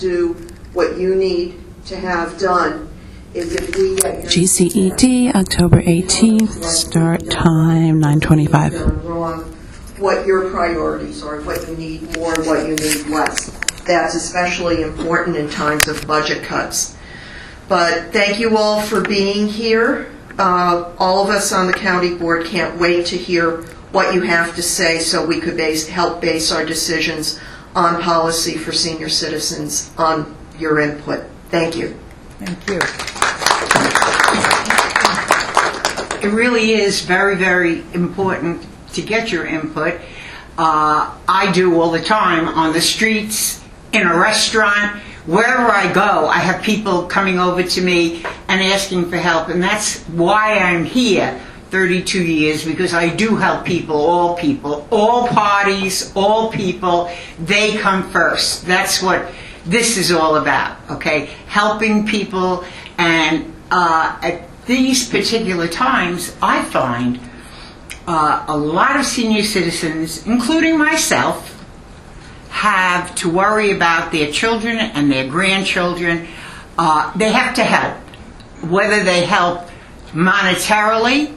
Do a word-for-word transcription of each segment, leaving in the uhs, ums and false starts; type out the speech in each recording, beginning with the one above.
do what you need to have done is if we get G C E D, October eighteenth, start time nine twenty-five. wrong, what your priorities are, what you need more, what you need less. That's especially important in times of budget cuts. But thank you all for being here. Uh, all of us on the county board can't wait to hear what you have to say so we could base, help base our decisions on policy for senior citizens on your input. Thank you. Thank you. It really is very, very important to get your input. Uh, I do all the time on the streets, in a restaurant, wherever I go. I have people coming over to me and asking for help, and that's why I'm here thirty-two years, because I do help people, all people, all parties, all people. They come first. That's what this is all about, okay? Helping people. And uh, at these particular times, I find uh, a lot of senior citizens, including myself, have to worry about their children and their grandchildren. Uh, they have to help, whether they help monetarily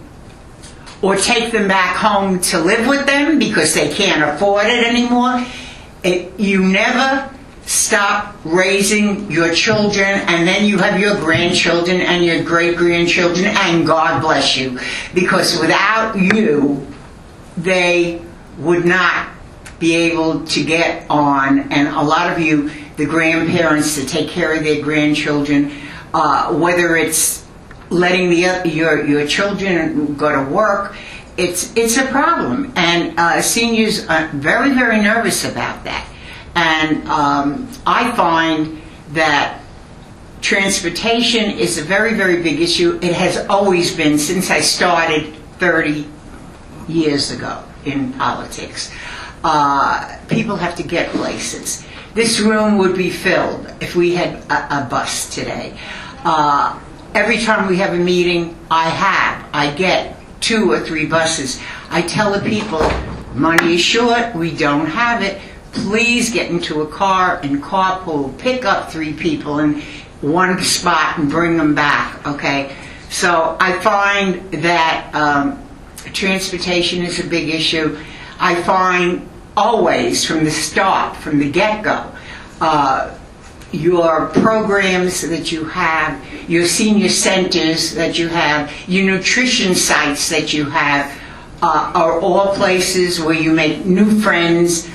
or take them back home to live with them because they can't afford it anymore. It, you never stop raising your children, and then you have your grandchildren and your great-grandchildren, and God bless you. Because without you, they would not be able to get on. And a lot of you, the grandparents, to take care of their grandchildren, uh, whether it's letting the, your your children go to work, it's it's a problem, and uh, seniors are very very nervous about that. And um, I find that transportation is a very very big issue. It has always been since I started thirty years ago in politics. Uh, people have to get places. This room would be filled if we had a, a bus today. Uh, Every time we have a meeting, I have, I get two or three buses. I tell the people, money is short, we don't have it. Please get into a car and carpool, pick up three people in one spot and bring them back, okay? So I find that um, transportation is a big issue. I find always from the start, from the get-go, uh, your programs that you have, your senior centers that you have, your nutrition sites that you have uh, are all places where you make new friends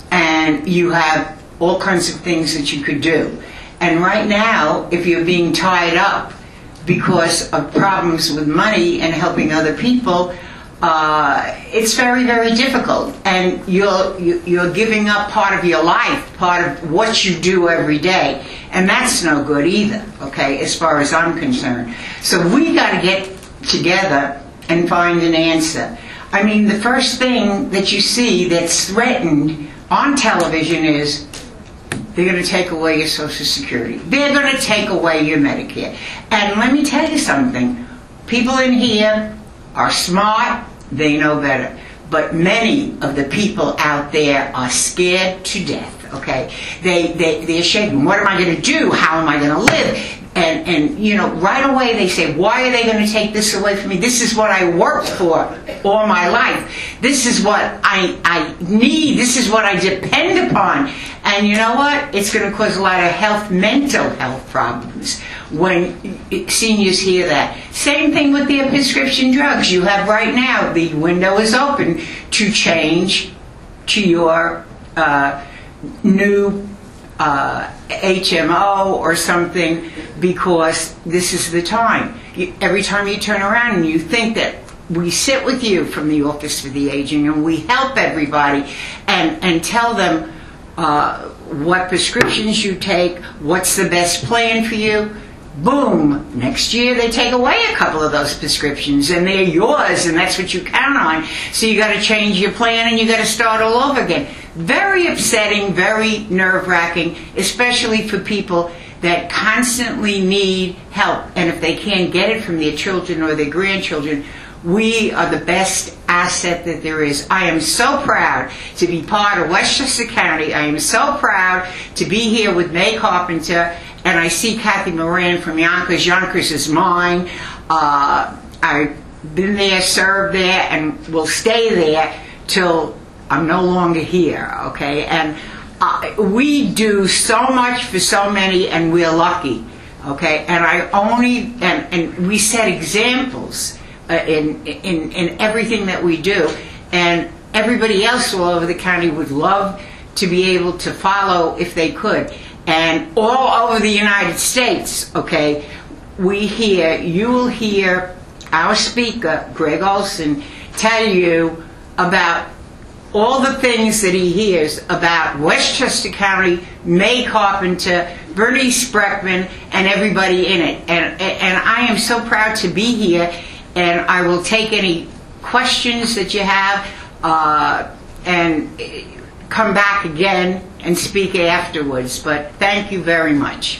and you have all kinds of things that you could do. And right now, if you're being tied up because of problems with money and helping other people, Uh, it's very, very difficult, and you're you're giving up part of your life, part of what you do every day, and that's no good either, okay, as far as I'm concerned. So we got to get together and find an answer. I mean, the first thing that you see that's threatened on television is they're going to take away your Social Security. They're going to take away your Medicare. And let me tell you something. People in here are smart, they know better. But many of the people out there are scared to death, okay? They, they, they're shaking. What am I going to do? How am I going to live? And, and, you know, right away they say, why are they going to take this away from me? This is what I worked for all my life. This is what I, I need. This is what I depend upon. And you know what? It's going to cause a lot of health, mental health problems when seniors hear that. Same thing with their prescription drugs. You have right now, the window is open to change to your uh, new uh, H M O or something, because this is the time. You, every time you turn around and you think that we sit with you from the Office for the Aging and we help everybody and, and tell them uh, what prescriptions you take, what's the best plan for you. Boom, next year they take away a couple of those prescriptions and they're yours, and that's what you count on. So you got to change your plan and you got to start all over again. Very upsetting, very nerve-wracking, especially for people that constantly need help. And if they can't get it from their children or their grandchildren, we are the best asset that there is. I am so proud to be part of Westchester County. I am so proud to be here with May Carpenter, and I see Kathy Moran from Yonkers. Yonkers is mine. Uh, I've been there, served there, and will stay there till I'm no longer here, okay? And uh, we do so much for so many, and we're lucky, okay? And I only, and, and we set examples uh, in, in, in everything that we do, and everybody else all over the county would love to be able to follow if they could. And all over the United States, okay, we hear, you will hear our speaker, Greg Olson, tell you about all the things that he hears about Westchester County, May Carpenter, Bernice Spreckman, and everybody in it. And, and I am so proud to be here, and I will take any questions that you have uh, and come back again and speak afterwards. But thank you very much.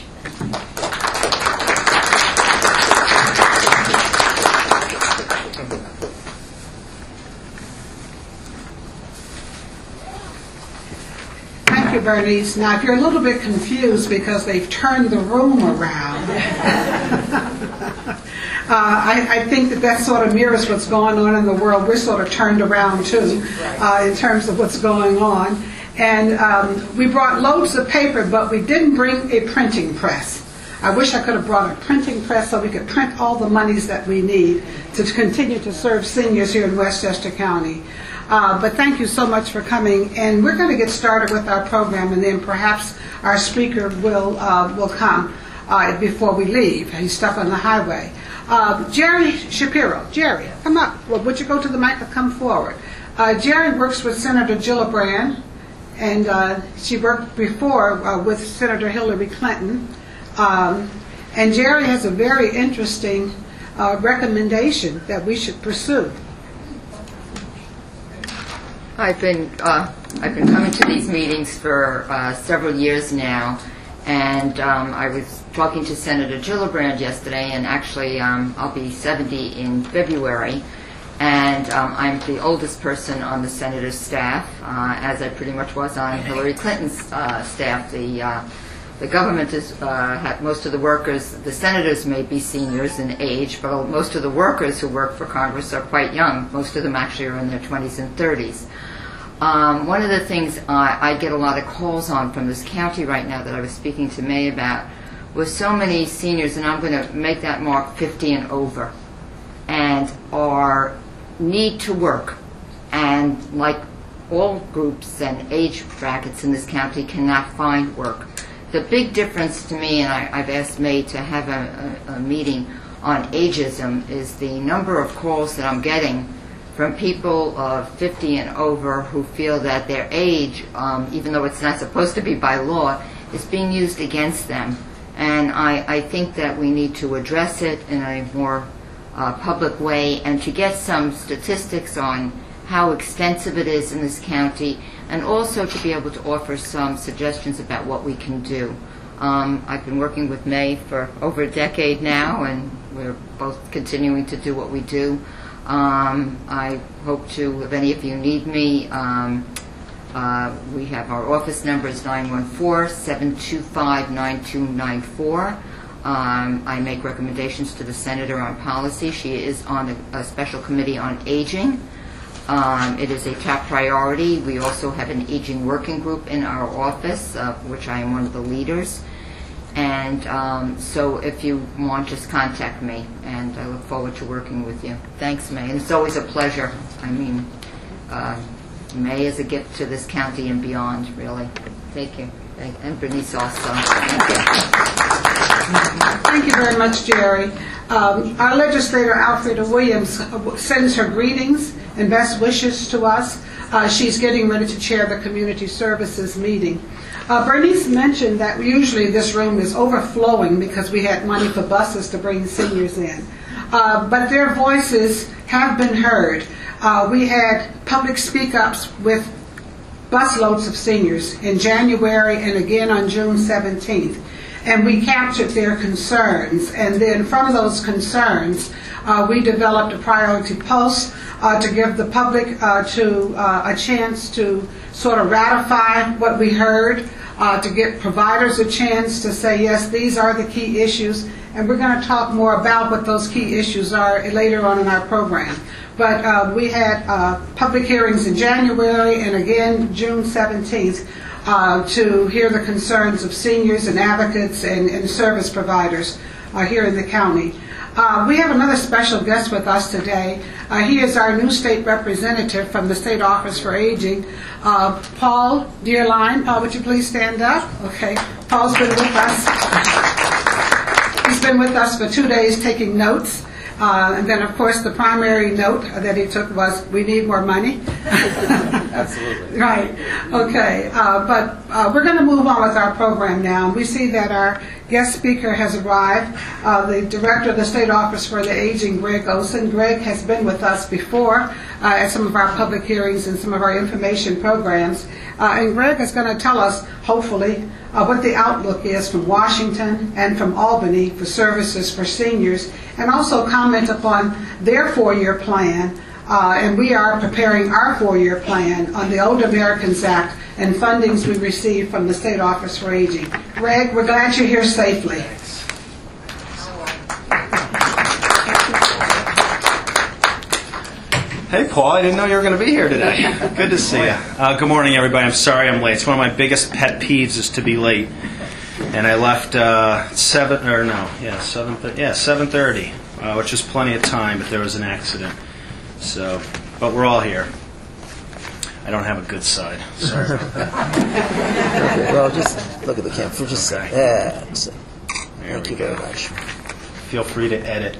Thank you, Bernice. Now, if you're a little bit confused because they've turned the room around, uh, I, I think that that sort of mirrors what's going on in the world. We're sort of turned around, too, uh, in terms of what's going on. And um, we brought loads of paper, but we didn't bring a printing press. I wish I could have brought a printing press so we could print all the monies that we need to continue to serve seniors here in Westchester County. Uh, but thank you so much for coming, and we're going to get started with our program, and then perhaps our speaker will uh, will come uh, before we leave. He's stuck on the highway. Uh, Jerry Shapiro. Jerry, come up. Well, would you go to the mic or come forward? Uh, Jerry works with Senator Gillibrand, and uh, she worked before uh, with Senator Hillary Clinton. Um, and Jerry has a very interesting uh, recommendation that we should pursue. I've been uh, I've been coming to these meetings for uh, several years now, and um, I was talking to Senator Gillibrand yesterday, and actually um, I'll be seventy in February, and um, I'm the oldest person on the senator's staff, uh, as I pretty much was on Hillary Clinton's uh, staff. The uh, the government is uh, had most of the workers, the senators may be seniors in age, but most of the workers who work for Congress are quite young. Most of them actually are in their twenties and thirties. Um, one of the things I, I get a lot of calls on from this county right now that I was speaking to May about was so many seniors, and I'm going to make that mark fifty and over, and are need to work, and like all groups and age brackets in this county cannot find work. The big difference to me, and I, I've asked May to have a, a, a meeting on ageism, is the number of calls that I'm getting from people of fifty and over who feel that their age, um, even though it's not supposed to be by law, is being used against them. And I, I think that we need to address it in a more uh, public way, and to get some statistics on how extensive it is in this county, and also to be able to offer some suggestions about what we can do. Um, I've been working with May for over a decade now, and we're both continuing to do what we do. Um, I hope to, if any of you need me, um, uh, we have our office number is nine one four, seven two five, nine two nine four. Um, I make recommendations to the Senator on policy. She is on a, a special committee on aging. Um, it is a top priority. We also have an aging working group in our office, uh, which I am one of the leaders. And um, so if you want, just contact me, and I look forward to working with you. Thanks, May. And it's always a pleasure. I mean, uh, May is a gift to this county and beyond, really. Thank you. Thank, and Bernice also. Thank you. Thank you very much, Jerry. Um, our legislator, Alfreda Williams, sends her greetings and best wishes to us. Uh, she's getting ready to chair the community services meeting. Uh, Bernice mentioned that usually this room is overflowing because we had money for buses to bring seniors in. Uh, but their voices have been heard. Uh, we had public speak-ups with busloads of seniors in January and again on June seventeenth. and we captured their concerns. And then from those concerns, uh, we developed a priority post uh, to give the public uh, to uh, a chance to sort of ratify what we heard, uh, to give providers a chance to say, yes, these are the key issues. And we're going to talk more about what those key issues are later on in our program. But uh, we had uh, public hearings in January and again June seventeenth uh, to hear the concerns of seniors and advocates and, and service providers uh, here in the county. Uh, we have another special guest with us today. Uh, he is our new state representative from the State Office for Aging, uh, Paul Dearline. Uh, would you please stand up? Okay. Paul's been with us. He's been with us for two days taking notes. Uh, and then, of course, the primary note that he took was, we need more money. Absolutely. Right. Okay. Uh, but uh, we're going to move on with our program now. We see that our guest speaker has arrived, uh, the Director of the State Office for the Aging, Greg Olson. Greg has been with us before uh, at some of our public hearings and some of our information programs. Uh, and Greg is going to tell us, hopefully, uh, what the outlook is from Washington and from Albany for services for seniors, and also comment upon their four-year plan. Uh, and we are preparing our four-year plan on the Older Americans Act and fundings we receive from the State Office for Aging. Greg, we're glad you're here safely. Hey, Paul, I didn't know you were going to be here today. Good to see you. Uh, good morning, everybody. I'm sorry I'm late. It's one of my biggest pet peeves is to be late. And I left uh, seven or no, yeah, seven, yeah, seven thirty, uh, which is plenty of time, but there was an accident. So, but we're all here. I don't have a good side. Sorry. Well, just look at the camera. For just Okay. yeah. So, There thank we you go. very much. Feel free to edit.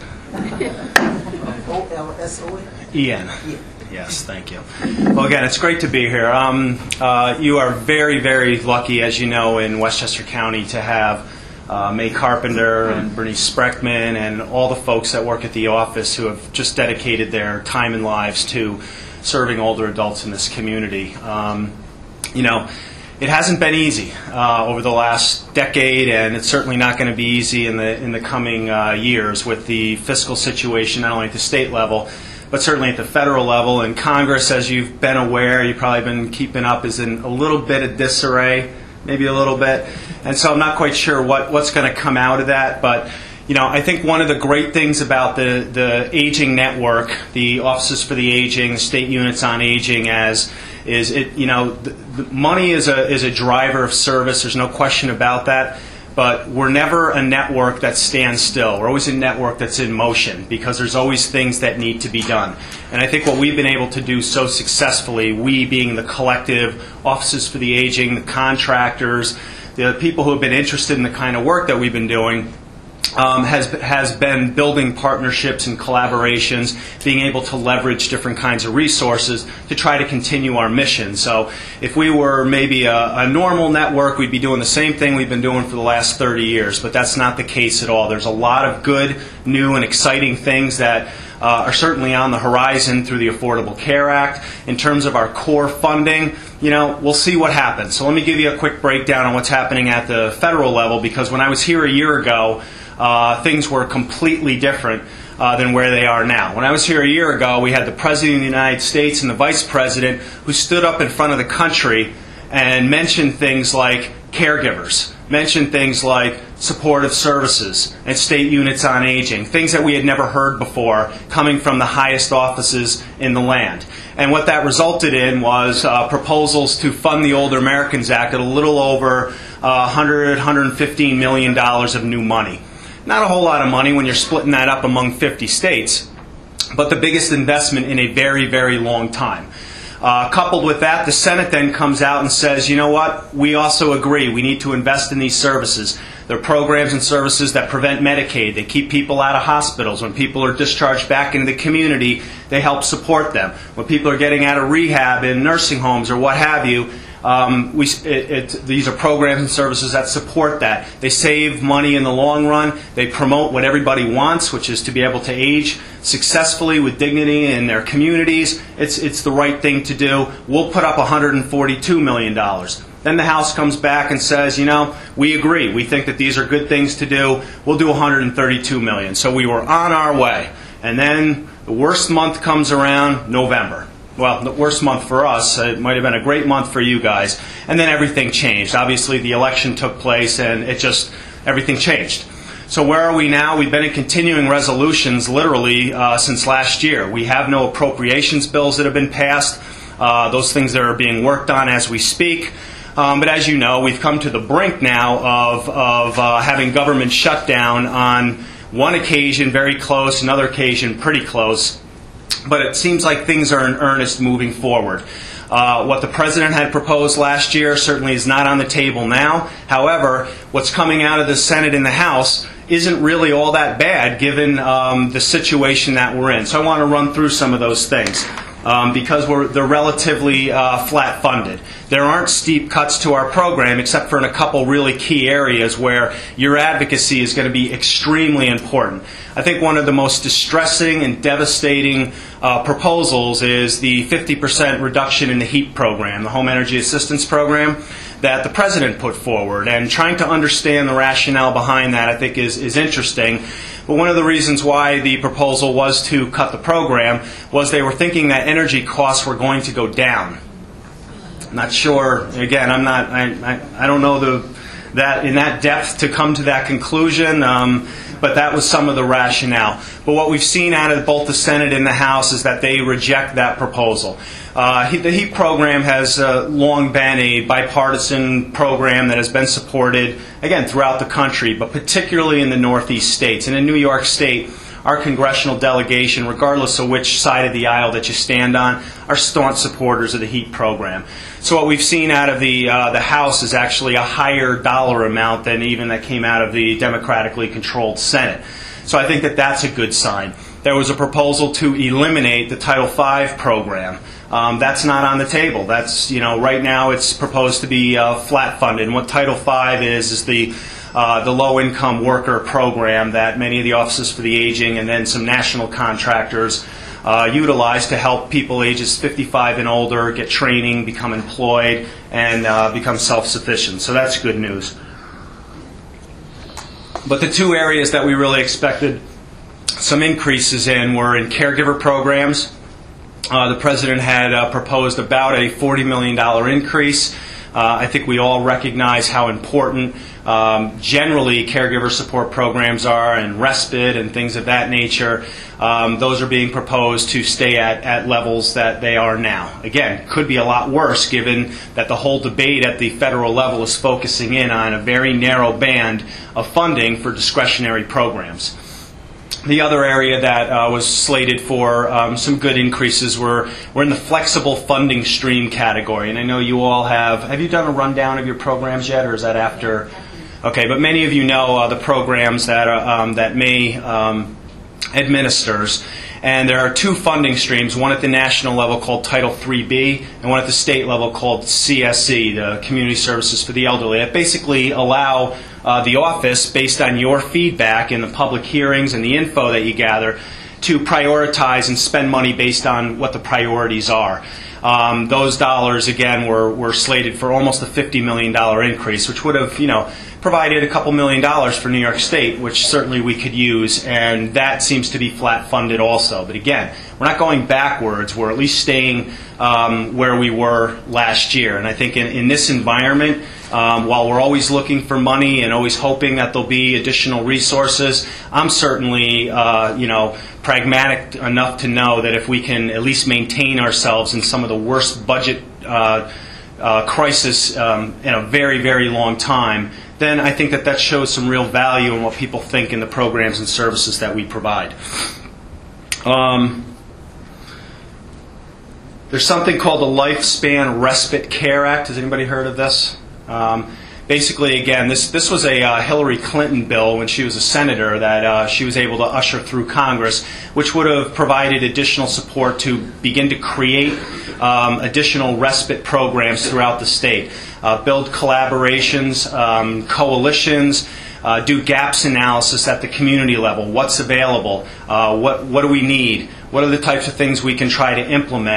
O L S O N? Ian. Yes, thank you. Well, again, it's great to be here. Um, uh, you are very, very lucky, as you know, in Westchester County to have uh, May Carpenter and Bernice Spreckman and all the folks that work at the office who have just dedicated their time and lives to serving older adults in this community. Um, you know, it hasn't been easy uh, over the last decade, and it's certainly not going to be easy in the in the coming uh, years with the fiscal situation, not only at the state level, but certainly at the federal level. And Congress, as you've been aware, you've probably been keeping up, is in a little bit of disarray, maybe a little bit. And so I'm not quite sure what, what's going to come out of that. But, you know, I think one of the great things about the, the Aging Network, the Offices for the Aging, the State Units on Aging, as is it, you know, the, the money is a is a driver of service. There's no question about that. But we're never a network that stands still. We're always a network that's in motion because there's always things that need to be done. And I think what we've been able to do so successfully, we being the collective Offices for the Aging, the contractors, the people who have been interested in the kind of work that we've been doing, Um, has has been building partnerships and collaborations, being able to leverage different kinds of resources to try to continue our mission. So if we were maybe a, a normal network, we'd be doing the same thing we've been doing for the last thirty years, but that's not the case at all. There's a lot of good, new, and exciting things that uh, are certainly on the horizon through the Affordable Care Act. In terms of our core funding, you know, we'll see what happens. So let me give you a quick breakdown on what's happening at the federal level, because when I was here a year ago, Uh, things were completely different uh, than where they are now. When I was here a year ago, we had the President of the United States and the Vice President who stood up in front of the country and mentioned things like caregivers, mentioned things like supportive services and state units on aging, things that we had never heard before coming from the highest offices in the land. And what that resulted in was uh, proposals to fund the Older Americans Act at a little over uh, one hundred, one hundred fifteen million dollars of new money. Not a whole lot of money when you're splitting that up among fifty states, but the biggest investment in a very, very long time. Uh, coupled with that, the Senate then comes out and says, you know what, we also agree, we need to invest in these services. There are programs and services that prevent Medicaid. They keep people out of hospitals. When people are discharged back into the community, they help support them. When people are getting out of rehab in nursing homes or what have you, Um, we, it, it, these are programs and services that support that. They save money in the long run. They promote what everybody wants, which is to be able to age successfully with dignity in their communities. It's, it's the right thing to do. We'll put up one hundred forty-two million dollars. Then the House comes back and says, you know, we agree. We think that these are good things to do. We'll do one hundred thirty-two million dollars. So we were on our way. And then the worst month comes around, November. Well, the worst month for us. It might have been a great month for you guys. And then everything changed. Obviously, the election took place, and it just, everything changed. So where are we now? We've been in continuing resolutions literally uh, since last year. We have no appropriations bills that have been passed. Uh, those things that are being worked on as we speak. Um, but as you know, we've come to the brink now of, of uh, having government shutdown on one occasion very close, another occasion pretty close. But it seems like things are in earnest moving forward. Uh, what the President had proposed last year certainly is not on the table now. However, what's coming out of the Senate and the House isn't really all that bad given um, the situation that we're in. So I want to run through some of those things. Um, because we're, they're relatively uh, flat funded. There aren't steep cuts to our program except for in a couple really key areas where your advocacy is going to be extremely important. I think one of the most distressing and devastating uh, proposals is the fifty percent reduction in the HEAP program, the Home Energy Assistance Program, that the President put forward. And trying to understand the rationale behind that, I think, is, is interesting. But one of the reasons why the proposal was to cut the program was they were thinking that energy costs were going to go down. I'm not sure. Again, I'm not. I, I, I don't know the that in that depth to come to that conclusion. Um, but that was some of the rationale. But what we've seen out of both the Senate and the House is that they reject that proposal. Uh, the HEAP program has uh, long been a bipartisan program that has been supported, again, throughout the country, but particularly in the Northeast states. And in New York State, our congressional delegation, regardless of which side of the aisle that you stand on, are staunch supporters of the HEAP program. So what we've seen out of the uh, the House is actually a higher dollar amount than even that came out of the democratically controlled Senate. So I think that that's a good sign. There was a proposal to eliminate the Title five program. Um, that's not on the table. That's, you know, right now it's proposed to be uh, flat funded. And what Title five is is the uh, the low-income worker program that many of the offices for the aging and then some national contractors uh, utilize to help people ages fifty-five and older get training, become employed, and uh, become self-sufficient. So that's good news. But the two areas that we really expected some increases in were in caregiver programs. Uh, the President had uh, proposed about a forty million dollars increase. Uh, I think we all recognize how important um, generally caregiver support programs are, and respite and things of that nature. Um, those are being proposed to stay at, at levels that they are now. Again, could be a lot worse given that the whole debate at the federal level is focusing in on a very narrow band of funding for discretionary programs. The other area that uh, was slated for um, some good increases were, were in the flexible funding stream category. And I know you all have, have you done a rundown of your programs yet, or is that after? Okay, but many of you know uh, the programs that, are, um, that May um, administers. And there are two funding streams, one at the national level called Title three B and one at the state level called C S E, the Community Services for the Elderly, that basically allow uh, the office, based on your feedback in the public hearings and the info that you gather, to prioritize and spend money based on what the priorities are. Um, those dollars, again, were, were slated for almost a fifty million dollars increase, which would have, you know, provided a couple million dollars for New York State, which certainly we could use, and that seems to be flat funded also. But again, we're not going backwards. We're at least staying um, where we were last year. And I think in, in this environment, um, while we're always looking for money and always hoping that there'll be additional resources, I'm certainly, uh, you know, pragmatic enough to know that if we can at least maintain ourselves in some of the worst budget uh, uh, crisis um, in a very, very long time, then I think that that shows some real value in what people think in the programs and services that we provide. Um, there's something called the Lifespan Respite Care Act. Has anybody heard of this? Um, basically, again, this this was a uh, Hillary Clinton bill when she was a senator that uh, she was able to usher through Congress, which would have provided additional support to begin to create um, additional respite programs throughout the state, uh, build collaborations, um, coalitions, uh, do gaps analysis at the community level. What's available? Uh, what what do we need? What are the types of things we can try to implement?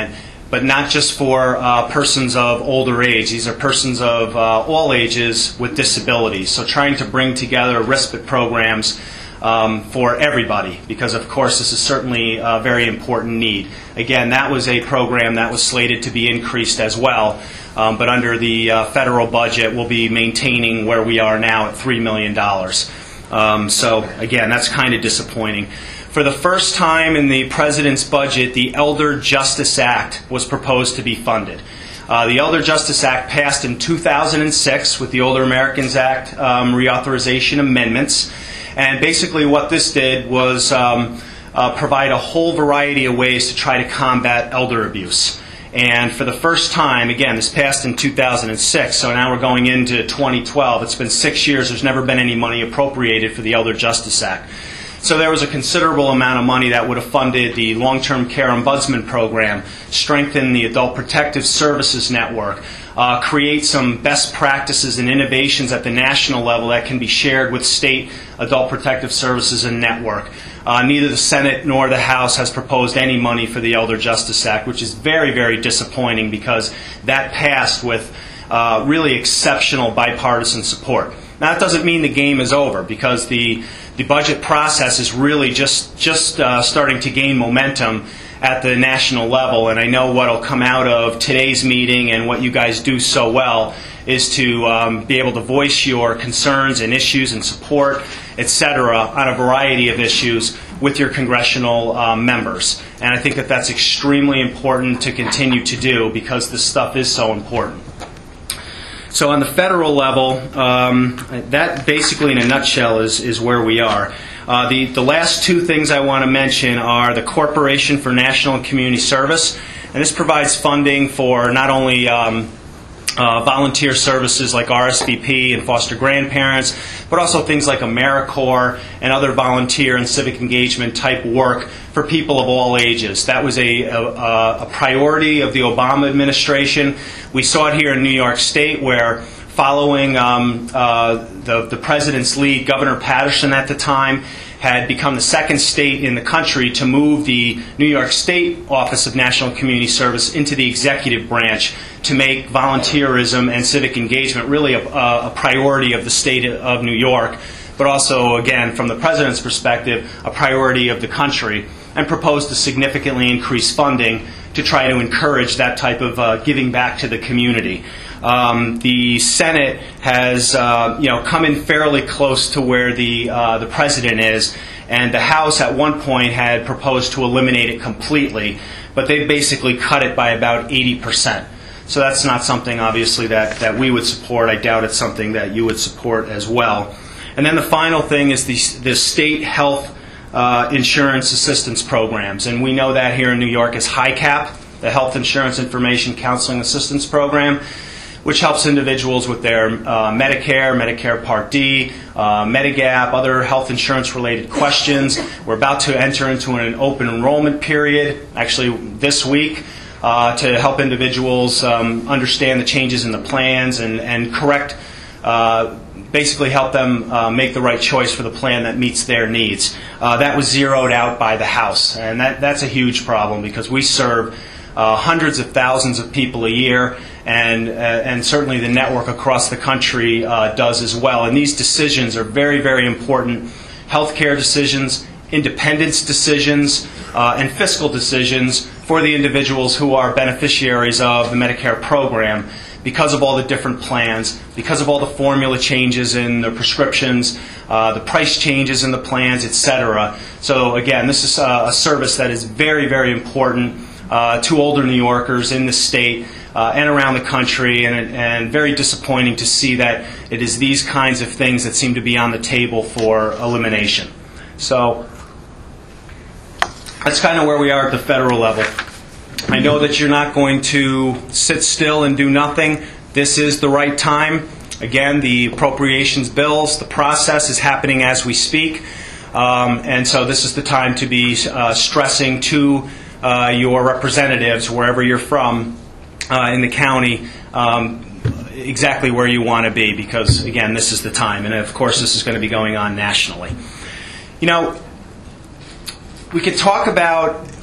but not just for uh, persons of older age. These are persons of uh, all ages with disabilities. So trying to bring together respite programs um, for everybody, because of course this is certainly a very important need. Again, that was a program that was slated to be increased as well, um, but under the uh, federal budget we'll be maintaining where we are now at three million dollars. Um, so again, that's kind of disappointing. For the first time in the President's budget, the Elder Justice Act was proposed to be funded. Uh, the Elder Justice Act passed in two thousand six with the Older Americans Act um, reauthorization amendments. And basically what this did was um, uh, provide a whole variety of ways to try to combat elder abuse. And for the first time, again, this passed in two thousand six, so now we're going into twenty twelve. It's been six years. There's never been any money appropriated for the Elder Justice Act. So there was a considerable amount of money that would have funded the Long-Term Care Ombudsman Program, strengthen the Adult Protective Services Network, uh, create some best practices and innovations at the national level that can be shared with state Adult Protective Services and network. Uh, neither the Senate nor the House has proposed any money for the Elder Justice Act, which is very, very disappointing because that passed with uh, really exceptional bipartisan support. Now, that doesn't mean the game is over, because the the budget process is really just just uh, starting to gain momentum at the national level, and I know what will come out of today's meeting and what you guys do so well is to um, be able to voice your concerns and issues and support, et cetera, on a variety of issues with your congressional um, members. And I think that that's extremely important to continue to do, because this stuff is so important. So on the federal level, um, that basically in a nutshell is, is where we are. Uh, the, the last two things I want to mention are the Corporation for National and Community Service, and this provides funding for not only um, uh, volunteer services like R S V P and foster grandparents, but also things like AmeriCorps and other volunteer and civic engagement type work for people of all ages. That was a, a, a priority of the Obama administration. We saw it here in New York State, where following um, uh, the, the President's lead, Governor Patterson at the time had become the second state in the country to move the New York State Office of National and Community Service into the executive branch to make volunteerism and civic engagement really a, a priority of the state of New York, but also, again, from the President's perspective, a priority of the country, and proposed to significantly increase funding to try to encourage that type of uh, giving back to the community. Um, the Senate has, uh, you know, come in fairly close to where the uh, the President is, and the House at one point had proposed to eliminate it completely, but they basically cut it by about eighty percent. So that's not something, obviously, that, that we would support. I doubt it's something that you would support as well. And then the final thing is the, the state health uh, insurance assistance programs, and we know that here in New York as HICAP, the Health Insurance Information Counseling Assistance Program, which helps individuals with their uh, Medicare, Medicare Part D, uh, Medigap, other health insurance-related questions. We're about to enter into an open enrollment period, actually this week, uh, to help individuals um, understand the changes in the plans and, and correct, uh, basically help them uh, make the right choice for the plan that meets their needs. Uh, that was zeroed out by the House, and that, that's a huge problem, because we serve uh, hundreds of thousands of people a year, and uh, and certainly the network across the country uh, does as well. And these decisions are very, very important healthcare decisions, independence decisions, uh, and fiscal decisions for the individuals who are beneficiaries of the Medicare program, because of all the different plans, because of all the formula changes in the prescriptions, uh, the price changes in the plans, et cetera. So again, this is a, a service that is very, very important uh, to older New Yorkers in the state uh, and around the country, and, and very disappointing to see that it is these kinds of things that seem to be on the table for elimination. So that's kind of where we are at the federal level. I know that you're not going to sit still and do nothing. This is the right time. Again, the appropriations bills, the process is happening as we speak. Um, and so this is the time to be uh, stressing to uh, your representatives, wherever you're from uh, in the county, um, exactly where you want to be, because, again, this is the time. And, of course, this is going to be going on nationally. You know, we could talk about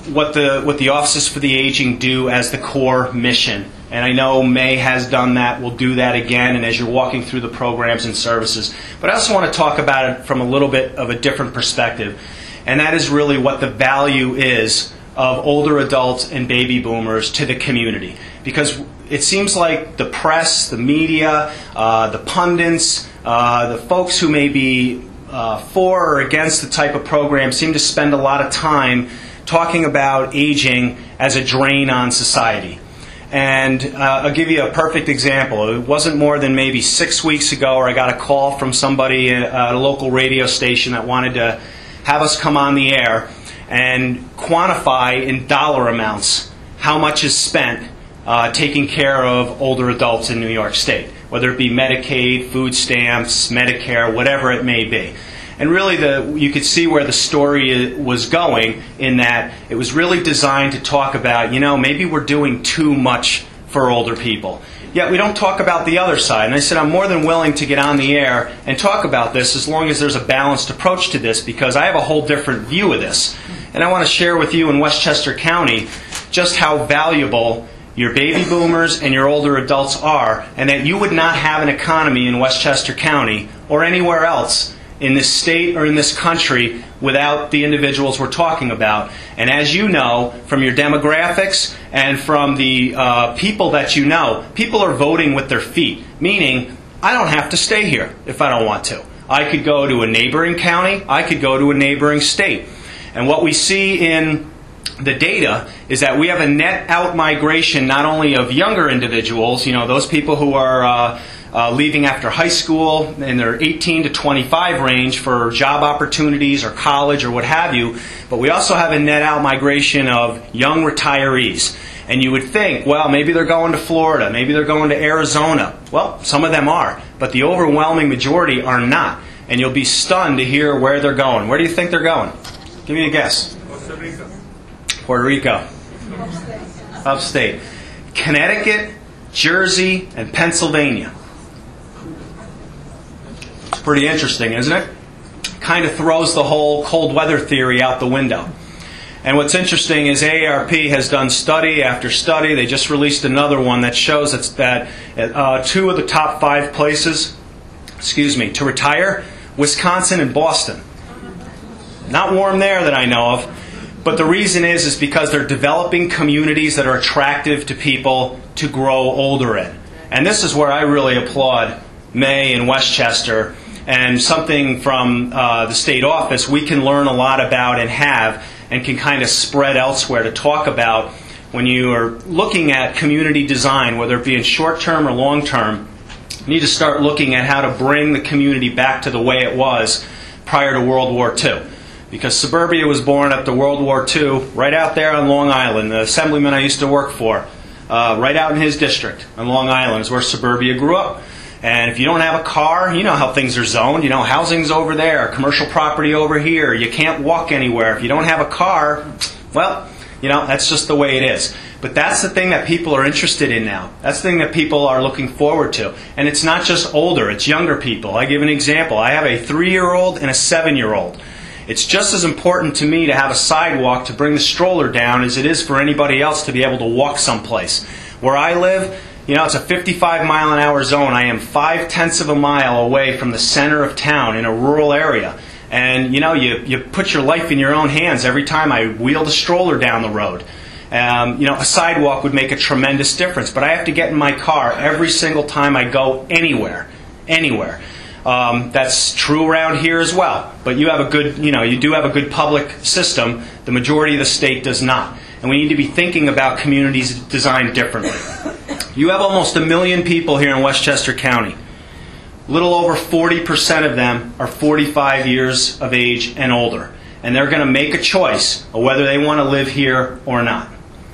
what the what the Offices for the Aging do as the core mission. And I know May has done that. We'll do that again, and as you're walking through the programs and services. But I also want to talk about it from a little bit of a different perspective, and that is really what the value is of older adults and baby boomers to the community. Because it seems like the press, the media, uh, the pundits, uh, the folks who may be uh, for or against the type of program seem to spend a lot of time talking about aging as a drain on society. And uh, I'll give you a perfect example. It wasn't more than maybe six weeks ago where I got a call from somebody at a local radio station that wanted to have us come on the air and quantify in dollar amounts how much is spent uh, taking care of older adults in New York State, whether it be Medicaid, food stamps, Medicare, whatever it may be. And really, the, you could see where the story was going in that it was really designed to talk about, you know, maybe we're doing too much for older people. Yet we don't talk about the other side. And I said I'm more than willing to get on the air and talk about this as long as there's a balanced approach to this, because I have a whole different view of this. And I want to share with you in Westchester County just how valuable your baby boomers and your older adults are, and that you would not have an economy in Westchester County or anywhere else in this state or in this country without the individuals we're talking about. And as you know, from your demographics and from the uh, people that you know, people are voting with their feet, meaning I don't have to stay here if I don't want to. I could go to a neighboring county, I could go to a neighboring state. And what we see in the data is that we have a net out migration not only of younger individuals, you know, those people who are uh, Uh, leaving after high school in their eighteen to twenty-five range for job opportunities or college or what have you, but we also have a net out migration of young retirees. And you would think, well, maybe they're going to Florida, maybe they're going to Arizona. Well, some of them are, but the overwhelming majority are not. And you'll be stunned to hear where they're going. Where do you think they're going? Give me a guess. Puerto Rico. Puerto Rico. Upstate. Upstate. Connecticut, Jersey, and Pennsylvania. Pretty interesting, isn't it? Kind of throws the whole cold weather theory out the window. And what's interesting is A A R P has done study after study. They just released another one that shows that uh, two of the top five places, excuse me, to retire, Wisconsin and Boston. Not warm there that I know of. But the reason is, is because they're developing communities that are attractive to people to grow older in. And this is where I really applaud May and Westchester. And something from uh, the state office we can learn a lot about and have and can kind of spread elsewhere to talk about when you are looking at community design, whether it be in short-term or long-term. You need to start looking at how to bring the community back to the way it was prior to World War Two. Because suburbia was born after World War Two right out there on Long Island. The assemblyman I used to work for, uh, right out in his district on Long Island is where suburbia grew up. And if you don't have a car, you know how things are zoned. You know, housing's over there, commercial property over here. You can't walk anywhere. If you don't have a car, well, you know, that's just the way it is. But that's the thing that people are interested in now. That's the thing that people are looking forward to. And it's not just older, it's younger people. I give an example. I have a three-year-old and a seven-year-old. It's just as important to me to have a sidewalk to bring the stroller down as it is for anybody else to be able to walk someplace. Where I live, you know, it's a fifty-five mile an hour zone. I am five-tenths of a mile away from the center of town in a rural area. And, you know, you, you put your life in your own hands every time I wheel the stroller down the road. Um, you know, a sidewalk would make a tremendous difference. But I have to get in my car every single time I go anywhere. Anywhere. Um, that's true around here as well. But you have a good, you know, you do have a good public system. The majority of the state does not. And we need to be thinking about communities designed differently. You have almost a million people here in Westchester County. A little over forty percent of them are forty-five years of age and older. And they're going to make a choice of whether they want to live here or not.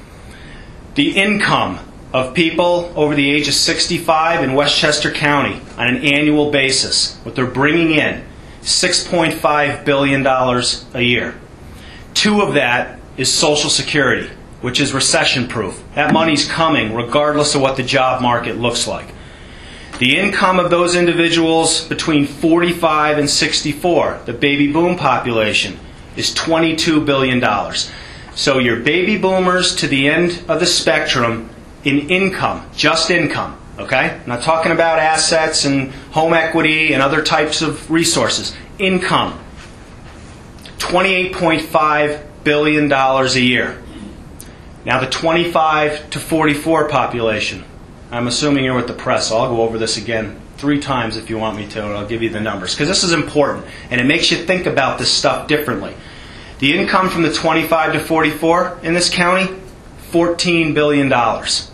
The income of people over the age of sixty-five in Westchester County on an annual basis, what they're bringing in, six point five billion dollars a year. Two of that is Social Security, which is recession-proof. That money's coming regardless of what the job market looks like. The income of those individuals between forty-five and sixty-four, the baby boom population, is twenty-two billion dollars. So your baby boomers to the end of the spectrum in income, just income, okay? I'm not talking about assets and home equity and other types of resources. Income, twenty-eight point five billion dollars a year. Now the twenty-five to forty-four population. I'm assuming you're with the press, so I'll go over this again three times if you want me to, and I'll give you the numbers, because this is important, and it makes you think about this stuff differently. The income from the twenty-five to forty-four in this county, fourteen billion dollars.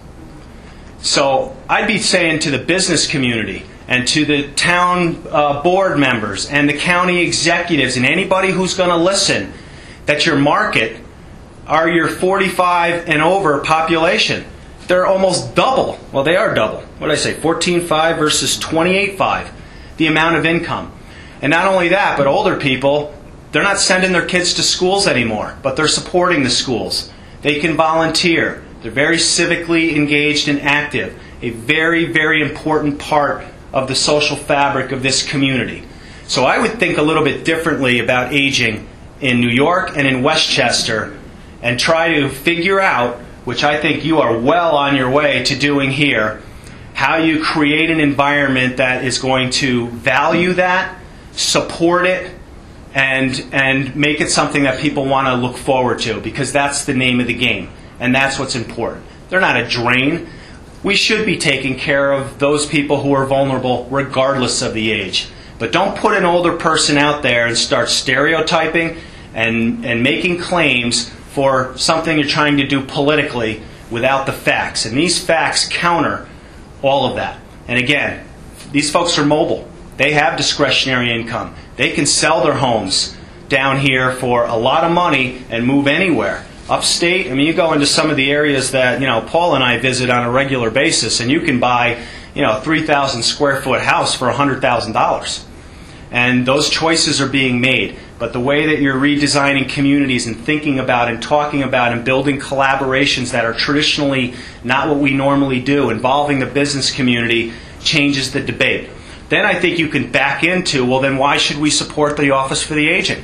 So I'd be saying to the business community and to the town uh, board members and the county executives and anybody who's going to listen that your market are your forty-five and over population. They're almost double. Well, they are double. What did I say? fourteen point five versus twenty-eight point five. The amount of income. And not only that, but older people, they're not sending their kids to schools anymore, but they're supporting the schools. They can volunteer. They're very civically engaged and active. A very, very important part of the social fabric of this community. So I would think a little bit differently about aging in New York and in Westchester and try to figure out, which I think you are well on your way to doing here, how you create an environment that is going to value that, support it, and and make it something that people want to look forward to, because that's the name of the game, and that's what's important. They're not a drain. We should be taking care of those people who are vulnerable regardless of the age. But don't put an older person out there and start stereotyping and, and making claims for something you're trying to do politically without the facts. And these facts counter all of that. And again, these folks are mobile. They have discretionary income. They can sell their homes down here for a lot of money and move anywhere. Upstate, I mean, you go into some of the areas that, you know, Paul and I visit on a regular basis, and you can buy, you know, a three thousand square foot house for one hundred thousand dollars. And those choices are being made. But the way that you're redesigning communities and thinking about and talking about and building collaborations that are traditionally not what we normally do, involving the business community, changes the debate. Then I think you can back into, well, then why should we support the Office for the Aging?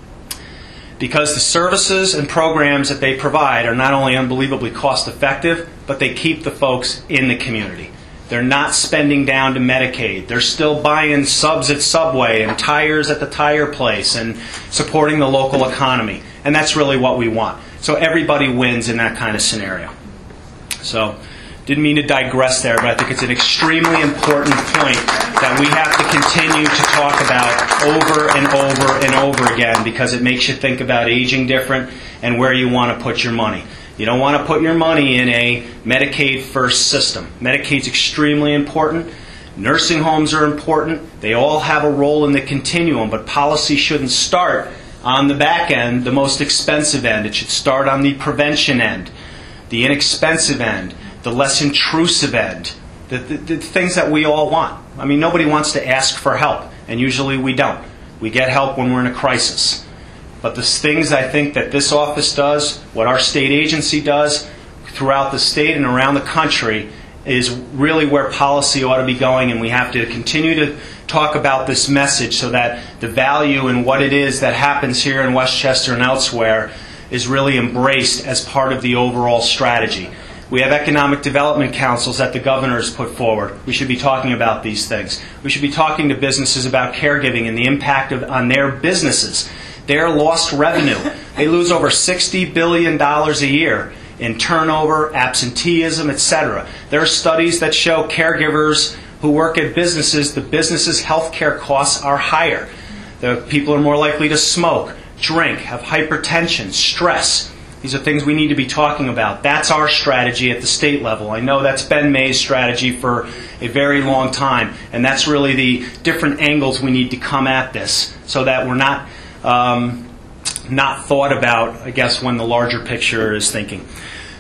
Because the services and programs that they provide are not only unbelievably cost effective, but they keep the folks in the community. They're not spending down to Medicaid. They're still buying subs at Subway and tires at the tire place and supporting the local economy. And that's really what we want. So everybody wins in that kind of scenario. So, didn't mean to digress there, but I think it's an extremely important point that we have to continue to talk about over and over and over again, because it makes you think about aging different and where you want to put your money. You don't want to put your money in a Medicaid first system. Medicaid's extremely important. Nursing homes are important. They all have a role in the continuum, but policy shouldn't start on the back end, the most expensive end. It should start on the prevention end, the inexpensive end, the less intrusive end, the, the, the things that we all want. I mean, nobody wants to ask for help, and usually we don't. We get help when we're in a crisis. But the things I think that this office does, what our state agency does throughout the state and around the country, is really where policy ought to be going, and we have to continue to talk about this message so that the value and what it is that happens here in Westchester and elsewhere is really embraced as part of the overall strategy. We have economic development councils that the governor has put forward. We should be talking about these things. We should be talking to businesses about caregiving and the impact of, on their businesses, their lost revenue. They lose over sixty billion dollars a year in turnover, absenteeism, et cetera. There are studies that show caregivers who work at businesses, the businesses' health care costs are higher. The people are more likely to smoke, drink, have hypertension, stress. These are things we need to be talking about. That's our strategy at the state level. I know that's Ben May's strategy for a very long time, and that's really the different angles we need to come at this so that we're not um, not thought about, I guess, when the larger picture is thinking.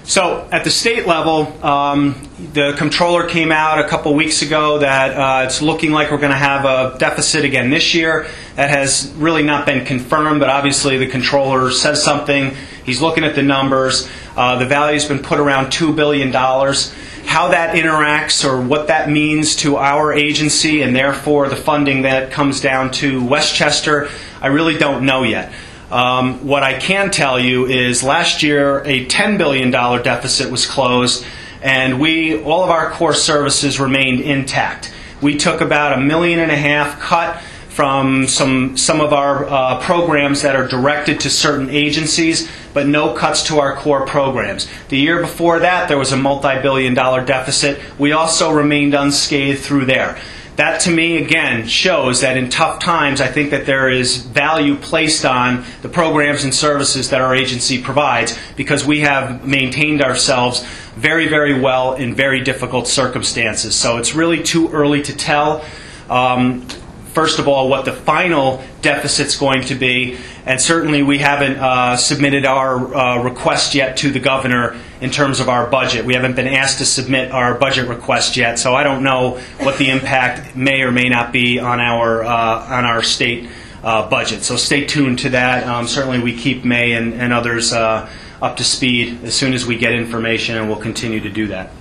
So at the state level, um, the comptroller came out a couple weeks ago that uh, it's looking like we're going to have a deficit again this year. That has really not been confirmed, but obviously the comptroller says something. He's looking at the numbers. Uh, the value's been put around two billion dollars. How that interacts or what that means to our agency and therefore the funding that comes down to Westchester, I really don't know yet. Um, what I can tell you is last year a ten billion dollars deficit was closed, and we all of our core services remained intact. We took about a million and a half cut from some some of our uh, programs that are directed to certain agencies, but no cuts to our core programs. The year before that, there was a multi-billion dollar deficit. We also remained unscathed through there. That, to me, again, shows that in tough times, I think that there is value placed on the programs and services that our agency provides, because we have maintained ourselves very, very well in very difficult circumstances. So it's really too early to tell, um, first of all, what the final deficit's going to be, and certainly we haven't uh, submitted our uh, request yet to the governor in terms of our budget. We haven't been asked to submit our budget request yet, so I don't know what the impact may or may not be on our uh, on our state uh, budget. So stay tuned to that. Um, certainly we keep May and, and others uh, up to speed as soon as we get information, and we'll continue to do that.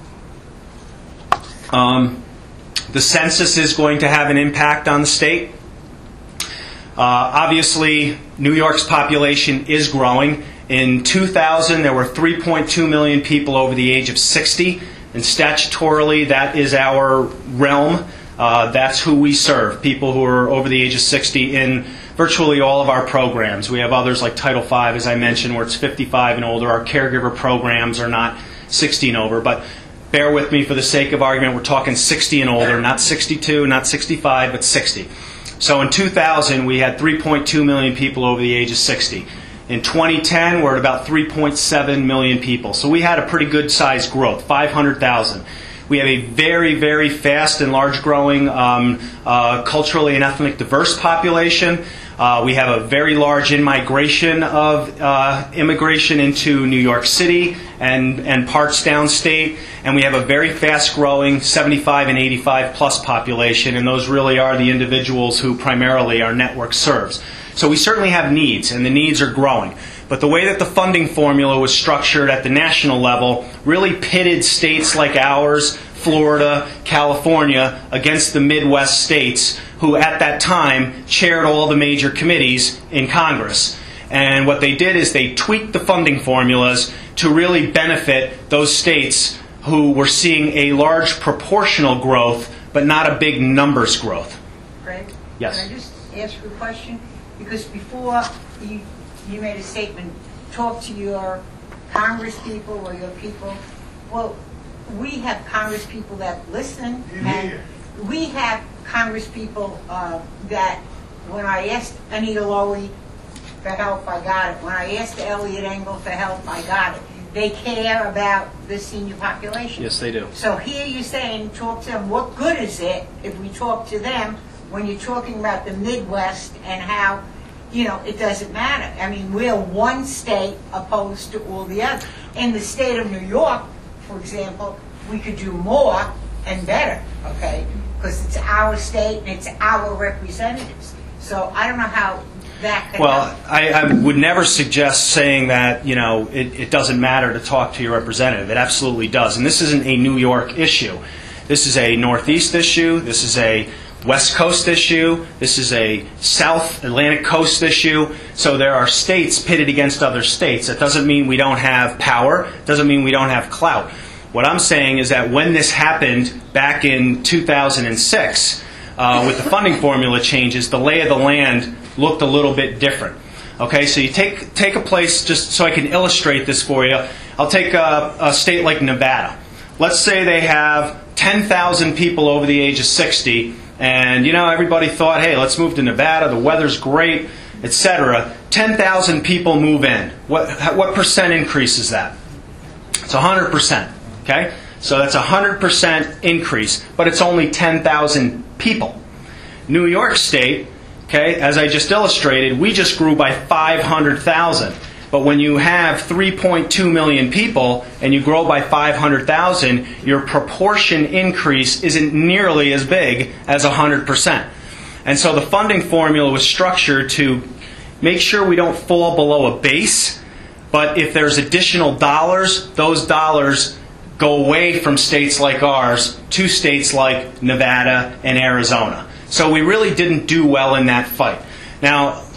Um, the census is going to have an impact on the state. Uh, obviously, New York's population is growing. In two thousand, there were three point two million people over the age of sixty, and statutorily, that is our realm. Uh, that's who we serve, people who are over the age of sixty in virtually all of our programs. We have others like Title five, as I mentioned, where it's fifty-five and older. Our caregiver programs are not sixty and over, but bear with me for the sake of argument, we're talking sixty and older, not sixty-two, not sixty-five, but sixty. So in two thousand, we had three point two million people over the age of sixty. In twenty ten, we're at about three point seven million people. So we had a pretty good sized growth, five hundred thousand. We have a very, very fast and large growing um, uh, culturally and ethnic diverse population. Uh, we have a very large in-migration of uh, immigration into New York City and, and parts downstate. And we have a very fast-growing seventy-five and eighty-five plus population, and those really are the individuals who primarily our network serves. So we certainly have needs, and the needs are growing. But the way that the funding formula was structured at the national level really pitted states like ours, Florida, California, against the Midwest states who at that time chaired all the major committees in Congress. And what they did is they tweaked the funding formulas to really benefit those states who were seeing a large proportional growth, but not a big numbers growth. Greg? Yes. Can I just ask you a question? Because before you, you made a statement, talk to your Congress people or your people. Well, we have Congress people that listen, and we have Congress people uh, that when I asked Anita Lowy for help, I got it. When I asked Elliot Engel for help, I got it. They care about the senior population. Yes, they do. So here you're saying talk to them. What good is it if we talk to them when you're talking about the Midwest and how, you know, it doesn't matter? I mean, we're one state opposed to all the others. In the state of New York, for example, we could do more and better, okay, because it's our state and it's our representatives. So I don't know how that could Well, help. I, I would never suggest saying that, you know, it, it doesn't matter to talk to your representative. It absolutely does. And this isn't a New York issue. This is a Northeast issue. This is a West Coast issue. This is a South Atlantic Coast issue. So there are states pitted against other states. That doesn't mean we don't have power. It doesn't mean we don't have clout. What I'm saying is that when this happened back in two thousand six, uh, with the funding formula changes, the lay of the land looked a little bit different. Okay, so you take take a place, just so I can illustrate this for you. I'll take a, a state like Nevada. Let's say they have ten thousand people over the age of sixty, and you know everybody thought, hey, let's move to Nevada. The weather's great, et cetera. ten thousand people move in. What what percent increase is that? It's one hundred percent. Okay, so that's a one hundred percent increase, but it's only ten thousand people. New York State, okay, as I just illustrated, we just grew by five hundred thousand. But when you have three point two million people and you grow by five hundred thousand, your proportion increase isn't nearly as big as one hundred percent. And so the funding formula was structured to make sure we don't fall below a base, but if there's additional dollars, those dollars go away from states like ours to states like Nevada and Arizona. So we really didn't do well in that fight. Now,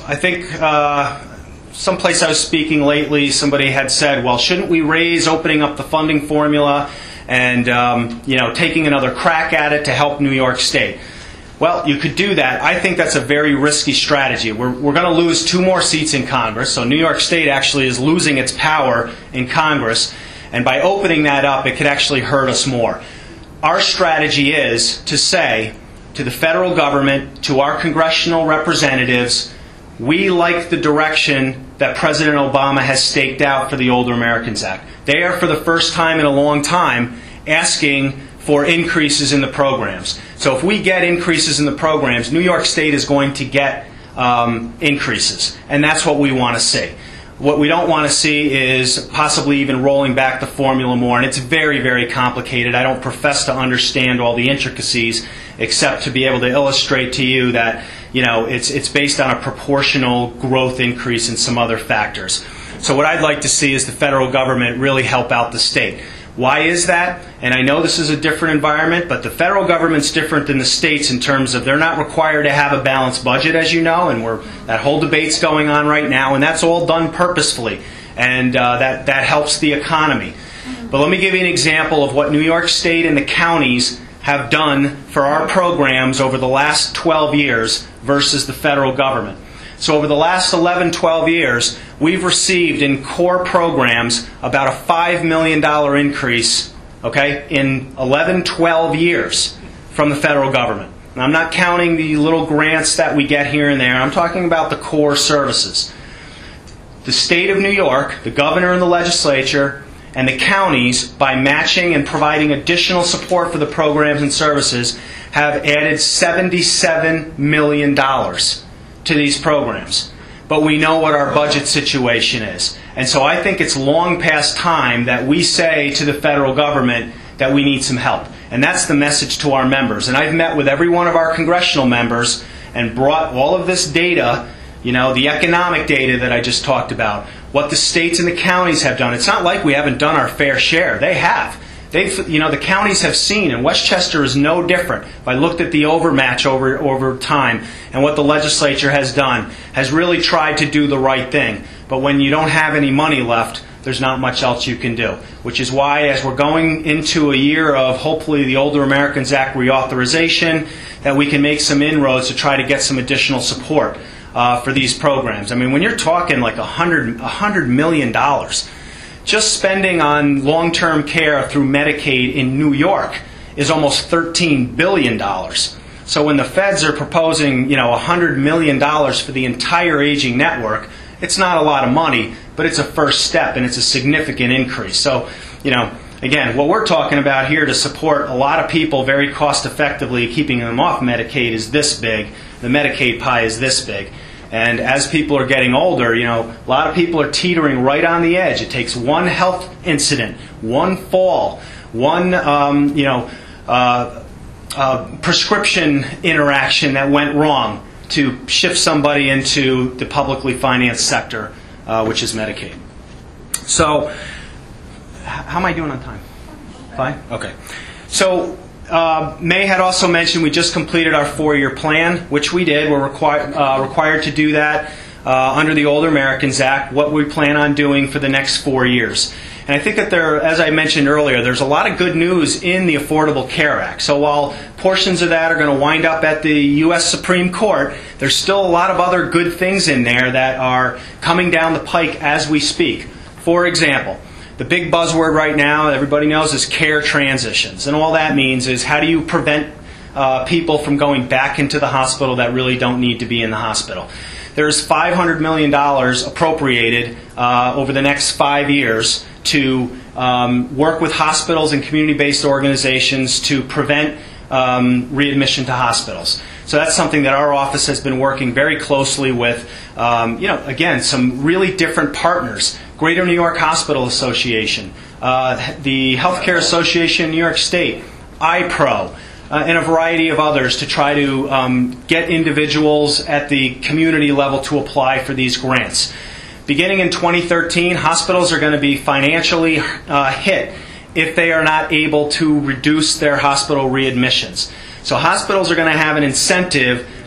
I think uh, someplace I was speaking lately, somebody had said, well, shouldn't we raise opening up the funding formula and um, you know, taking another crack at it to help New York State? Well, you could do that. I think that's a very risky strategy. We're, we're going to lose two more seats in Congress, so New York State actually is losing its power in Congress, and by opening that up, it could actually hurt us more. Our strategy is to say to the federal government, to our congressional representatives, we like the direction that President Obama has staked out for the Older Americans Act. They are, for the first time in a long time, asking for increases in the programs. So if we get increases in the programs, New York State is going to get um, increases, and that's what we want to see. What we don't want to see is possibly even rolling back the formula more, and it's very, very complicated. I don't profess to understand all the intricacies, except to be able to illustrate to you that, you know, it's it's based on a proportional growth increase and some other factors. So what I'd like to see is the federal government really help out the state. Why is that? And I know this is a different environment, but the federal government's different than the states in terms of they're not required to have a balanced budget, as you know, and we're, that whole debate's going on right now, and that's all done purposefully, and uh, that, that helps the economy. But let me give you an example of what New York State and the counties have done for our programs over the last twelve years versus the federal government. So over the last eleven, twelve years, we've received in core programs about a five million dollars increase, okay, in eleven, twelve years from the federal government. And I'm not counting the little grants that we get here and there. I'm talking about the core services. The state of New York, the governor and the legislature, and the counties, by matching and providing additional support for the programs and services, have added seventy-seven million dollars to these programs. But we know what our budget situation is. And so I think it's long past time that we say to the federal government that we need some help. And that's the message to our members. And I've met with every one of our congressional members and brought all of this data, you know, the economic data that I just talked about, what the states and the counties have done. It's not like we haven't done our fair share. They have. They've, you know, the counties have seen, and Westchester is no different. If I looked at the overmatch over over time and what the legislature has done, has really tried to do the right thing. But when you don't have any money left, there's not much else you can do. Which is why, as we're going into a year of hopefully the Older Americans Act reauthorization, that we can make some inroads to try to get some additional support uh, for these programs. I mean, when you're talking like a hundred, a hundred million dollars. Just spending on long-term care through Medicaid in New York is almost thirteen billion dollars. So when the feds are proposing, you know, one hundred million dollars for the entire aging network, it's not a lot of money, but it's a first step and it's a significant increase. So, you know, again, what we're talking about here to support a lot of people very cost-effectively, keeping them off Medicaid, is this big. The Medicaid pie is this big. And as people are getting older, you know, a lot of people are teetering right on the edge. It takes one health incident, one fall, one, um, you know, uh, uh, prescription interaction that went wrong to shift somebody into the publicly financed sector, uh, which is Medicaid. So, how am I doing on time? Fine? Okay. So, Uh, May had also mentioned we just completed our four-year plan, which we did. We're required uh, required to do that uh, under the Older Americans Act, what we plan on doing for the next four years. And I think that there, as I mentioned earlier, there's a lot of good news in the Affordable Care Act. So while portions of that are going to wind up at the U S Supreme Court, there's still a lot of other good things in there that are coming down the pike as we speak. For example, the big buzzword right now, everybody knows, is care transitions. And all that means is how do you prevent uh, people from going back into the hospital that really don't need to be in the hospital. There's five hundred million dollars appropriated uh, over the next five years to um, work with hospitals and community-based organizations to prevent um, readmission to hospitals. So that's something that our office has been working very closely with, um, you know, again, some really different partners. Greater New York Hospital Association, uh, the Healthcare Association in New York State, I P R O, uh, and a variety of others to try to um, get individuals at the community level to apply for these grants. Beginning in twenty thirteen, hospitals are going to be financially uh, hit if they are not able to reduce their hospital readmissions. So hospitals are going to have an incentive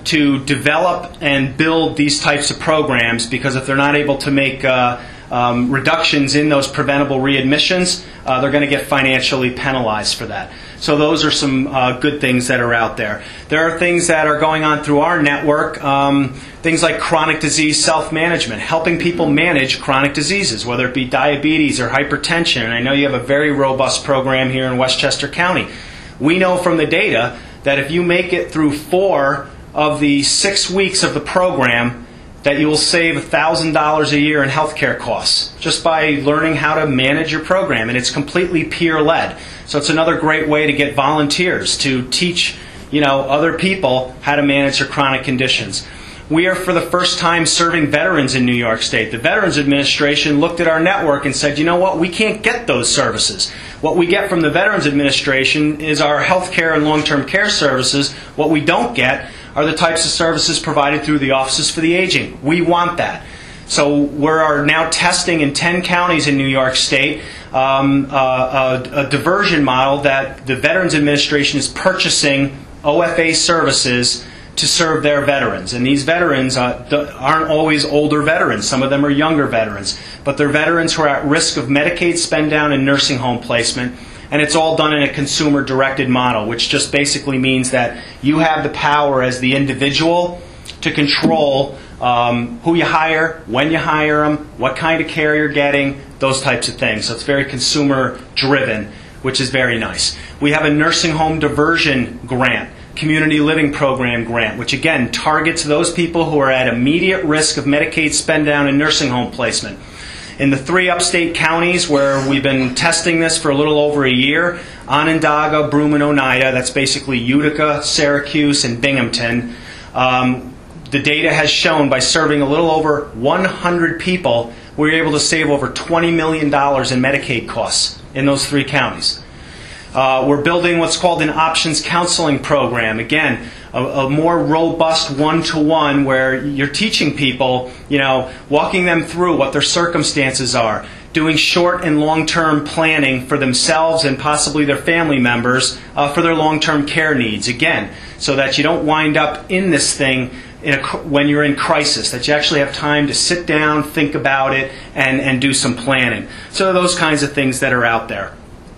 to develop and build these types of programs, because if they're not able to make uh, um, reductions in those preventable readmissions, uh, they're going to get financially penalized for that. So those are some uh, good things that are out there. There are things that are going on through our network, um, things like chronic disease self-management, helping people manage chronic diseases, whether it be diabetes or hypertension. And I know you have a very robust program here in Westchester County. We know from the data that if you make it through four of the six weeks of the program, that you will save one thousand dollars a year in healthcare costs just by learning how to manage your program. And it's completely peer-led. So it's another great way to get volunteers to teach, you know, other people how to manage their chronic conditions. We are, for the first time, serving veterans in New York State. The Veterans Administration looked at our network and said, you know what, we can't get those services. What we get from the Veterans Administration is our health care and long-term care services. What we don't get are the types of services provided through the Offices for the Aging. We want that. So we are now testing in ten counties in New York State um, uh, a, a diversion model that the Veterans Administration is purchasing O F A services to serve their veterans. And these veterans uh, aren't always older veterans. Some of them are younger veterans. But they're veterans who are at risk of Medicaid spend down and nursing home placement. And it's all done in a consumer-directed model, which just basically means that you have the power as the individual to control um, who you hire, when you hire them, what kind of care you're getting, those types of things. So it's very consumer-driven, which is very nice. We have a nursing home diversion grant, community living program grant, which again targets those people who are at immediate risk of Medicaid spend down and nursing home placement. In the three upstate counties where we've been testing this for a little over a year, Onondaga, Broome, and Oneida, that's basically Utica, Syracuse, and Binghamton, um, the data has shown by serving a little over one hundred people, we were able to save over twenty million dollars in Medicaid costs in those three counties. Uh, we're building what's called an options counseling program. Again, a, a more robust one-to-one where you're teaching people, you know, walking them through what their circumstances are, doing short and long-term planning for themselves and possibly their family members uh, for their long-term care needs. Again, so that you don't wind up in this thing in a, when you're in crisis, that you actually have time to sit down, think about it, and, and do some planning. So those kinds of things that are out there.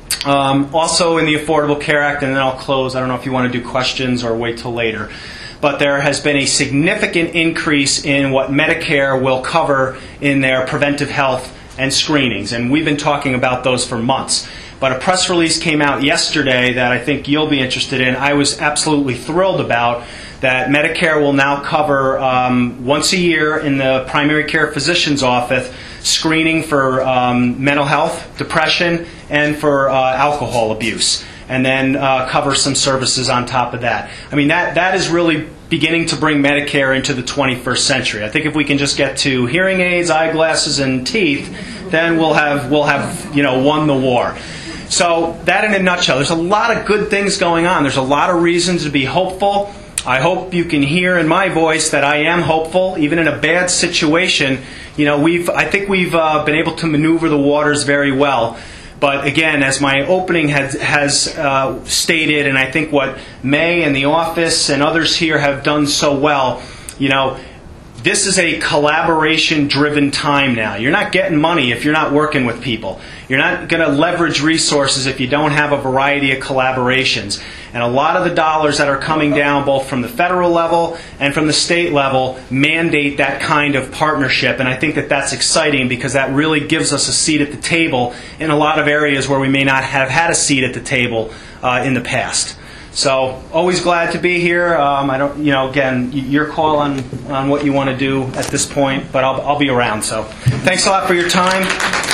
Um, also in the Affordable Care Act, and then I'll close. I don't know if you want to do questions or wait till later. But there has been a significant increase in what Medicare will cover in their preventive health and screenings. And we've been talking about those for months. But a press release came out yesterday that I think you'll be interested in. I was absolutely thrilled about that Medicare will now cover um, once a year in the primary care physician's office screening for um, mental health, depression, and for uh, alcohol abuse, and then uh, cover some services on top of that. I mean, that that is really beginning to bring Medicare into the twenty-first century. I think if we can just get to hearing aids, eyeglasses, and teeth, then we'll have we'll have you know won the war. So that in a nutshell. There's a lot of good things going on. There's a lot of reasons to be hopeful. I hope you can hear in my voice that I am hopeful, even in a bad situation. You know, we've I think we've uh, been able to maneuver the waters very well. But again, as my opening has, has uh, stated, and I think what May and the office and others here have done so well, you know, this is a collaboration-driven time now. You're not getting money if you're not working with people. You're not going to leverage resources if you don't have a variety of collaborations. And a lot of the dollars that are coming down, both from the federal level and from the state level, mandate that kind of partnership. And I think that that's exciting because that really gives us a seat at the table in a lot of areas where we may not have had a seat at the table uh, in the past. So, always glad to be here. Um, I don't, you know, again, your call on, on what you want to do at this point, but I'll, I'll be around. So, thanks a lot for your time.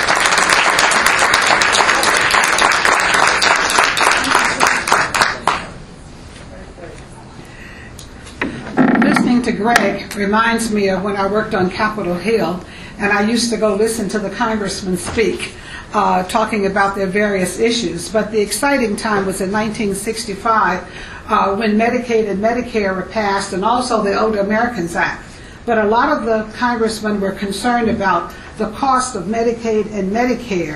Listening to Greg reminds me of when I worked on Capitol Hill, and I used to go listen to the congressmen speak. Uh, talking about their various issues. But the exciting time was in nineteen sixty-five uh, when Medicaid and Medicare were passed, and also the Older Americans Act. But a lot of the congressmen were concerned about the cost of Medicaid and Medicare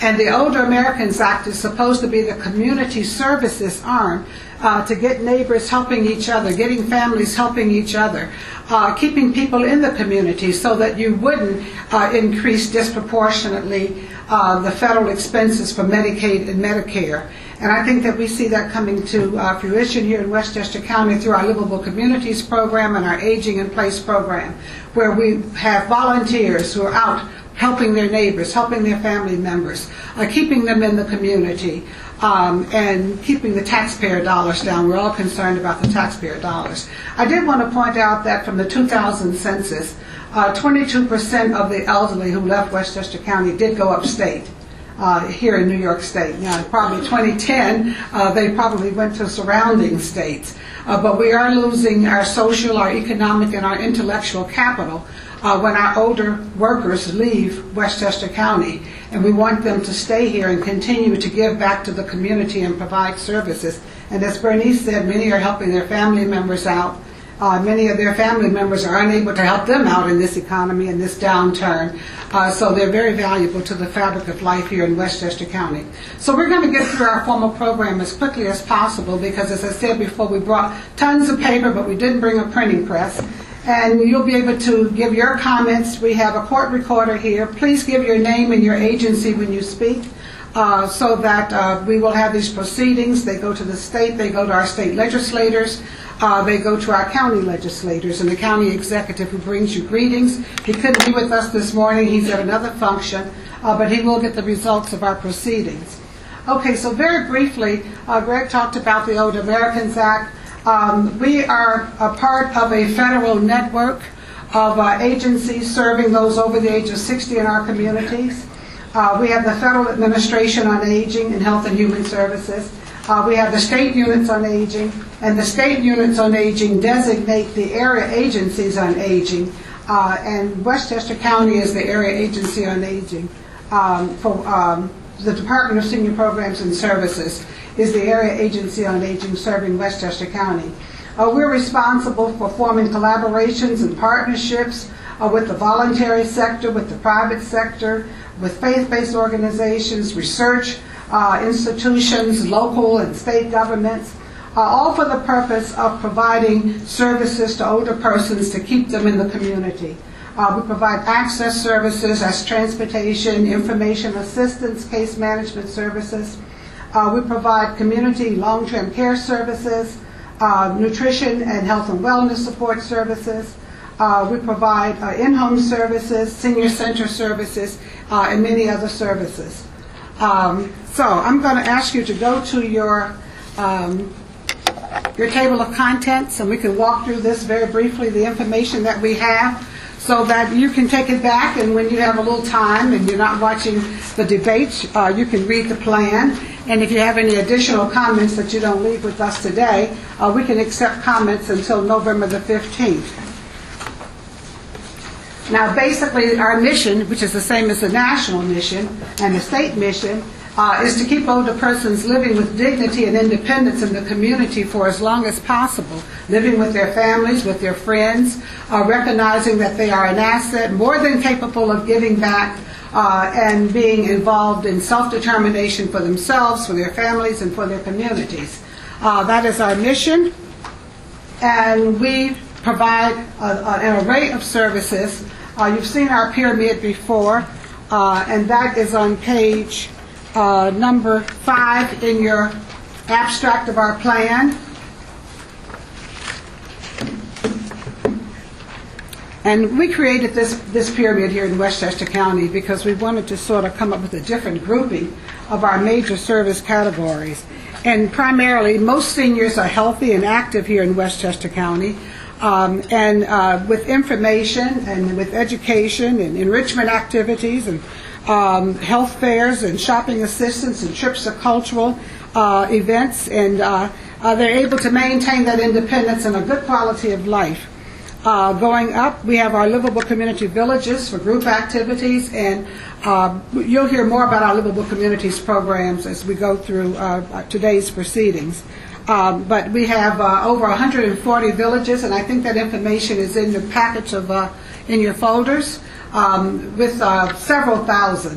And the Older Americans Act is supposed to be the community services arm uh, to get neighbors helping each other, getting families helping each other, uh, keeping people in the community so that you wouldn't uh, increase disproportionately uh, the federal expenses for Medicaid and Medicare. And I think that we see that coming to uh, fruition here in Westchester County through our Livable Communities program and our Aging in Place program, where we have volunteers who are out helping their neighbors, helping their family members, uh, keeping them in the community, um, and keeping the taxpayer dollars down. We're all concerned about the taxpayer dollars. I did want to point out that from the two thousand census, uh, twenty-two percent of the elderly who left Westchester County did go upstate. Uh, here in New York State. Now, probably twenty ten, uh, they probably went to surrounding states. Uh, but we are losing our social, our economic, and our intellectual capital uh, when our older workers leave Westchester County. And we want them to stay here and continue to give back to the community and provide services. And as Bernice said, many are helping their family members out. Uh, many of their family members are unable to help them out in this economy and this downturn. Uh, so they're very valuable to the fabric of life here in Westchester County. So we're going to get through our formal program as quickly as possible because, as I said before, we brought tons of paper, but we didn't bring a printing press. And you'll be able to give your comments. We have a court recorder here. Please give your name and your agency when you speak. Uh, so that uh, we will have these proceedings. They go to the state, they go to our state legislators, uh, they go to our county legislators and the county executive who brings you greetings. He couldn't be with us this morning, he's at another function, uh, but he will get the results of our proceedings. Okay, so very briefly, uh, Greg talked about the Older Americans Act. Um, we are a part of a federal network of uh, agencies serving those over the age of sixty in our communities. Uh, we have the Federal Administration on Aging and Health and Human Services. Uh, we have the state units on aging, and the state units on aging designate the area agencies on aging, uh, and Westchester County is the area agency on aging. Um, for um, the Department of Senior Programs and Services is the area agency on aging serving Westchester County. Uh, we're responsible for forming collaborations and partnerships uh, with the voluntary sector, with the private sector, with faith-based organizations, research uh, institutions, local and state governments, uh, all for the purpose of providing services to older persons to keep them in the community. Uh, we provide access services as transportation, information assistance, case management services. Uh, we provide community long-term care services, uh, nutrition and health and wellness support services. Uh, we provide uh, in-home services, senior center services, uh, and many other services. Um, so I'm going to ask you to go to your um, your table of contents, and we can walk through this very briefly, the information that we have, so that you can take it back, and when you have a little time and you're not watching the debate, uh, you can read the plan. And if you have any additional comments that you don't leave with us today, uh, we can accept comments until November the fifteenth. Now, basically, our mission, which is the same as the national mission and the state mission, uh, is to keep older persons living with dignity and independence in the community for as long as possible, living with their families, with their friends, uh, recognizing that they are an asset, more than capable of giving back, uh, and being involved in self-determination for themselves, for their families, and for their communities. Uh, that is our mission, and we provide a, a, an array of services. Uh, you've seen our pyramid before, uh, and that is on page uh, number five in your abstract of our plan. And we created this, this pyramid here in Westchester County because we wanted to sort of come up with a different grouping of our major service categories. And primarily, most seniors are healthy and active here in Westchester County. Um, and uh, with information and with education and enrichment activities and um, health fairs and shopping assistance and trips to cultural uh, events, and uh, uh, they're able to maintain that independence and a good quality of life. Uh, going up, we have our livable community villages for group activities, and uh, you'll hear more about our livable communities programs as we go through uh, today's proceedings. Um, but we have uh, over one hundred forty villages, and I think that information is in the package of uh, in your folders, um, with uh, several thousand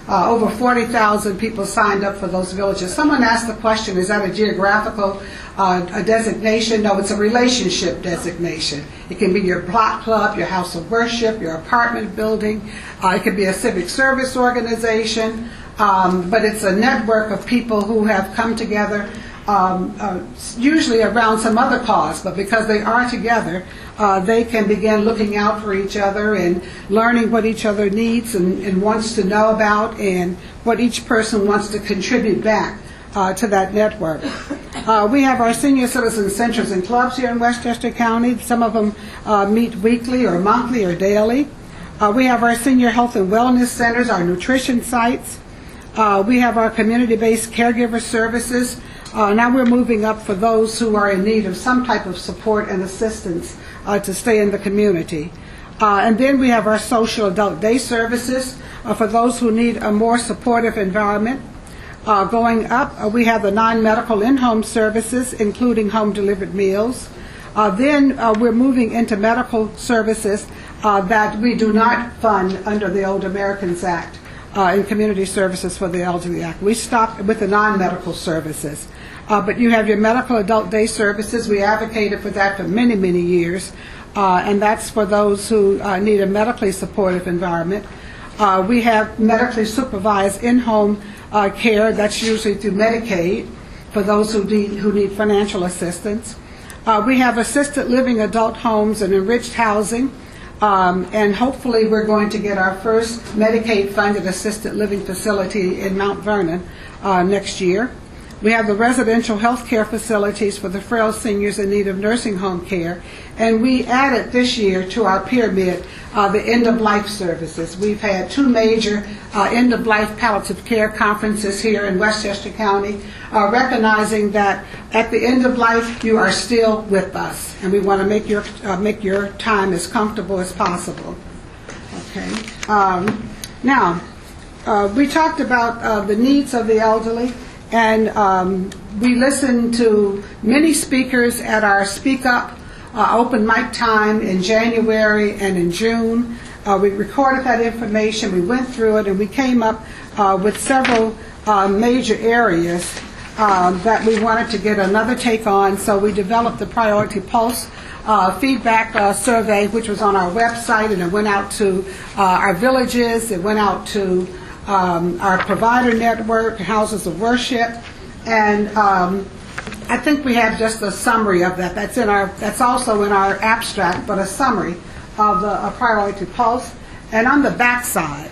Uh, over forty thousand people signed up for those villages. Someone asked the question, is that a geographical uh, a designation? No, it's a relationship designation. It can be your block club, your house of worship, your apartment building. Uh, it could be a civic service organization. Um, but it's a network of people who have come together, um, uh, usually around some other cause, but because they are together, uh, they can begin looking out for each other and learning what each other needs and, and wants to know about, and what each person wants to contribute back uh, to that network. Uh, we have our senior citizen centers and clubs here in Westchester County. Some of them uh, meet weekly or monthly or daily. Uh, we have our senior health and wellness centers, our nutrition sites. Uh, we have our community-based caregiver services. Uh, now we're moving up for those who are in need of some type of support and assistance uh, to stay in the community. Uh, and then we have our social adult day services uh, for those who need a more supportive environment. Uh, going up, uh, we have the non-medical in-home services, including home-delivered meals. Uh, then uh, we're moving into medical services uh, that we do not fund under the Old Americans Act. Uh, in Community Services for the Elderly Act. We stopped with the non-medical services. Uh, but you have your medical adult day services. We advocated for that for many, many years. Uh, and that's for those who uh, need a medically supportive environment. Uh, we have medically supervised in-home uh, care. That's usually through Medicaid for those who need, who need financial assistance. Uh, we have assisted living adult homes and enriched housing. Um, and hopefully we're going to get our first Medicaid-funded assisted living facility in Mount Vernon uh, next year. We have the residential health care facilities for the frail seniors in need of nursing home care. And we added this year to our pyramid uh, the end-of-life services. We've had two major uh, end-of-life palliative care conferences here in Westchester County, uh, recognizing that at the end of life you are still with us, and we want to make your uh, make your time as comfortable as possible. Okay. Um, now, uh, we talked about uh, the needs of the elderly. And um, we listened to many speakers at our Speak Up uh, open mic time in January and in June. Uh, we recorded that information, we went through it, and we came up uh, with several uh, major areas uh, that we wanted to get another take on. So we developed the Priority Pulse uh, feedback uh, survey, which was on our website, and it went out to uh, our villages, it went out to Um, our provider network, houses of worship, and um, I think we have just a summary of that. That's in our. That's also in our abstract, but a summary of the uh, Priority Pulse. And on the back side,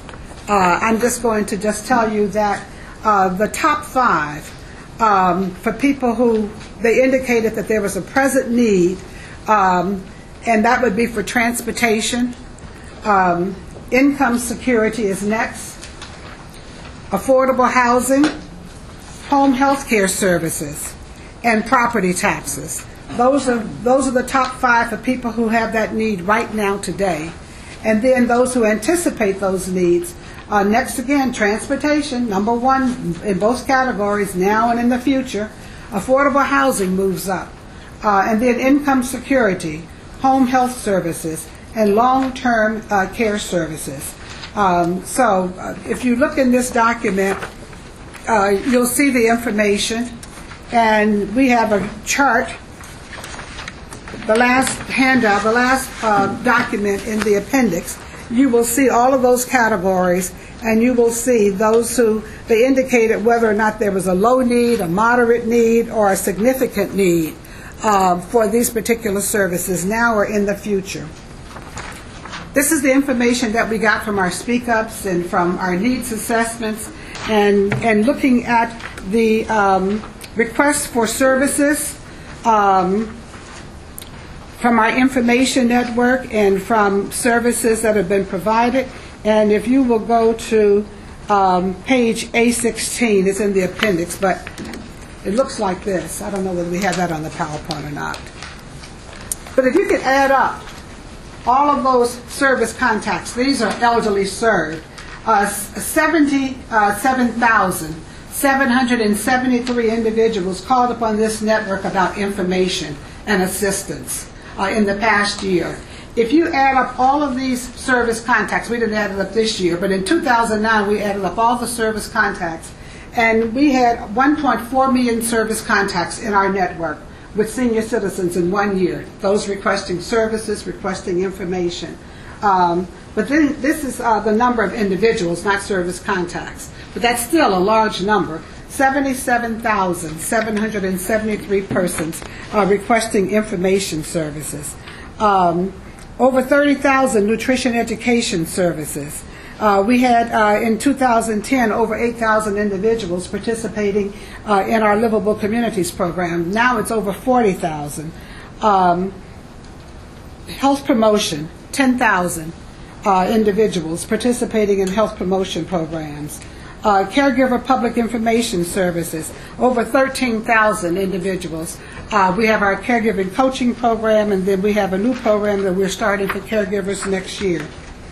uh, I'm just going to just tell you that uh, the top five um, for people who they indicated that there was a present need, um, and that would be for transportation. Um, income security is next. Affordable housing, home health care services, and property taxes. Those are those are the top five for people who have that need right now today. And then those who anticipate those needs. Uh, next again, transportation, number one in both categories now and in the future. Affordable housing moves up. Uh, and then income security, home health services, and long-term uh, care services. Um, so uh, if you look in this document, uh, you'll see the information, and we have a chart. The last handout, the last uh, document in the appendix, you will see all of those categories, and you will see those who, they indicated whether or not there was a low need, a moderate need, or a significant need uh, for these particular services now or in the future. This is the information that we got from our speak-ups and from our needs assessments, and, and looking at the um, requests for services um, from our information network and from services that have been provided. And if you will go to um, page A sixteen, it's in the appendix, but it looks like this. I don't know whether we have that on the PowerPoint or not. But if you could add up all of those service contacts, these are elderly served, uh, seventy-seven thousand seven hundred seventy-three individuals called upon this network about information and assistance uh, in the past year. if you add up all of these service contacts, we didn't add it up this year, but in two thousand nine we added up all the service contacts, and we had one point four million service contacts in our network with senior citizens in one year, those requesting services, requesting information. Um, but then this is uh, the number of individuals, not service contacts. But that's still a large number. seventy-seven thousand seven hundred seventy-three persons are requesting information services. Um, over thirty thousand nutrition education services. Uh, we had uh, in two thousand ten over eight thousand individuals participating uh, in our Livable Communities program. Now it's over forty thousand. Um, health promotion, ten thousand uh, individuals participating in health promotion programs. Uh, caregiver public information services, over thirteen thousand individuals. Uh, we have our caregiving coaching program, and then we have a new program that we're starting for caregivers next year.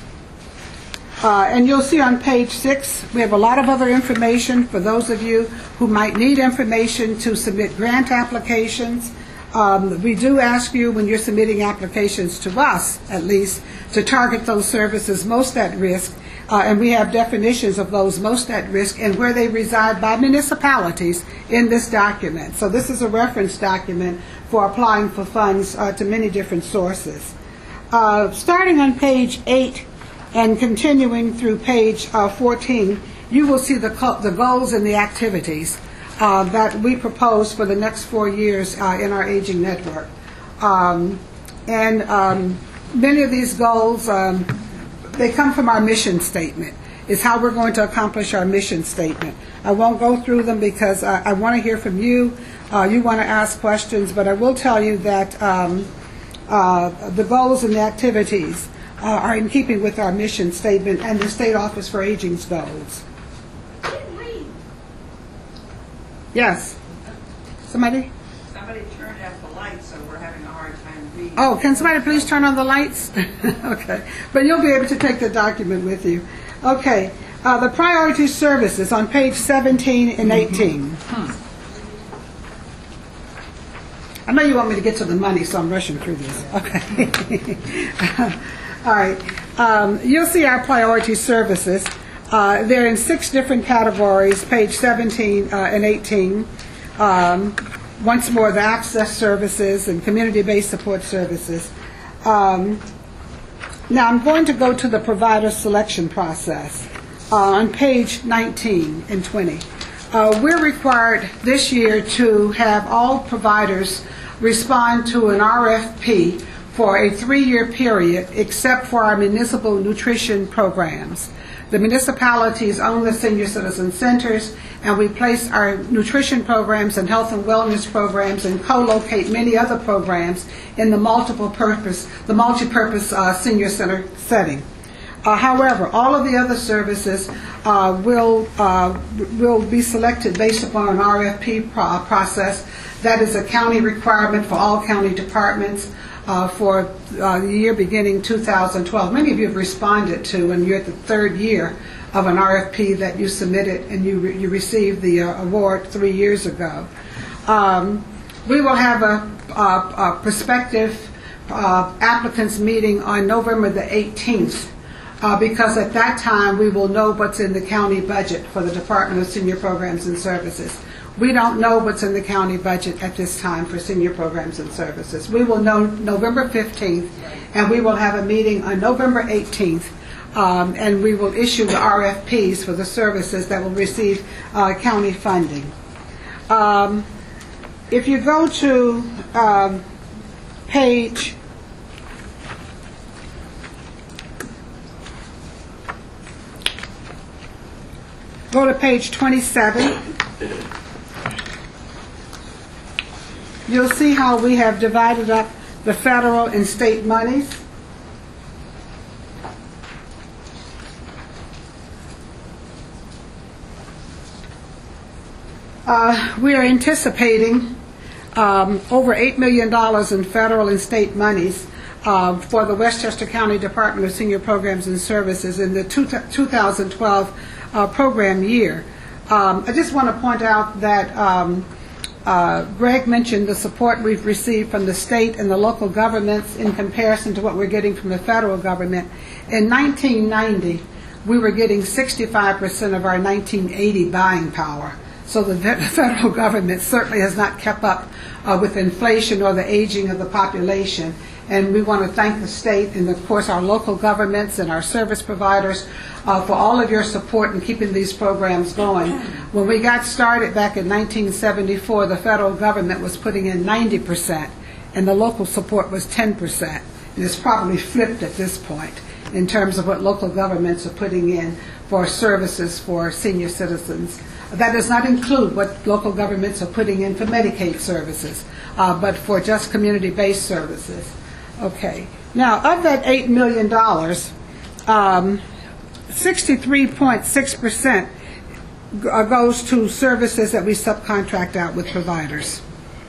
Uh, and you'll see on page six, we have a lot of other information for those of you who might need information to submit grant applications. Um, we do ask you, when you're submitting applications to us, at least, to target those services most at risk. Uh, and we have definitions of those most at risk and where they reside by municipalities in this document. So this is a reference document for applying for funds uh, to many different sources. Uh, starting on page eight and continuing through page uh, fourteen, you will see the, co- the goals and the activities uh, that we propose for the next four years uh, in our aging network. Um, and um, many of these goals, um, they come from our mission statement. It's how we're going to accomplish our mission statement. I won't go through them because uh, I want to hear from you. Uh, you want to ask questions, but I will tell you that um, uh, the goals and the activities uh, are in keeping with our mission statement and the State Office for Aging's goals. Yes? Somebody? Somebody turned off the lights, so we're having a hard time reading. Oh, can somebody please turn on the lights? Okay. But you'll be able to take the document with you. Okay. Uh, the priority services on page seventeen and eighteen. I know you want me to get to the money, so I'm rushing through this. Okay. All right. Um, you'll see our priority services. Uh, they're in six different categories, page seventeen uh, and eighteen. Um, once more, the access services and community-based support services. Um, now, I'm going to go to the provider selection process uh, on page nineteen and twenty. Uh, we're required this year to have all providers respond to an R F P for a three-year period, except for our municipal nutrition programs. The municipalities own the senior citizen centers, and we place our nutrition programs and health and wellness programs and co-locate many other programs in the multiple purpose, the multi-purpose uh, senior center setting. Uh, however, all of the other services uh, will uh, will be selected based upon an R F P pro- process. That is a county requirement for all county departments uh, for uh, the year beginning two thousand twelve. Many of you have responded to, and you're at the third year of an R F P that you submitted and you re- you received the uh, award three years ago. Um, we will have a, a, a prospective uh, applicants meeting on November the eighteenth. Uh, because at that time we will know what's in the county budget for the Department of Senior Programs and Services. We don't know what's in the county budget at this time for senior programs and services. We will know November fifteenth, and we will have a meeting on November eighteenth, um, and we will issue the R F Ps for the services that will receive uh, county funding. Um, if you go to um, page Go to page twenty-seven. You'll see how we have divided up the federal and state monies. Uh, we are anticipating um, over eight million dollars in federal and state monies uh, for the Westchester County Department of Senior Programs and Services in the two thousand twelve Uh, program year. Um, I just want to point out that um, Uh, Greg mentioned the support we've received from the state and the local governments in comparison to what we're getting from the federal government. In nineteen ninety, we were getting sixty-five percent of our nineteen eighty buying power. So the federal government certainly has not kept up uh, with inflation or the aging of the population. And we want to thank the state and, of course, our local governments and our service providers uh, for all of your support in keeping these programs going. When we got started back in nineteen seventy-four, the federal government was putting in ninety percent, and the local support was ten percent. And it's probably flipped at this point in terms of what local governments are putting in for services for senior citizens. That does not include what local governments are putting in for Medicaid services, uh, but for just community-based services. Okay. Now, of that eight million dollars, um, sixty-three point six percent goes to services that we subcontract out with providers.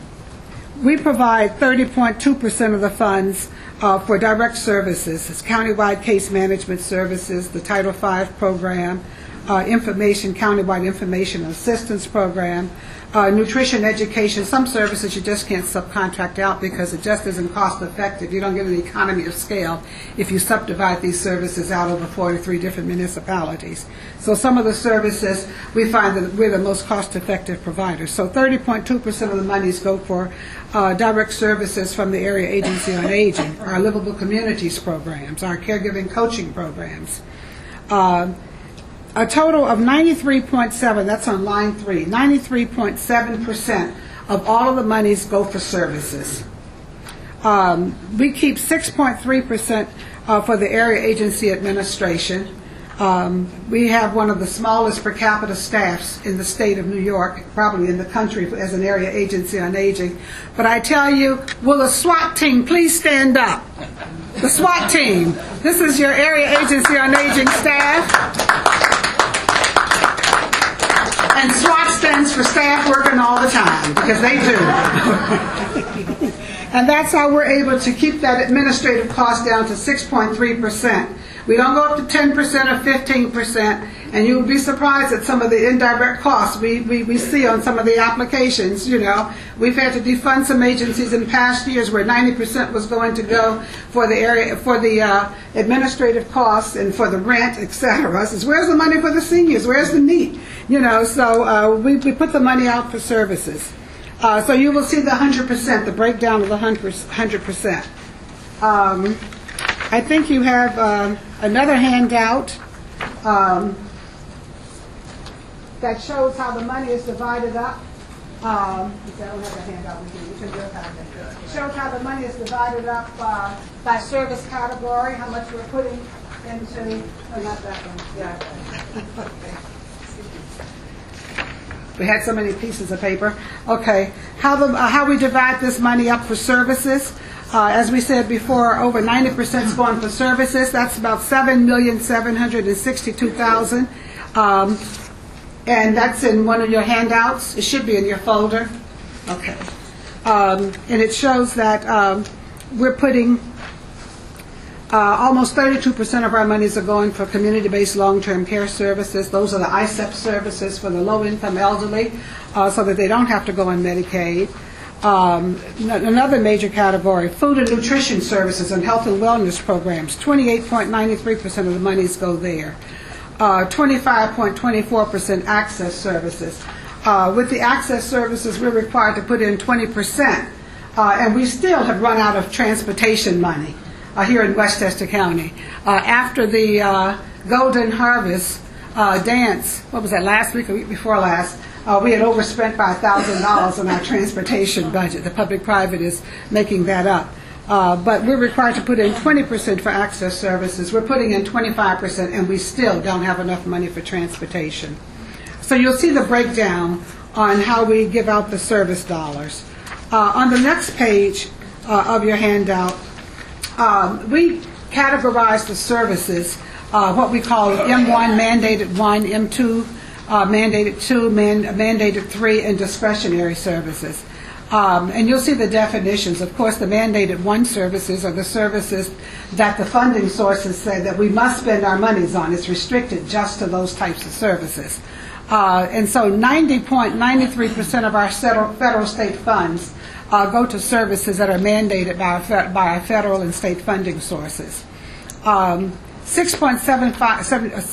We provide thirty point two percent of the funds uh, for direct services. It's countywide case management services, the Title five program, uh, information, countywide information assistance program, uh, nutrition education. Some services you just can't subcontract out because it just isn't cost effective. You don't get an economy of scale if you subdivide these services out over forty-three different municipalities. So some of the services we find that we're the most cost effective providers. So thirty point two percent of the monies go for uh, direct services from the Area Agency on Aging, our Livable Communities programs, our caregiving coaching programs. Uh, A total of ninety-three point seven, that's on line three, ninety-three point seven percent of all of the monies go for services. Um, we keep six point three percent uh, for the area agency administration. Um, we have one of the smallest per capita staffs in the state of New York, probably in the country as an area agency on aging. But I tell you, will the SWAT team please stand up? The SWAT team. This is your area agency on aging staff. And SWAT stands for staff working all the time, because they do. And that's how we're able to keep that administrative cost down to six point three percent. We don't go up to ten percent or fifteen percent, and you will be surprised at some of the indirect costs we, we, we see on some of the applications. You know, we've had to defund some agencies in past years where ninety percent was going to go for the area, for the uh, administrative costs and for the rent, et cetera. Says, where's the money for the seniors? Where's the NEAT? You know, so uh, we, we put the money out for services. Uh, so you will see the one hundred percent, the breakdown of the one hundred percent. Um, I think you have uh, another handout um, that shows how the money is divided up. Um, I don't have a handout with you. You can just have it. It shows how the money is divided up uh, by service category, how much we're putting into, oh, not that one, yeah. Okay. We had so many pieces of paper. Okay, how, the, uh, how we divide this money up for services. Uh, as we said before, over ninety percent is going for services. That's about seven million seven hundred sixty-two thousand dollars. Um, and that's in one of your handouts. It should be in your folder. Okay. Um, and it shows that um, we're putting uh, almost thirty-two percent of our monies are going for community-based long-term care services. Those are the I S E P services for the low-income elderly, uh, so that they don't have to go on Medicaid. Um, another major category, food and nutrition services and health and wellness programs. twenty-eight point nine three percent of the monies go there. Uh, twenty-five point two four percent access services. Uh, with the access services, we're required to put in twenty percent, uh, and we still have run out of transportation money uh, here in Westchester County. Uh, after the uh, Golden Harvest uh, dance, what was that, last week or week before last, Uh, we had overspent by one thousand dollars on our transportation budget. The public-private is making that up. Uh, but we're required to put in twenty percent for access services. We're putting in twenty-five percent, and we still don't have enough money for transportation. So you'll see the breakdown on how we give out the service dollars. Uh, on the next page uh, of your handout, um, we categorize the services, uh, what we call M one, mandated one, M two, Uh, mandated two, man, mandated three, and discretionary services. Um, and you'll see the definitions. Of course, the mandated one services are the services that the funding sources say that we must spend our monies on. It's restricted just to those types of services. Uh, and so ninety point nine three percent of our federal, federal state funds uh, go to services that are mandated by our, fe- by our federal and state funding sources. Um, six point seven five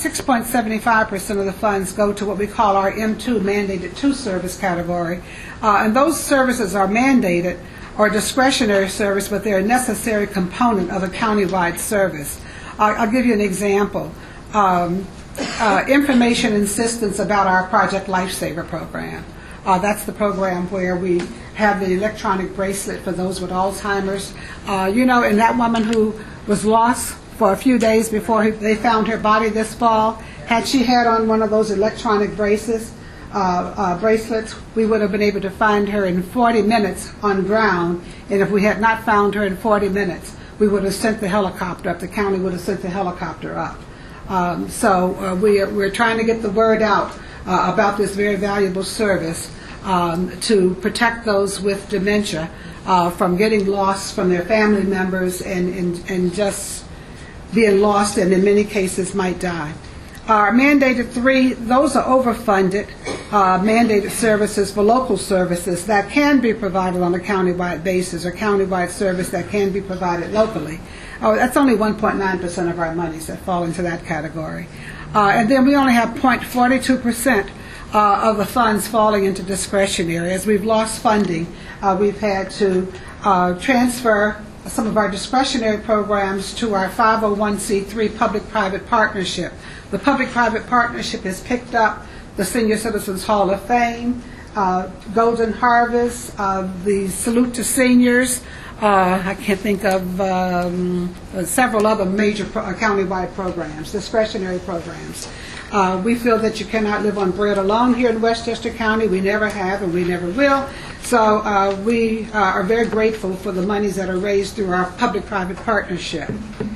percent of the funds go to what we call our M two mandated two service category. Uh, and those services are mandated or discretionary service, but they're a necessary component of a county-wide service. Uh, I'll give you an example. Um, uh, information insistence about our Project Lifesaver program. Uh, that's the program where we have the electronic bracelet for those with Alzheimer's. Uh, you know, and that woman who was lost for a few days before he, they found her body this fall, had she had on one of those electronic braces, uh, uh, bracelets, we would have been able to find her in forty minutes on ground. And if we had not found her in forty minutes, we would have sent the helicopter up. The county would have sent the helicopter up. Um, so uh, we are, we're trying to get the word out uh, about this very valuable service um, to protect those with dementia uh, from getting lost from their family members and, and, and just being lost, and in many cases might die. Our mandated three, those are overfunded uh, mandated services for local services that can be provided on a countywide basis, or countywide service that can be provided locally. Oh, that's only one point nine percent of our monies that fall into that category. Uh, and then we only have zero point four two percent uh, of the funds falling into discretionary. As we've lost funding, uh, we've had to uh, transfer some of our discretionary programs to our five oh one c three public-private partnership. The public-private partnership has picked up the Senior Citizens Hall of Fame, uh, Golden Harvest, uh, the Salute to Seniors. Uh, I can't think of um, uh, several other major pro- uh, countywide programs, discretionary programs. Uh, we feel that you cannot live on bread alone here in Westchester County. We never have and we never will. So uh, we uh, are very grateful for the monies that are raised through our public-private partnership.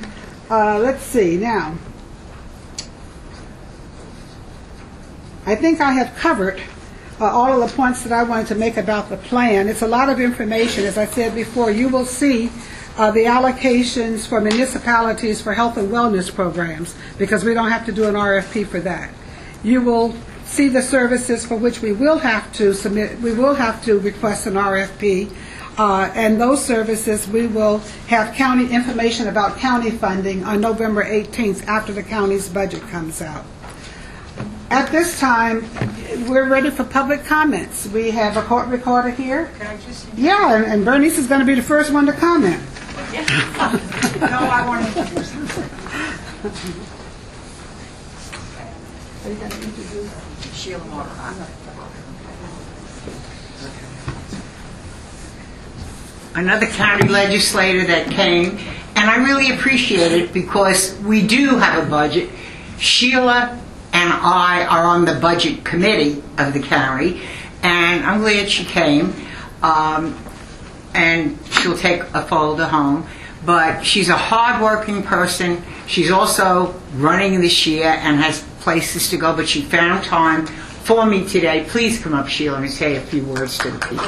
Uh, let's see now. I think I have covered uh, all of the points that I wanted to make about the plan. It's a lot of information. As I said before, you will see uh, the allocations for municipalities for health and wellness programs, because we don't have to do an R F P for that. You will see the services for which we will have to submit, we will have to request an R F P, uh, and those services we will have county information about county funding on November eighteenth after the county's budget comes out. At this time, we're ready for public comments. We have a court recorder here. Can I just? Yeah, and, and Bernice is going to be the first one to comment. No, I want to introduce you. Are you going to introduce Sheila Moore. Another county legislator that came, and I really appreciate it because we do have a budget. Sheila and I are on the budget committee of the county, and I'm glad she came. Um, and she'll take a folder home. But she's a hard-working person. She's also running this year and has places to go, but she found time for me today. Please come up, Sheila, and say a few words to the people.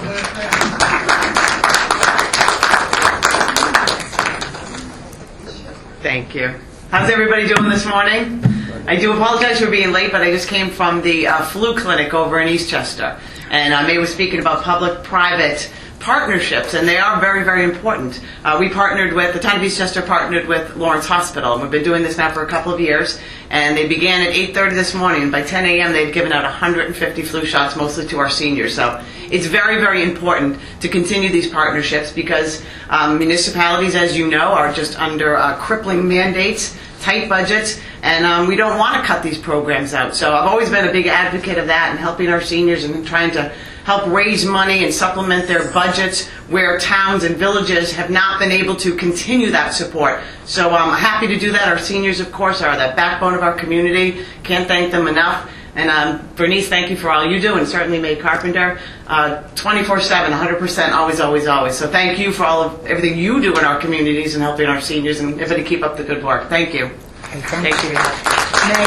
Thank you. How's everybody doing this morning? I do apologize for being late, but I just came from the uh, flu clinic over in Eastchester. And uh, May was speaking about public-private partnerships, and they are very, very important. Uh, we partnered with, the town of Eastchester partnered with Lawrence Hospital. We've been doing this now for a couple of years, and they began at eight thirty this morning, and by ten a.m. they'd given out one hundred fifty flu shots, mostly to our seniors. So it's very, very important to continue these partnerships because um, municipalities, as you know, are just under uh, crippling mandates, tight budgets, and um, we don't want to cut these programs out. So I've always been a big advocate of that and helping our seniors and trying to help raise money and supplement their budgets where towns and villages have not been able to continue that support. So um, I'm happy to do that. Our seniors, of course, are the backbone of our community. Can't thank them enough. And um, Bernice, thank you for all you do, and certainly May Carpenter, uh, twenty-four seven, one hundred percent, always, always, always. So thank you for all of everything you do in our communities and helping our seniors, and everybody keep up the good work. Thank you. Thank you. May,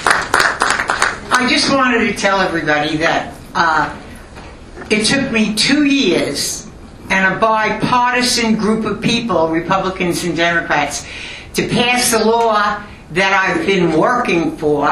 I just wanted to tell everybody that uh, it took me two years and a bipartisan group of people, Republicans and Democrats, to pass the law that I've been working for.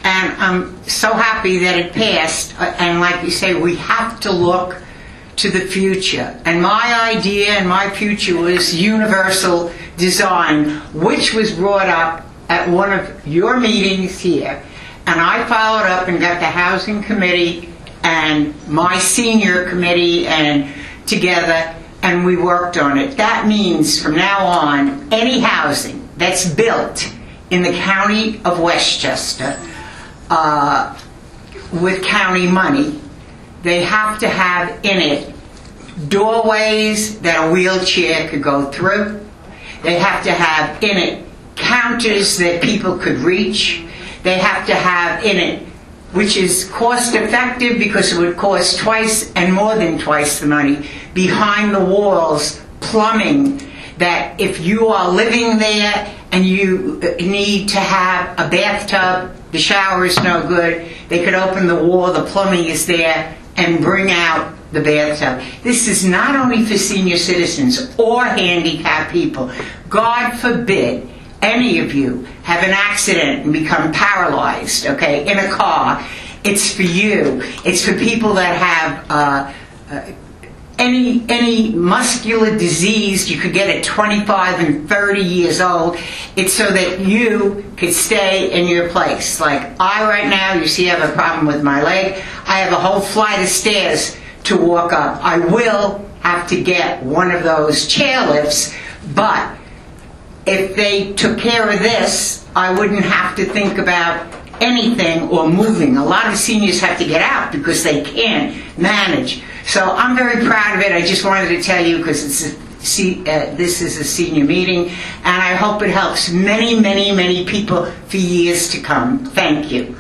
and I'm so happy that it passed. Uh, And like you say, we have to look to the future. And my idea and my future was universal design, which was brought up at one of your meetings here. And I followed up and got the housing committee and my senior committee and together, and we worked on it. That means from now on, any housing that's built in the county of Westchester uh, with county money, they have to have in it doorways that a wheelchair could go through. They have to have in it counters that people could reach. They have to have in it, which is cost effective because it would cost twice and more than twice the money, behind the walls plumbing, that if you are living there and you need to have a bathtub, the shower is no good, they could open the wall, the plumbing is there, and bring out the bathtub. This is not only for senior citizens or handicapped people. God forbid any of you have an accident and become paralyzed, okay, in a car. It's for you. It's for people that have uh, uh, any any muscular disease you could get at twenty-five and thirty years old. It's so that you could stay in your place. Like I right now, you see I have a problem with my leg. I have a whole flight of stairs to walk up. I will have to get one of those chairlifts, but if they took care of this, I wouldn't have to think about anything or moving. A lot of seniors have to get out because they can't manage. So I'm very proud of it. I just wanted to tell you because it's a, see, uh, this is a senior meeting, and I hope it helps many, many, many people for years to come. Thank you.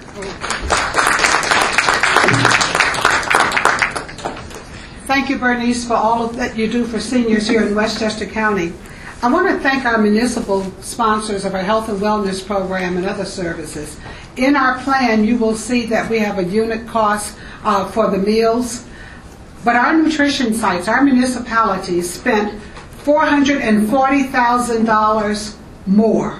Thank you, Bernice, for all of that you do for seniors here in Westchester County. I want to thank our municipal sponsors of our health and wellness program and other services. In our plan, you will see that we have a unit cost uh, for the meals, but our nutrition sites, our municipalities spent four hundred forty thousand dollars more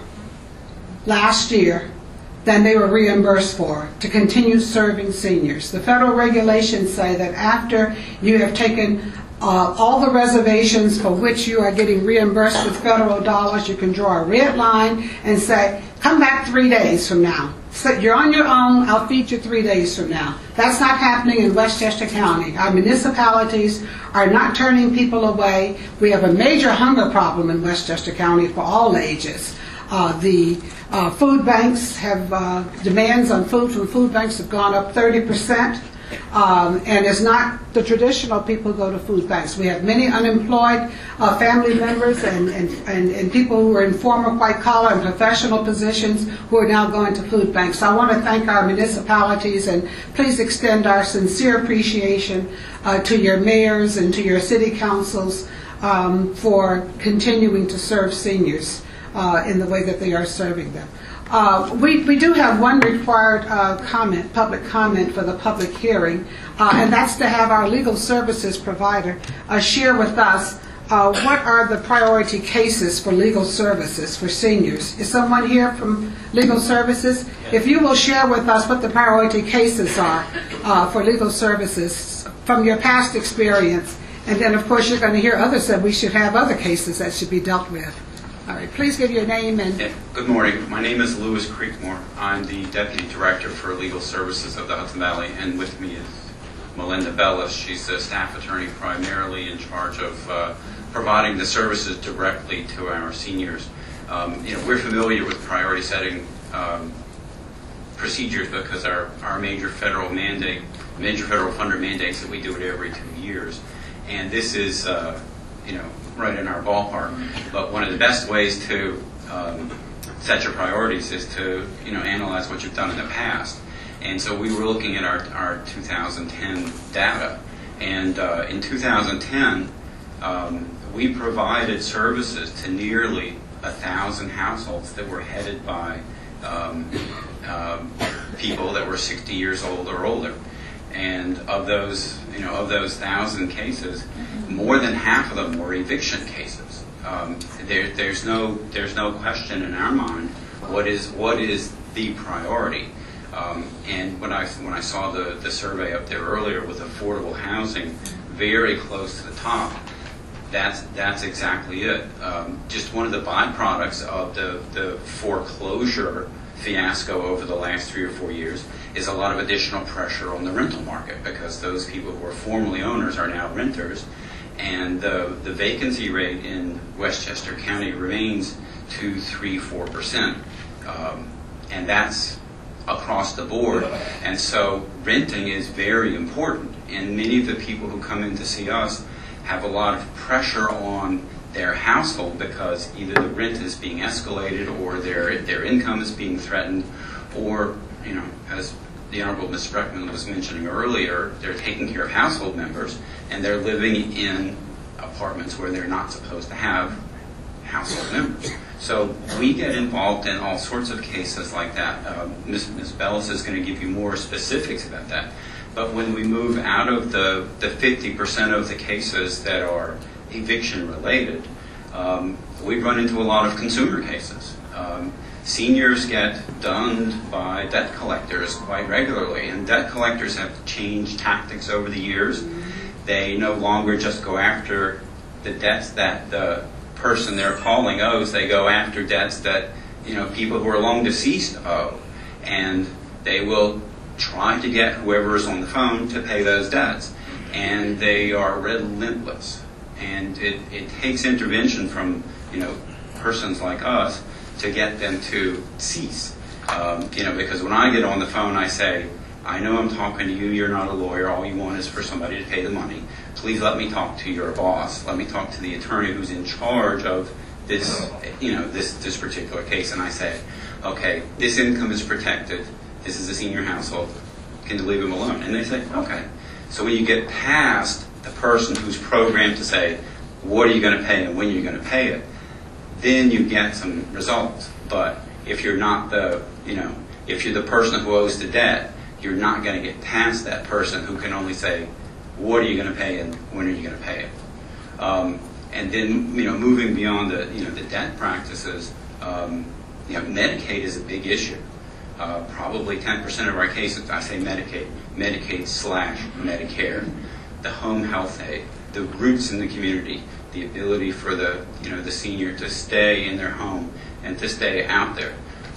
last year than they were reimbursed for to continue serving seniors. The federal regulations say that after you have taken Uh, all the reservations for which you are getting reimbursed with federal dollars, you can draw a red line and say, come back three days from now. So you're on your own, I'll feed you three days from now. That's not happening in Westchester County. Our municipalities are not turning people away. We have a major hunger problem in Westchester County for all ages. Uh, the uh, food banks have, uh, demands on food from food banks have gone up thirty percent. Um, and it's not the traditional people who go to food banks. We have many unemployed uh, family members and, and, and, and people who are in former white-collar and professional positions who are now going to food banks. So I want to thank our municipalities, and please extend our sincere appreciation uh, to your mayors and to your city councils um, for continuing to serve seniors uh, in the way that they are serving them. Uh, we, we do have one required uh, comment, public comment for the public hearing, uh, and that's to have our legal services provider uh, share with us uh, what are the priority cases for legal services for seniors. Is someone here from legal services? If you will share with us what the priority cases are uh, for legal services from your past experience, and then of course you're going to hear others that we should have other cases that should be dealt with. All right, please give your name and... Yeah, good morning. My name is Louis Creekmore. I'm the Deputy Director for Legal Services of the Hudson Valley, and with me is Melinda Bellis. She's a staff attorney primarily in charge of uh, providing the services directly to our seniors. Um, you know, we're familiar with priority setting um, procedures because our, our major federal mandate, major federal funder mandates that we do it every two years. And this is, uh, you know, right in our ballpark. But one of the best ways to um, set your priorities is to, you know, analyze what you've done in the past. And so we were looking at our, our two thousand ten data. And uh, in two thousand ten, um, we provided services to nearly a thousand households that were headed by um, uh, people that were sixty years old or older. And of those, you know, of those thousand cases, more than half of them were eviction cases. Um, there, there's no, there's no question in our mind what is what is the priority. Um, and when I when I saw the, the survey up there earlier with affordable housing very close to the top, that's that's exactly it. Um, just one of the byproducts of the, the foreclosure fiasco over the last three or four years is a lot of additional pressure on the rental market, because those people who are formerly owners are now renters, and the, the vacancy rate in Westchester County remains two, three, four percent, um, and that's across the board. And so renting is very important, and many of the people who come in to see us have a lot of pressure on their household because either the rent is being escalated or their their income is being threatened, or, you know, as the Honorable Miz Spreckman was mentioning earlier, they're taking care of household members and they're living in apartments where they're not supposed to have household members. So we get involved in all sorts of cases like that. Um, Miz Miz Bellis is going to give you more specifics about that. But when we move out of the, the fifty percent of the cases that are eviction related, um, we run into a lot of consumer cases. Um, seniors get dunned by debt collectors quite regularly, and debt collectors have changed tactics over the years. They no longer just go after the debts that the person they're calling owes. They go after debts that, you know, people who are long deceased owe, and they will try to get whoever is on the phone to pay those debts, and they are relentless. And it, it takes intervention from, you know, persons like us to get them to cease. Um, you know, because when I get on the phone, I say, I know I'm talking to you, you're not a lawyer, all you want is for somebody to pay the money. Please let me talk to your boss. Let me talk to the attorney who's in charge of this, you know, this, this particular case. And I say, okay, this income is protected. This is a senior household. Can you leave him alone? And they say, okay. So when you get past the person who's programmed to say, what are you going to pay and when are you going to pay it, then you get some results. But if you're not the, you know, if you're the person who owes the debt, you're not going to get past that person who can only say, what are you going to pay and when are you going to pay it? Um, and then, you know, moving beyond the, you know, the debt practices, um, you know, Medicaid is a big issue. Uh, probably ten percent of our cases, I say Medicaid, Medicaid slash Medicare, the home health aid, the roots in the community, the ability for the, you know, the senior to stay in their home and to stay out there.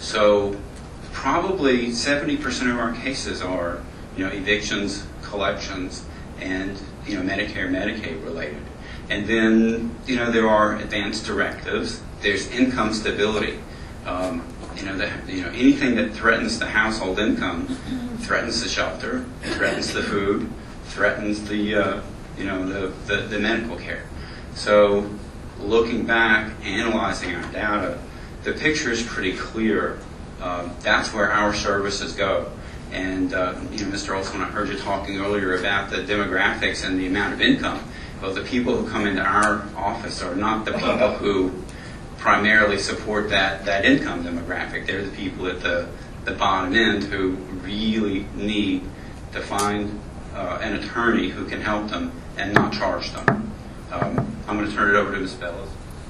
So probably seventy percent of our cases are, you know, evictions, collections, and, you know, Medicare, Medicaid related. And then, you know, there are advanced directives. There's income stability. Um, you know, the, you know, anything that threatens the household income threatens the shelter, threatens the food, threatens the, uh, you know, the, the, the medical care. So looking back, analyzing our data, the picture is pretty clear. Uh, that's where our services go. And, uh, you know, Mister Olson, I heard you talking earlier about the demographics and the amount of income. Well, the people who come into our office are not the people who primarily support that, that income demographic. They're the people at the, the bottom end who really need to find uh, an attorney who can help them and not charge them. Um, I'm going to turn it over to Miz Bellis.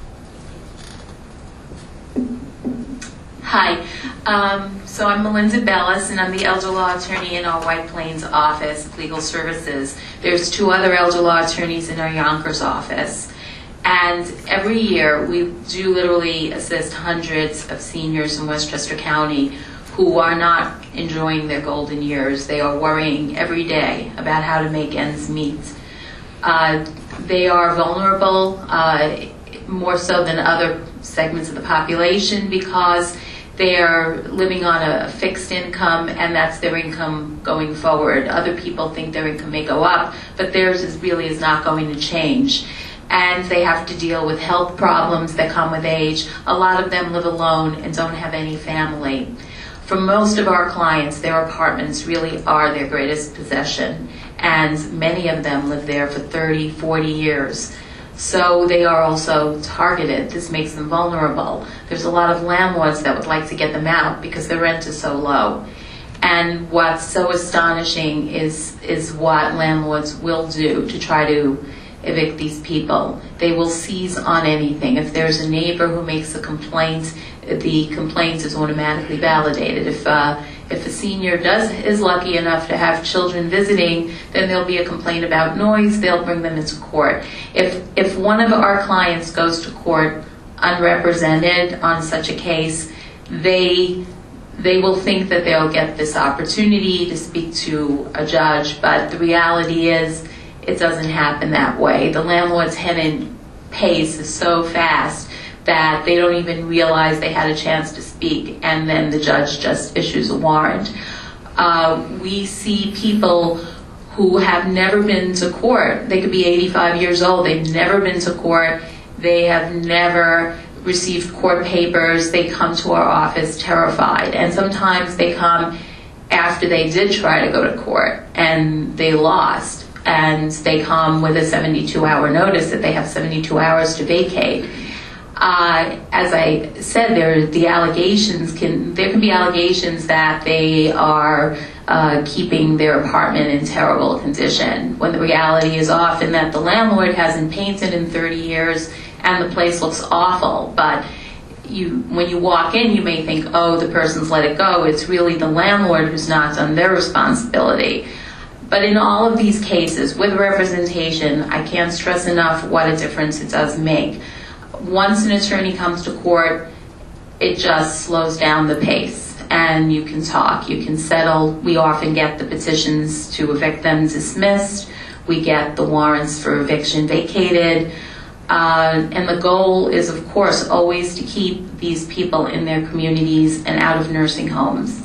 Hi, um, so I'm Melinda Bellis, and I'm the elder law attorney in our White Plains office of legal services. There's two other elder law attorneys in our Yonkers office. And every year we do literally assist hundreds of seniors in Westchester County who are not enjoying their golden years. They are worrying every day about how to make ends meet. Uh, they are vulnerable, uh, more so than other segments of the population, because they are living on a fixed income, and that's their income going forward. Other people think their income may go up, but theirs is really is not going to change. And they have to deal with health problems that come with age. A lot of them live alone and don't have any family. For most of our clients, their apartments really are their greatest possession, and many of them live there for thirty, forty years. So they are also targeted. This makes them vulnerable. There's a lot of landlords that would like to get them out because the rent is so low. And what's so astonishing is, is what landlords will do to try to evict these people. They will seize on anything. If there's a neighbor who makes a complaint, the complaint is automatically validated. If uh, If a senior does is lucky enough to have children visiting, then there'll be a complaint about noise. They'll bring them into court. If if one of our clients goes to court unrepresented on such a case, they they will think that they'll get this opportunity to speak to a judge, but the reality is it doesn't happen that way. The landlord-tenant pace is so fast that they don't even realize they had a chance to speak, and then the judge just issues a warrant. Uh, we see people who have never been to court. They could be eighty-five years old. They've never been to court. They have never received court papers. They come to our office terrified, and sometimes they come after they did try to go to court and they lost, and they come with a seventy-two hour notice that they have seventy-two hours to vacate. Uh, as I said, there the allegations can there can be allegations that they are uh, keeping their apartment in terrible condition, when the reality is often that the landlord hasn't painted in thirty years and the place looks awful. But you, when you walk in, you may think, oh, the person's let it go. It's really the landlord who's not done their responsibility. But in all of these cases, with representation, I can't stress enough what a difference it does make. Once an attorney comes to court, it just slows down the pace, and you can talk, you can settle. We often get the petitions to evict them dismissed. We get the warrants for eviction vacated. Uh, and the goal is, of course, always to keep these people in their communities and out of nursing homes.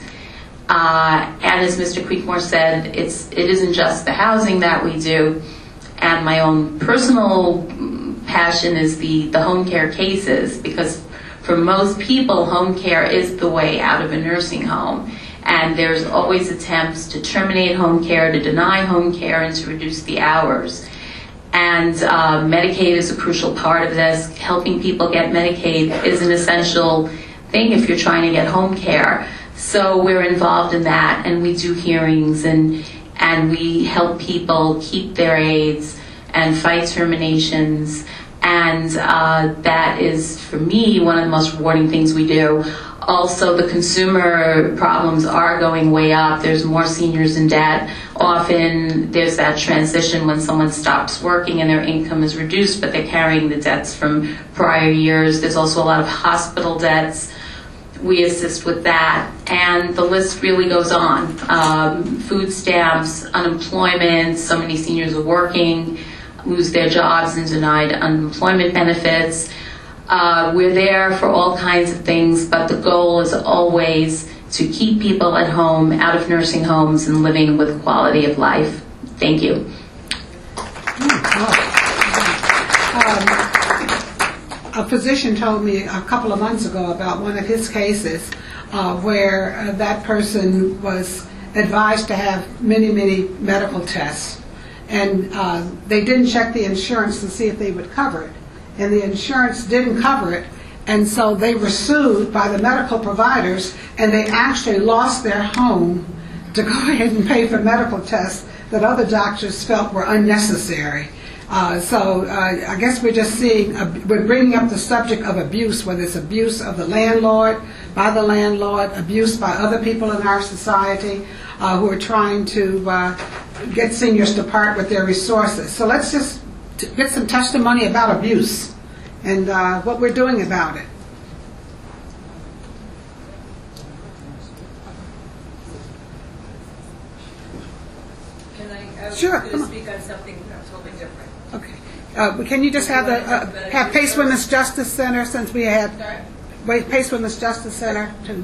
Uh, and as Mister Creekmore said, it's, it isn't just the housing that we do. And my own personal passion is the, the home care cases, because for most people, home care is the way out of a nursing home. And there's always attempts to terminate home care, to deny home care, and to reduce the hours. And uh, Medicaid is a crucial part of this. Helping people get Medicaid is an essential thing if you're trying to get home care. So we're involved in that, and we do hearings, and and we help people keep their aids and fight terminations. And uh, that is, for me, one of the most rewarding things we do. Also, the consumer problems are going way up. There's more seniors in debt. Often there's that transition when someone stops working and their income is reduced, but they're carrying the debts from prior years. There's also a lot of hospital debts. We assist with that. And the list really goes on. Um, food stamps, unemployment, so many seniors are working, lose their jobs and denied unemployment benefits. Uh, we're there for all kinds of things, but the goal is always to keep people at home, out of nursing homes, and living with quality of life. Thank you. Um, a physician told me a couple of months ago about one of his cases uh, where uh, that person was advised to have many, many medical tests. And uh, they didn't check the insurance to see if they would cover it. And the insurance didn't cover it. And so they were sued by the medical providers, and they actually lost their home to go ahead and pay for medical tests that other doctors felt were unnecessary. Uh, so uh, I guess we're just seeing, uh, we're bringing up the subject of abuse, whether it's abuse of the landlord, by the landlord, abuse by other people in our society uh, who are trying to uh, get seniors to part with their resources. So let's just t- get some testimony about abuse and uh, what we're doing about it. Can I uh, Sure, going come to on. speak on something totally different? Okay. Uh, can you just have the uh, have Pace Women's Justice Center, since we had Sorry? wait, Pace Women's Justice Center to.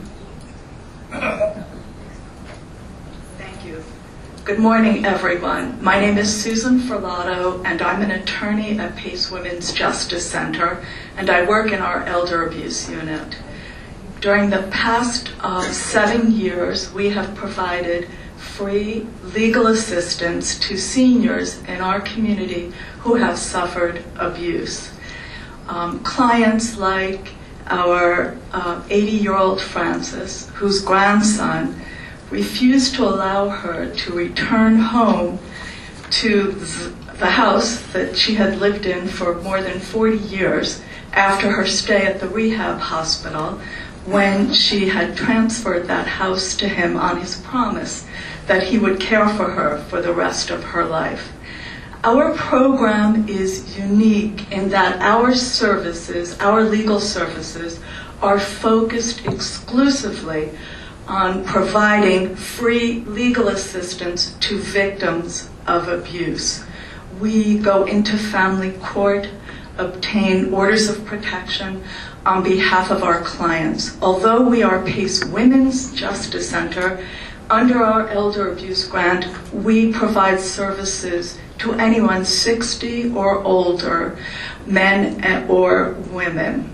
Thank you. Good morning, everyone. My name is Susan Ferlato, and I'm an attorney at Pace Women's Justice Center, and I work in our elder abuse unit. During the past uh, seven years, we have provided free legal assistance to seniors in our community who have suffered abuse. Um, clients like our eighty-year-old uh, Frances, whose grandson refused to allow her to return home to the house that she had lived in for more than forty years after her stay at the rehab hospital, when she had transferred that house to him on his promise that he would care for her for the rest of her life. Our program is unique in that our services, our legal services, are focused exclusively on providing free legal assistance to victims of abuse. We go into family court, obtain orders of protection on behalf of our clients. Although we are Pace Women's Justice Center, under our elder abuse grant, we provide services to anyone sixty or older, men or women.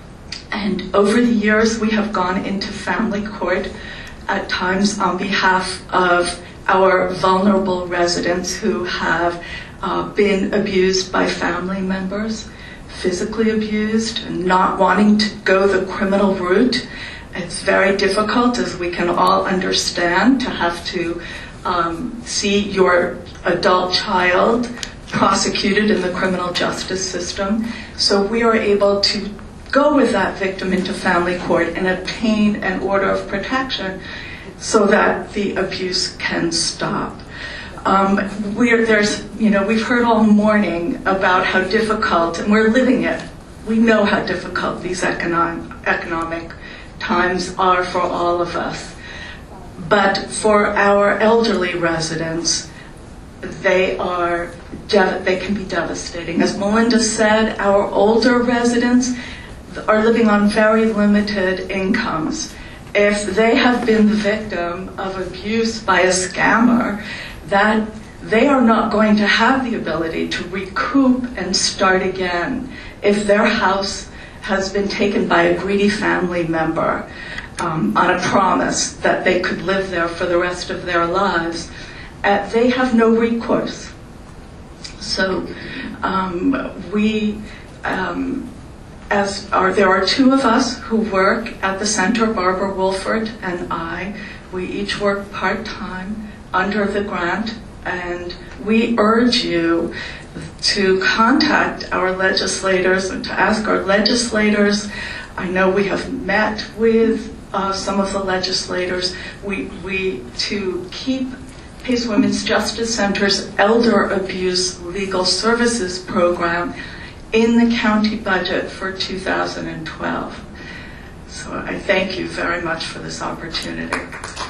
And over the years, we have gone into family court, at times on behalf of our vulnerable residents who have uh, been abused by family members, physically abused, and not wanting to go the criminal route. It's very difficult, as we can all understand, to have to um, see your adult child prosecuted in the criminal justice system. So we are able to go with that victim into family court and obtain an order of protection so that the abuse can stop. Um, we're, there's, you know, we've heard all morning about how difficult, and we're living it. We know how difficult these economic, economic times are for all of us. But for our elderly residents, they are dev- they can be devastating. As Melinda said, our older residents are living on very limited incomes. If they have been the victim of abuse by a scammer, that they are not going to have the ability to recoup and start again if their house has been taken by a greedy family member um, on a promise that they could live there for the rest of their lives. Uh, they have no recourse. So um, we, um, as are, there are two of us who work at the center, Barbara Wolford and I. We each work part-time under the grant, and we urge you to contact our legislators and to ask our legislators. I know we have met with uh, some of the legislators. We, we to keep Pace Women's Justice Center's Elder Abuse Legal Services Program in the county budget for two thousand twelve. So I thank you very much for this opportunity.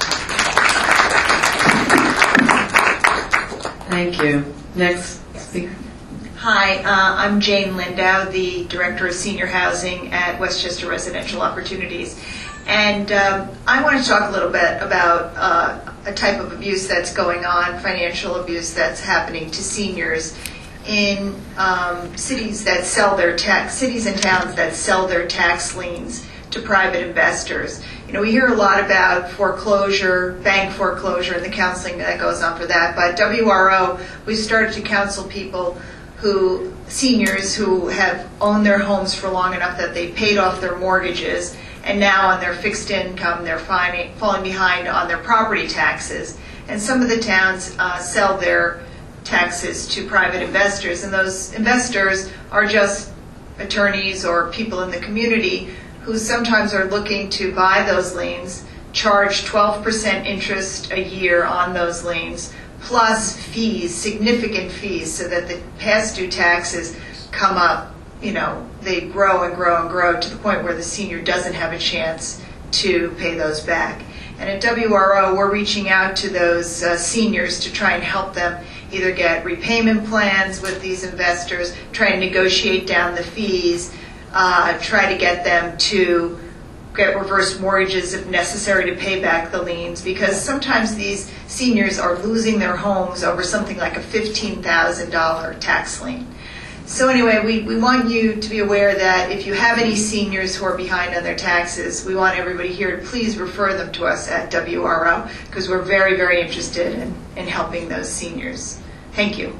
Thank you. Next speaker. Hi, uh, I'm Jane Lindau, the Director of Senior Housing at Westchester Residential Opportunities. And um, I want to talk a little bit about uh, a type of abuse that's going on, financial abuse that's happening to seniors in um, cities that sell their tax, cities and towns that sell their tax liens to private investors. You know, we hear a lot about foreclosure, bank foreclosure, and the counseling that goes on for that. But W R O, we started to counsel people who, seniors who have owned their homes for long enough that they paid off their mortgages, and now on their fixed income, they're finding, falling behind on their property taxes. And some of the towns uh, sell their taxes to private investors, and those investors are just attorneys or people in the community who sometimes are looking to buy those liens, charge twelve percent interest a year on those liens, plus fees, significant fees, so that the past due taxes come up, you know, they grow and grow and grow to the point where the senior doesn't have a chance to pay those back. And at W R O, we're reaching out to those uh, seniors to try and help them either get repayment plans with these investors, try and negotiate down the fees, uh, try to get them to get reverse mortgages if necessary to pay back the liens, because sometimes these seniors are losing their homes over something like a fifteen thousand dollars tax lien. So anyway, we, we want you to be aware that if you have any seniors who are behind on their taxes, we want everybody here to please refer them to us at W R O, because we're very, very interested in, in helping those seniors. Thank you.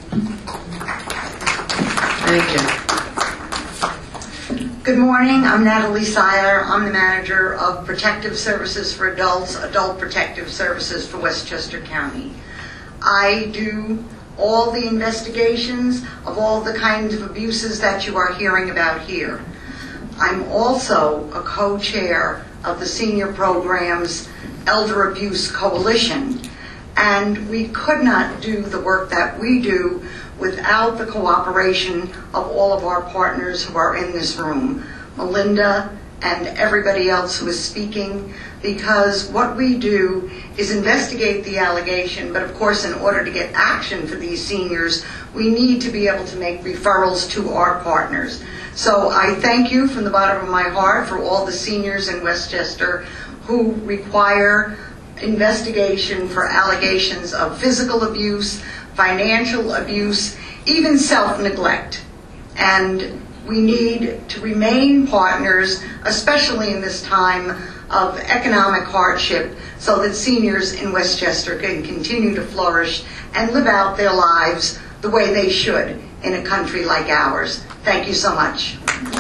Thank you. Good morning. I'm Natalie Seiler. I'm the manager of Protective Services for Adults, Adult Protective Services for Westchester County. I do all the investigations of all the kinds of abuses that you are hearing about here. I'm also a co-chair of the Senior Programs Elder Abuse Coalition, and we could not do the work that we do without the cooperation of all of our partners who are in this room, Melinda and everybody else who is speaking, because what we do is investigate the allegation, but of course in order to get action for these seniors, we need to be able to make referrals to our partners. So I thank you from the bottom of my heart for all the seniors in Westchester who require investigation for allegations of physical abuse, financial abuse, even self-neglect. And we need to remain partners, especially in this time of economic hardship, so that seniors in Westchester can continue to flourish and live out their lives the way they should in a country like ours. Thank you so much.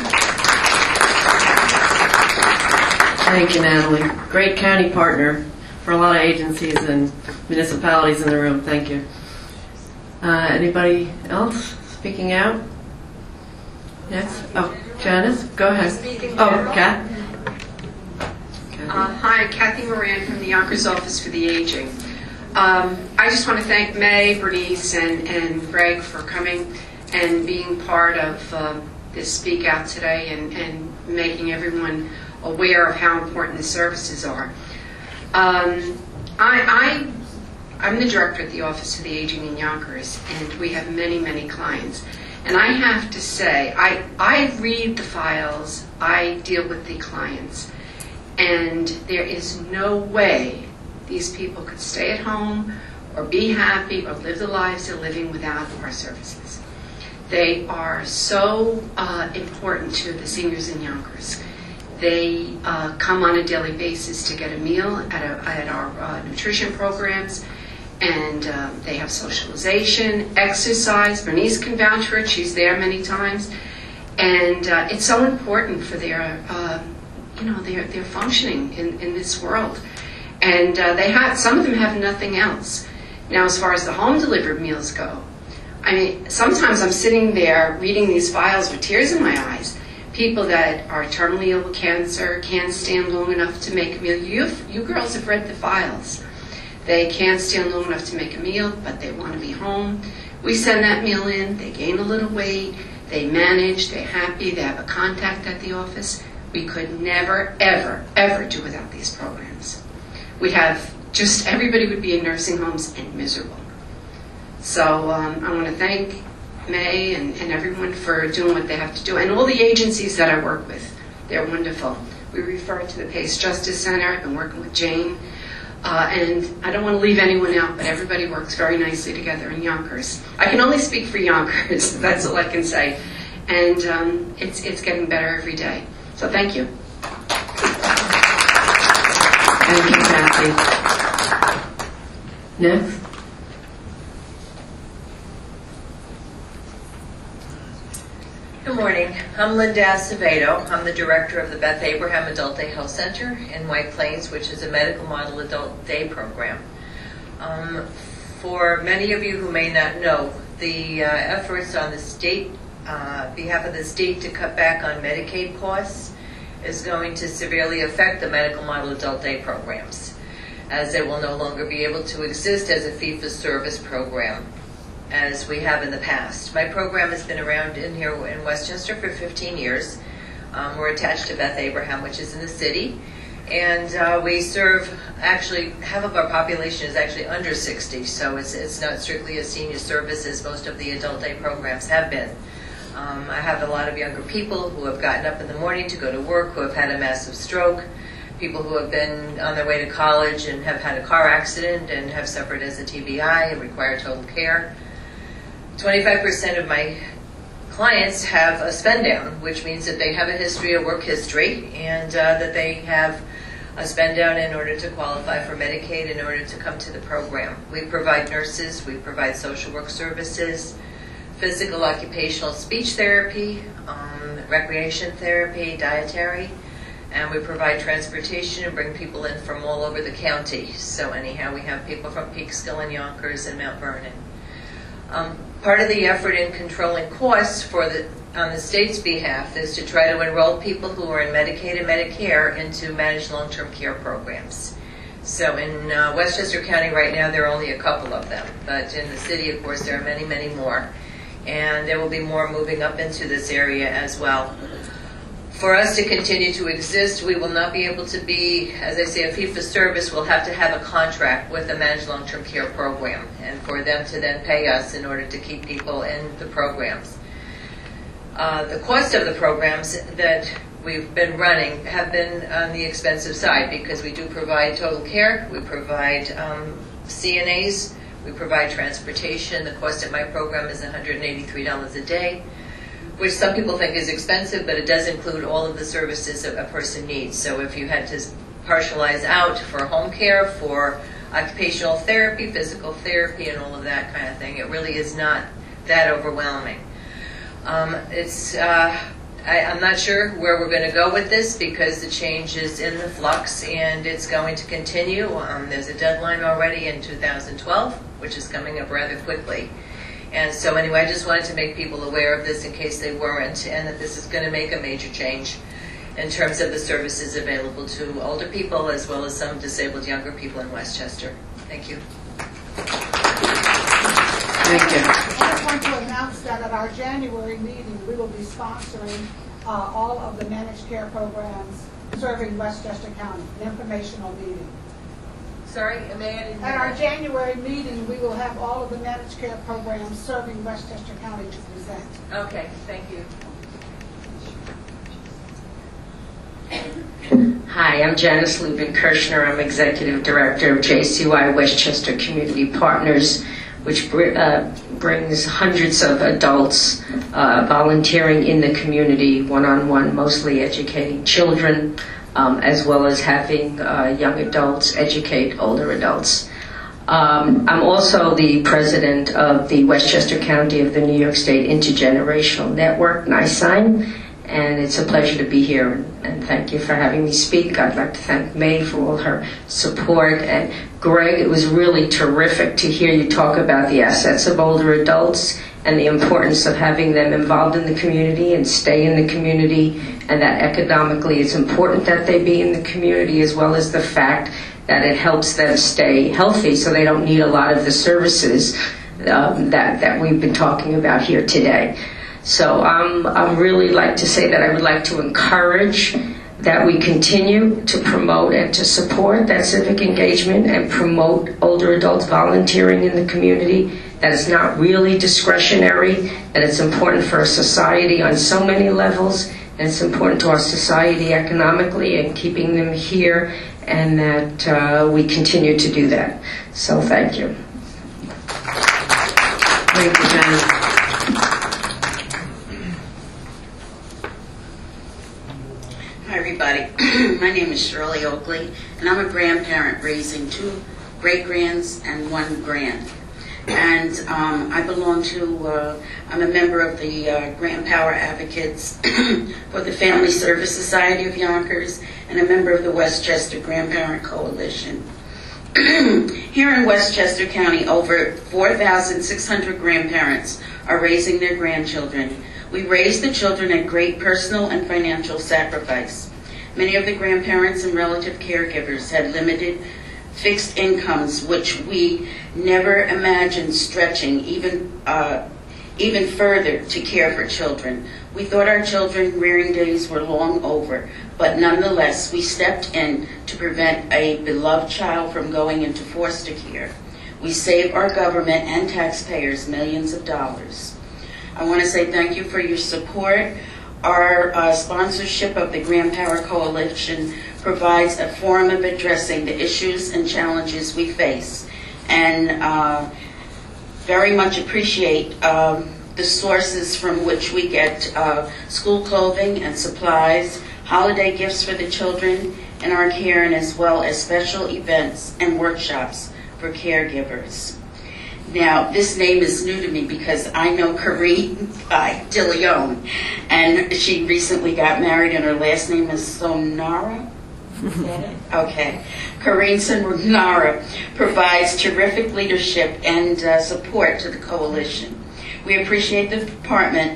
Thank you, Natalie. Great county partner for a lot of agencies and municipalities in the room. Thank you. Uh, anybody else speaking out? Yes? Oh, Janice, go ahead. Oh, Kath. Uh, hi, Kathy Moran from the Yonkers Office for the Aging. Um, I just want to thank May, Bernice, and, and Greg for coming and being part of uh, this Speak Out today and, and making everyone aware of how important the services are. Um, I, I, I'm the director at the Office of the Aging in Yonkers, and we have many, many clients. And I have to say, I, I read the files, I deal with the clients, and there is no way these people could stay at home or be happy or live the lives they're living without our services. They are so uh, important to the seniors in Yonkers. They uh, come on a daily basis to get a meal at, a, at our uh, nutrition programs, and uh, they have socialization, exercise. Bernice can vouch for it. She's there many times. And uh, it's so important for their, uh, you know, their, their functioning in, in this world. And uh, they have, some of them have nothing else. Now, as far as the home delivered meals go, I mean, sometimes I'm sitting there reading these files with tears in my eyes. People that are terminally ill with cancer can't stand long enough to make a meal. You, you girls have read the files. They can't stand long enough to make a meal, but they want to be home. We send that meal in. They gain a little weight. They manage. They're happy. They have a contact at the office. We could never, ever, ever do without these programs. We'd have just everybody would be in nursing homes and miserable. So um, I want to thank May and, and everyone for doing what they have to do, and all the agencies that I work with. They're wonderful. We refer to the Pace Justice Center. I've been working with Jane. Uh, and I don't want to leave anyone out, but everybody works very nicely together in Yonkers. I can only speak for Yonkers. That's all I can say. And um, it's, it's getting better every day. So thank you. Thank you, Kathy. Next. Good morning. I'm Linda Acevedo. I'm the director of the Beth Abraham Adult Day Health Center in White Plains, which is a medical model adult day program. Um, for many of you who may not know, the uh, efforts on the state, uh, behalf of the state to cut back on Medicaid costs is going to severely affect the medical model adult day programs, as they will no longer be able to exist as a fee-for-service program as we have in the past. My program has been around in here in Westchester for fifteen years. Um, we're attached to Beth Abraham, which is in the city, and uh, we serve, actually, half of our population is actually under sixty, so it's, it's not strictly a senior service as most of the adult day programs have been. Um, I have a lot of younger people who have gotten up in the morning to go to work, who have had a massive stroke, people who have been on their way to college and have had a car accident and have suffered as a T B I and require total care. twenty-five percent of my clients have a spend down, which means that they have a history of work history and uh, that they have a spend down in order to qualify for Medicaid, in order to come to the program. We provide nurses, we provide social work services, physical occupational speech therapy, um, recreation therapy, dietary, and we provide transportation and bring people in from all over the county. So anyhow, we have people from Peekskill and Yonkers and Mount Vernon. Um, part of the effort in controlling costs for the on the state's behalf is to try to enroll people who are in Medicaid and Medicare into managed long-term care programs. So in uh, Westchester County right now, there are only a couple of them. But in the city, of course, there are many, many more. And there will be more moving up into this area as well. For us to continue to exist, we will not be able to be, as I say, a fee-for-service. We'll have to have a contract with a managed long-term care program, and for them to then pay us in order to keep people in the programs. Uh, the cost of the programs that we've been running have been on the expensive side because we do provide total care, we provide um, C N As, we provide transportation. The cost of my program is one hundred eighty-three dollars a day, which some people think is expensive, but it does include all of the services that a person needs. So if you had to partialize out for home care, for occupational therapy, physical therapy, and all of that kind of thing, it really is not that overwhelming. Um, it's, uh, I, I'm not sure where we're going to go with this because the change is in the flux and it's going to continue. Um, there's a deadline already in two thousand twelve, which is coming up rather quickly. And so anyway, I just wanted to make people aware of this in case they weren't, and that this is going to make a major change in terms of the services available to older people as well as some disabled younger people in Westchester. Thank you. Thank you. I just want to announce that at our January meeting, we will be sponsoring uh, all of the managed care programs serving Westchester County, an informational meeting. Sorry, am I adding At our January meeting, we will have all of the managed care programs serving Westchester County to present. Okay, thank you. Hi, I'm Janice Lubin Kirshner. I'm Executive Director of J C Y Westchester Community Partners, which br- uh, brings hundreds of adults uh, volunteering in the community, one-on-one, mostly educating children, um, as well as having uh, young adults educate older adults. Um, I'm also the president of the Westchester County of the New York State Intergenerational Network, NYSIGN, and it's a pleasure to be here, and thank you for having me speak. I'd like to thank May for all her support, and Greg, it was really terrific to hear you talk about the assets of older adults and the importance of having them involved in the community and stay in the community, and that economically it's important that they be in the community, as well as the fact that it helps them stay healthy so they don't need a lot of the services um, that, that we've been talking about here today. So um, I would really like to say that I would like to encourage that we continue to promote and to support that civic engagement and promote older adults volunteering in the community, that it's not really discretionary, that it's important for our society on so many levels, and it's important to our society economically and keeping them here, and that uh, we continue to do that. So thank you. Thank you, Janice. Hi, everybody. My name is Shirley Oakley, and I'm a grandparent raising two great-grands and one grand. And um, I belong to, uh, I'm a member of the uh, Grand Power Advocates for the Family Service Society of Yonkers, and a member of the Westchester Grandparent Coalition. Here in Westchester County, over four thousand six hundred grandparents are raising their grandchildren. We raise the children at great personal and financial sacrifice. Many of the grandparents and relative caregivers had limited fixed incomes, which we never imagined stretching even uh, even further to care for children. We thought our children rearing days were long over, but nonetheless, we stepped in to prevent a beloved child from going into foster care. We saved our government and taxpayers millions of dollars. I want to say thank you for your support. Our uh, sponsorship of the Grand Power Coalition provides a forum of addressing the issues and challenges we face, and uh, very much appreciate um, the sources from which we get uh, school clothing and supplies, holiday gifts for the children in our care, and as well as special events and workshops for caregivers. Now, this name is new to me because I know Corrine uh, DeLeon, and she recently got married, and her last name is Sonara. Is that it? Okay. Corrine Sonara provides terrific leadership and uh, support to the coalition. We appreciate the department's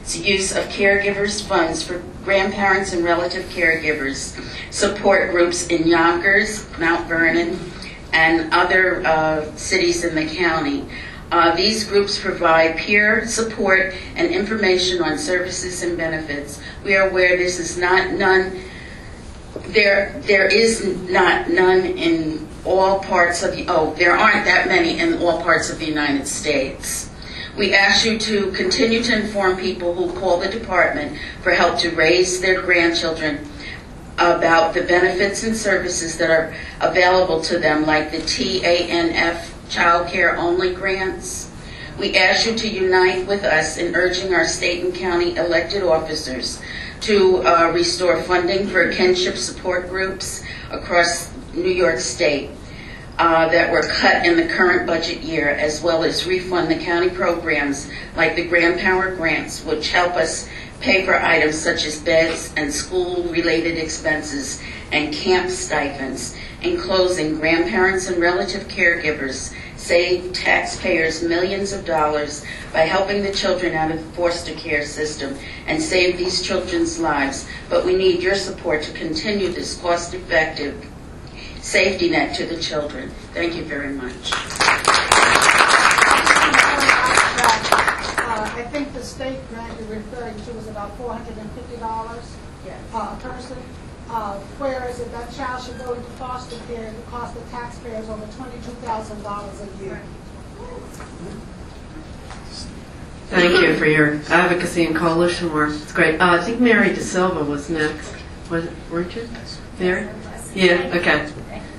use of caregivers' funds for grandparents and relative caregivers support groups in Yonkers, Mount Vernon, and other uh, cities in the county. Uh, these groups provide peer support and information on services and benefits. We are aware this is not none. There, there is not none in all parts of the. Oh, there aren't that many in all parts of the United States. We ask you to continue to inform people who call the department for help to raise their grandchildren about the benefits and services that are available to them, like the T A N F Child Care Only grants. We ask you to unite with us in urging our state and county elected officers to uh, restore funding for kinship support groups across New York State uh, that were cut in the current budget year, as well as refund the county programs like the Grandparent Grants, which help us pay for items such as beds and school-related expenses and camp stipends. In closing, grandparents and relative caregivers save taxpayers millions of dollars by helping the children out of the foster care system and save these children's lives. But we need your support to continue this cost-effective safety net to the children. Thank you very much. Uh, I think the state grant you're referring to was about four hundred fifty dollars uh, a person. Uh, whereas if that child should go into foster care, it would cost the taxpayers over twenty-two thousand dollars a year. Thank you for your advocacy and coalition work. It's great. Uh, I think Mary DeSilva was next. Was it, weren't you? Mary? Yeah, okay.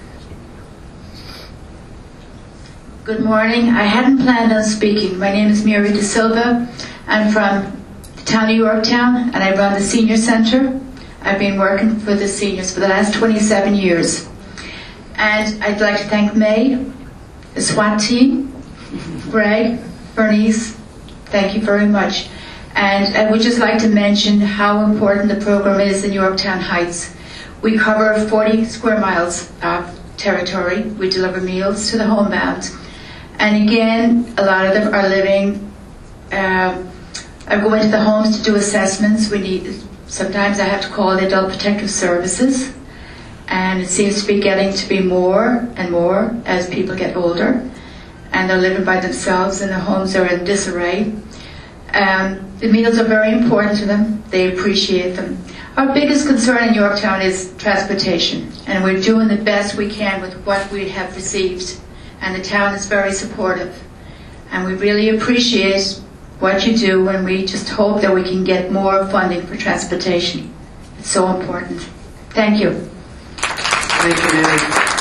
Good morning. I hadn't planned on speaking. My name is Mary DeSilva. I'm from the town of Yorktown, and I run the senior center. I've been working for the seniors for the last twenty-seven years. And I'd like to thank May, the SWAT team, Greg, Bernice, thank you very much. And I would just like to mention how important the program is in Yorktown Heights. We cover forty square miles of territory. We deliver meals to the homebound. And again, a lot of them are living, uh, I go into the homes to do assessments. We need, sometimes I have to call the Adult Protective Services. And it seems to be getting to be more and more as people get older. And they're living by themselves and the homes are in disarray. Um, the meals are very important to them. They appreciate them. Our biggest concern in Yorktown is transportation. And we're doing the best we can with what we have received. And the town is very supportive. And we really appreciate what you do, and we just hope that we can get more funding for transportation. It's so important. Thank you. Thank you, Mary.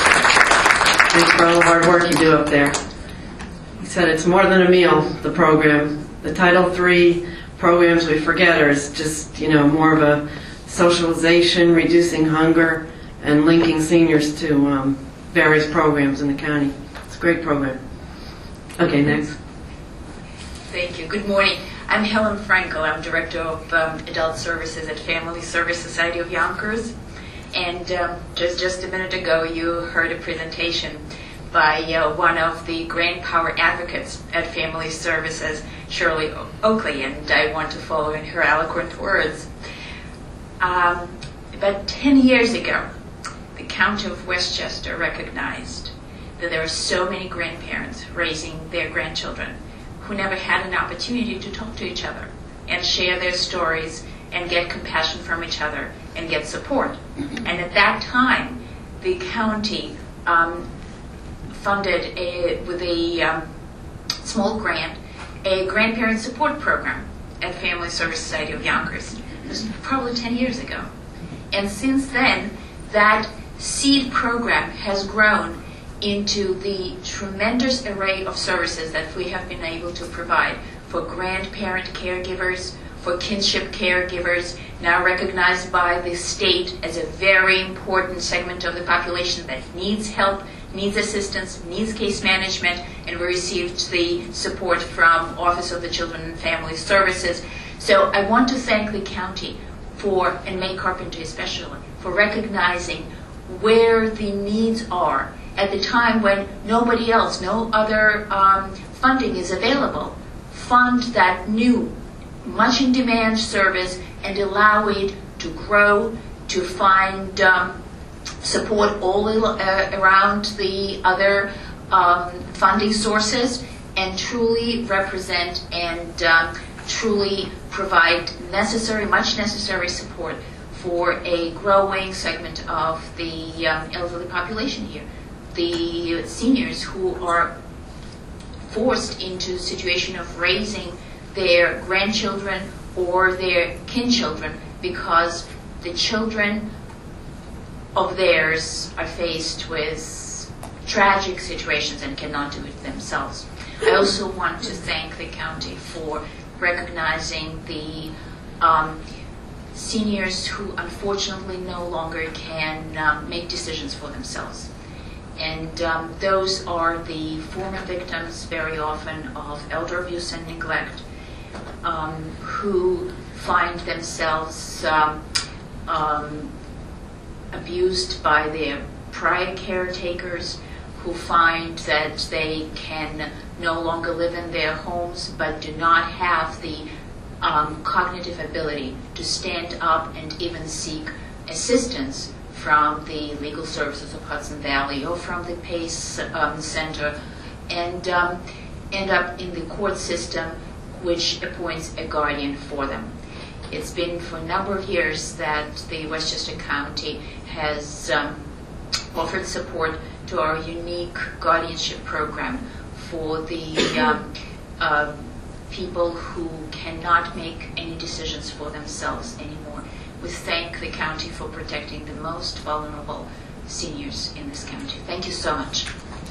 Thanks for all the hard work you do up there. He said it's more than a meal, the program. The Title three programs we forget are just, you know, more of a socialization, reducing hunger, and linking seniors to um, various programs in the county. It's a great program. Okay, next. Thank you. Good morning. I'm Helen Frankel. I'm Director of um, Adult Services at Family Service Society of Yonkers. And um, just, just a minute ago, you heard a presentation by uh, one of the Grand Power advocates at Family Services, Shirley Oakley, and I want to follow in her eloquent words. Um, about ten years ago, the County of Westchester recognized that there are so many grandparents raising their grandchildren who never had an opportunity to talk to each other and share their stories and get compassion from each other and get support. And at that time, the county um, funded a, with a um, small grant a grandparent support program at Family Service Society of Yonkers. It was probably ten years ago. And since then, that seed program has grown into the tremendous array of services that we have been able to provide for grandparent caregivers, for kinship caregivers, now recognized by the state as a very important segment of the population that needs help, needs assistance, needs case management, and we received the support from Office of the Children and Family Services. So I want to thank the county for, and May Carpenter especially, for recognizing where the needs are at the time when nobody else, no other um, funding is available. Fund that new much in demand service and allow it to grow, to find um, support all uh, around the other um, funding sources, and truly represent and um, truly provide necessary, much necessary support for a growing segment of the um, elderly population here. The seniors who are forced into a situation of raising their grandchildren or their kinchildren because the children of theirs are faced with tragic situations and cannot do it themselves. I also want to thank the county for recognizing the um, seniors who unfortunately no longer can um, make decisions for themselves. And um, those are the former victims very often of elder abuse and neglect, um, who find themselves um, um, abused by their prior caretakers, who find that they can no longer live in their homes but do not have the um, cognitive ability to stand up and even seek assistance from the Legal Services of Hudson Valley or from the PACE um, Center, and um, end up in the court system, which appoints a guardian for them. It's been for a number of years that the Westchester County has um, offered support to our unique guardianship program for the um, uh, people who cannot make any decisions for themselves anymore. We thank the county for protecting the most vulnerable seniors in this county. Thank you so much.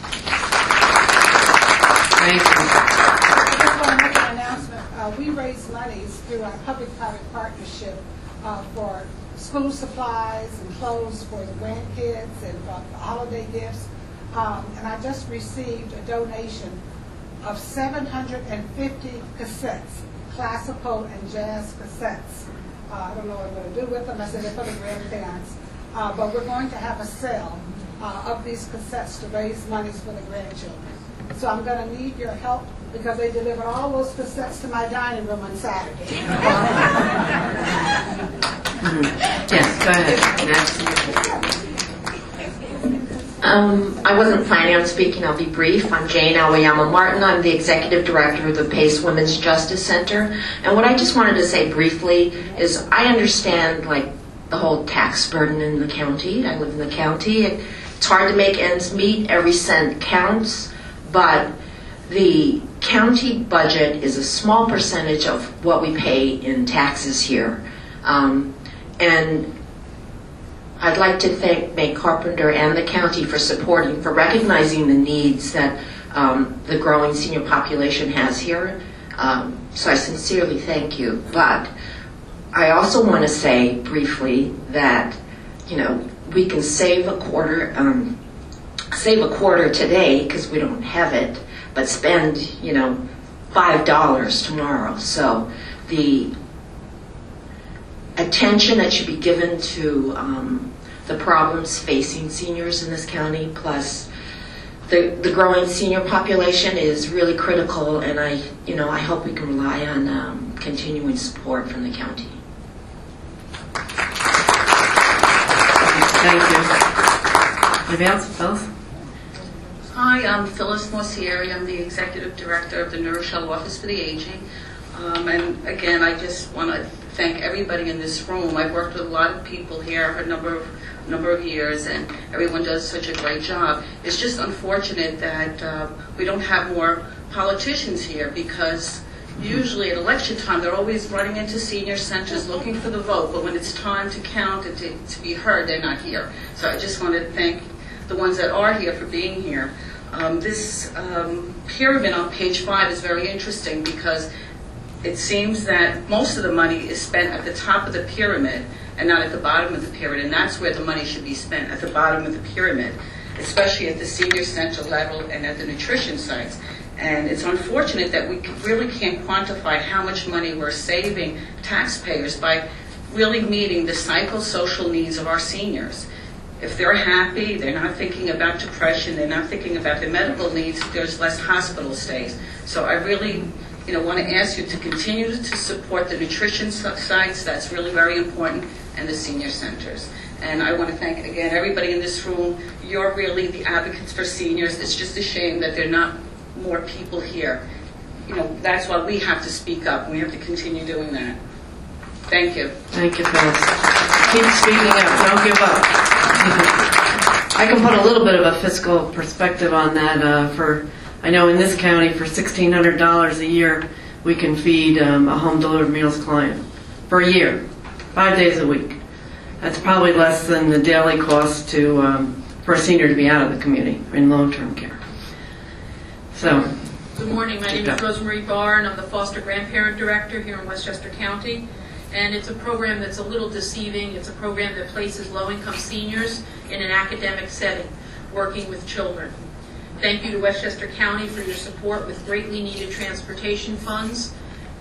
Thank you. I just want to make an announcement. Uh, we raise monies through our public-private partnership uh, for school supplies and clothes for the grandkids and for holiday gifts. Um, and I just received a donation of seven hundred fifty cassettes, classical and jazz cassettes. Uh, I don't know what I'm going to do with them. I said they're for the grandparents. Uh, but we're going to have a sale uh, of these cassettes to raise monies for the grandchildren. So I'm going to need your help because they delivered all those cassettes to my dining room on Saturday. Yes, go ahead. Absolutely. Um, I wasn't planning on speaking. I'll be brief. I'm Jane Aoyama Martin. I'm the Executive Director of the PACE Women's Justice Center. And what I just wanted to say briefly is I understand, like, the whole tax burden in the county. I live in the county. It, it's hard to make ends meet. Every cent counts. But the county budget is a small percentage of what we pay in taxes here. Um, and I'd like to thank May Carpenter and the county for supporting, for recognizing the needs that um, the growing senior population has here. Um, so I sincerely thank you. But I also want to say briefly that, you know, we can save a quarter, um, save a quarter today because we don't have it, but spend, you know, five dollars tomorrow. So the attention that should be given to um, the problems facing seniors in this county, plus the, the growing senior population, is really critical, and I, you know, I hope we can rely on um, continuing support from the county. Thank you. Anybody else? Phyllis? Hi, I'm Phyllis Morcieri. I'm the Executive Director of the New Rochelle Office for the Aging. Um, and again, I just want to thank everybody in this room. I've worked with a lot of people here for a number of number of years, and everyone does such a great job. It's just unfortunate that uh, we don't have more politicians here, because usually at election time they're always running into senior centers looking for the vote, but when it's time to count and to, to be heard, they're not here. So I just wanted to thank the ones that are here for being here. Um, this um, pyramid on page five is very interesting, because it seems that most of the money is spent at the top of the pyramid and not at the bottom of the pyramid, and that's where the money should be spent, at the bottom of the pyramid, especially at the senior center level and at the nutrition sites. And it's unfortunate that we really can't quantify how much money we're saving taxpayers by really meeting the psychosocial needs of our seniors. If they're happy, they're not thinking about depression, they're not thinking about their medical needs, there's less hospital stays. So I really you know, want to ask you to continue to support the nutrition sites. That's really very important, and the senior centers. And I want to thank, again, everybody in this room. You're really the advocates for seniors. It's just a shame that there are not more people here. You know, that's why we have to speak up. We have to continue doing that. Thank you. Thank you, Phyllis. Keep speaking up. Don't give up. I can put a little bit of a fiscal perspective on that. Uh, for I know in this county, for sixteen hundred dollars a year, we can feed um, a home-delivered meals client for a year, five days a week. That's probably less than the daily cost to um, for a senior to be out of the community in long-term care. So. Good morning. My name is Rosemary Barr, and I'm the Foster Grandparent Director here in Westchester County. And it's a program that's a little deceiving. It's a program that places low-income seniors in an academic setting, working with children. Thank you to Westchester County for your support with greatly needed transportation funds.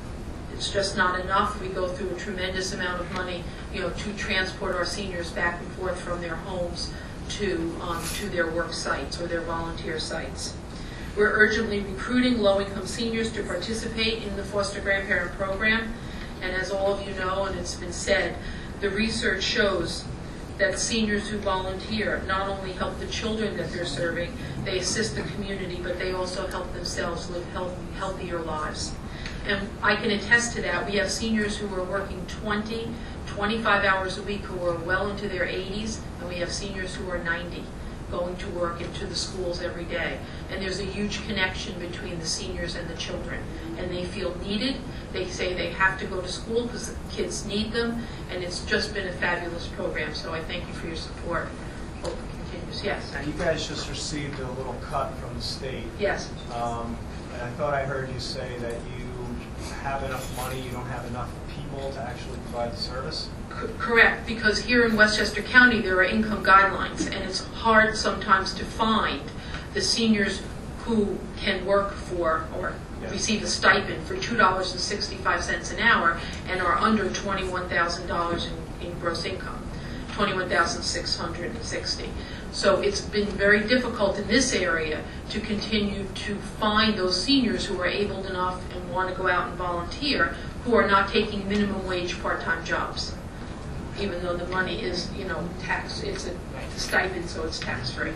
It's just not enough. We go through a tremendous amount of money, you know, to transport our seniors back and forth from their homes to um, to their work sites or their volunteer sites. We're urgently recruiting low-income seniors to participate in the foster grandparent program. And as all of you know, and it's been said, the research shows that seniors who volunteer not only help the children that they're serving, they assist the community, but they also help themselves live health, healthier lives. And I can attest to that. We have seniors who are working twenty, twenty-five hours a week who are well into their eighties, and we have seniors who are ninety. Going to work into the schools every day. And there's a huge connection between the seniors and the children. And they feel needed. They say they have to go to school because the kids need them. And it's just been a fabulous program. So I thank you for your support. Hope it continues. Yes? You guys just received a little cut from the state. Yes. Um, and I thought I heard you say that you have enough money, you don't have enough people to actually provide the service? Correct, because here in Westchester County there are income guidelines, and it's hard sometimes to find the seniors who can work for or yeah. receive a stipend for two dollars and sixty-five cents an hour and are under twenty-one thousand dollars in, in gross income, twenty-one thousand six hundred sixty dollars. So it's been very difficult in this area to continue to find those seniors who are able enough and want to go out and volunteer, who are not taking minimum wage part-time jobs. Even though the money is, you know, tax, it's a stipend, so it's tax-free.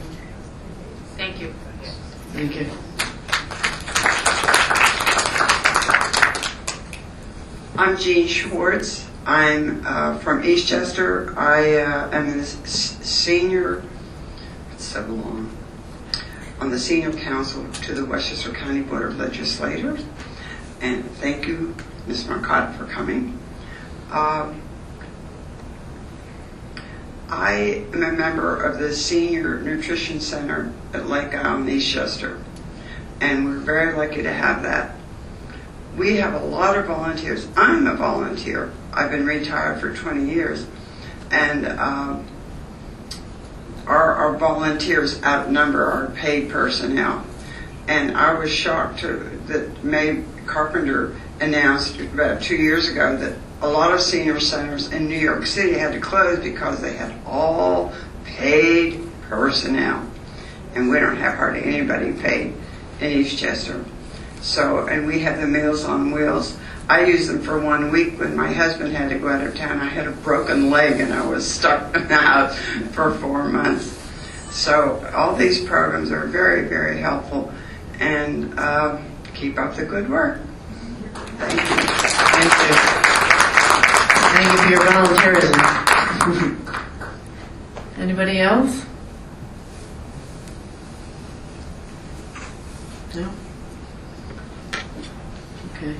Thank you. Thank you. I'm Jean Schwartz. I'm uh, from Eastchester. I uh, am a senior, it's so long, on the senior council to the Westchester County Board of Legislators. And thank you, Miz Marcotte, for coming. Um, I am a member of the Senior Nutrition Center at Lake Isle in Eastchester, and we're very lucky to have that. We have a lot of volunteers. I'm a volunteer. I've been retired for twenty years, and um, our, our volunteers outnumber our paid personnel. And I was shocked to, that May Carpenter announced about two years ago that a lot of senior centers in New York City had to close because they had all paid personnel. And we don't have hardly anybody paid in Eastchester. So, and we have the Meals on Wheels. I used them for one week when my husband had to go out of town. I had a broken leg and I was stuck in the house for four months. So all these programs are very, very helpful. And uh, keep up the good work. Thank you. Thank you. Thank you for your volunteerism. Anybody else? No? Okay.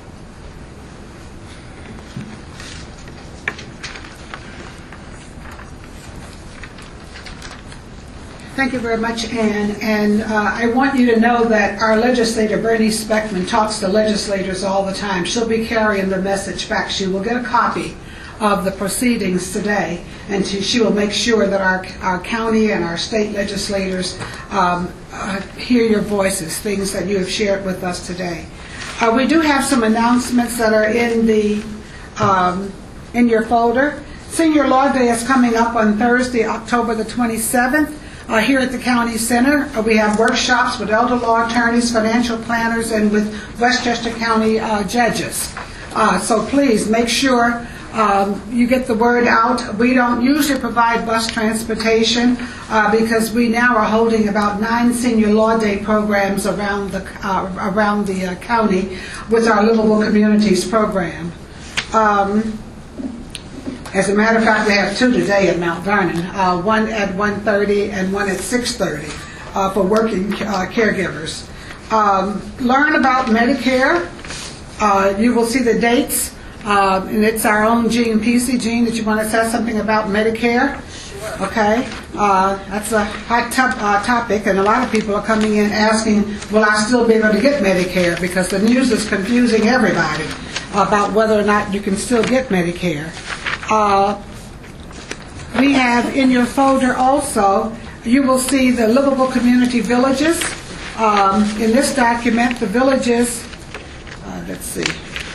Thank you very much, Ann. And uh, I want you to know that our legislator, Bernice Beckman, talks to legislators all the time. She'll be carrying the message back. She will get a copy of the proceedings today, and she, she will make sure that our, our county and our state legislators um, uh, hear your voices, things that you have shared with us today. Uh, we do have some announcements that are in the um, in your folder. Senior Law Day is coming up on Thursday, October the twenty-seventh. Uh, here at the county center, uh, we have workshops with elder law attorneys, financial planners, and with Westchester County uh, judges. Uh, so please make sure um, you get the word out. We don't usually provide bus transportation uh, because we now are holding about nine senior law day programs around the uh, around the uh, county with our Livable Communities program. Um, As a matter of fact, we have two today at Mount Vernon, uh, one at one thirty and one at six thirty uh, for working uh, caregivers. Um, learn about Medicare. Uh, you will see the dates, uh, and it's our own Jean Pesey. Jean, did you want to say something about Medicare? Sure. Okay. Uh, that's a hot top, uh, topic, and a lot of people are coming in asking, will I still be able to get Medicare? Because the news is confusing everybody about whether or not you can still get Medicare. Uh, we have in your folder also, you will see the Livable Community Villages. Um, in this document, the villages, uh, let's see,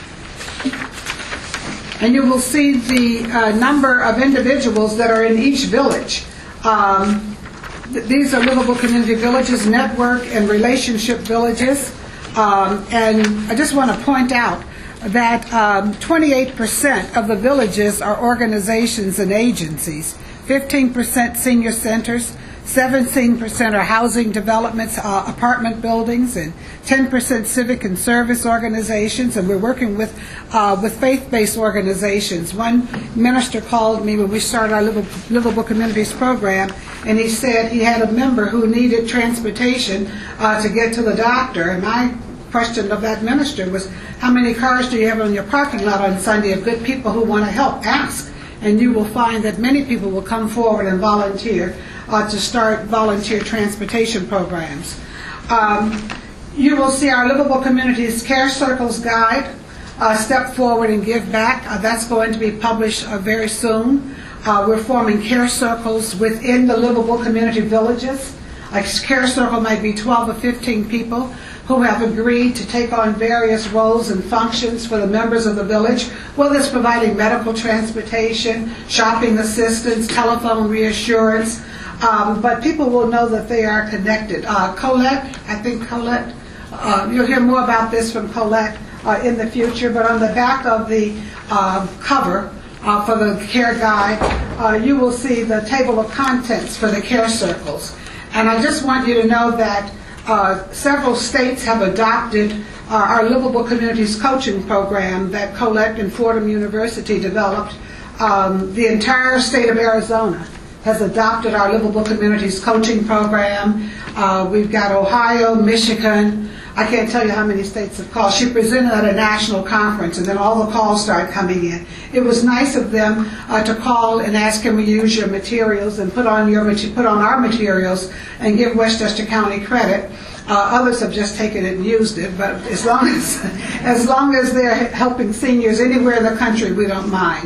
and you will see the uh, number of individuals that are in each village. Um, th- these are Livable Community Villages, network and relationship villages. Um, and I just want to point out that um, twenty-eight percent of the villages are organizations and agencies, fifteen percent senior centers, seventeen percent are housing developments, uh, apartment buildings, and ten percent civic and service organizations, and we're working with uh, with faith-based organizations. One minister called me when we started our Livable, Livable Communities program, and he said he had a member who needed transportation uh, to get to the doctor, and my question of that minister was, how many cars do you have on your parking lot on Sunday of good people who want to help? Ask. And you will find that many people will come forward and volunteer uh, to start volunteer transportation programs. Um, you will see our Livable Communities Care Circles Guide, uh, Step Forward and Give Back. Uh, that's going to be published uh, very soon. Uh, we're forming care circles within the Livable Community Villages. A care circle might be twelve or fifteen people who have agreed to take on various roles and functions for the members of the village, whether it's providing medical transportation, shopping assistance, telephone reassurance, um, but people will know that they are connected. Uh, Colette, I think Colette, uh, you'll hear more about this from Colette uh, in the future, but on the back of the uh, cover uh, for the care guide, uh, you will see the table of contents for the care circles. And I just want you to know that Uh, several states have adopted uh, our Livable Communities coaching program that Colette and Fordham University developed. Um, the entire state of Arizona has adopted our Livable Communities coaching program. Uh, we've got Ohio, Michigan. I can't tell you how many states have called. She presented at a national conference, and then all the calls started coming in. It was nice of them uh, to call and ask, can we use your materials and put on your put on our materials and give Westchester County credit. Uh, others have just taken it and used it, but as long as as long as they're helping seniors anywhere in the country, we don't mind.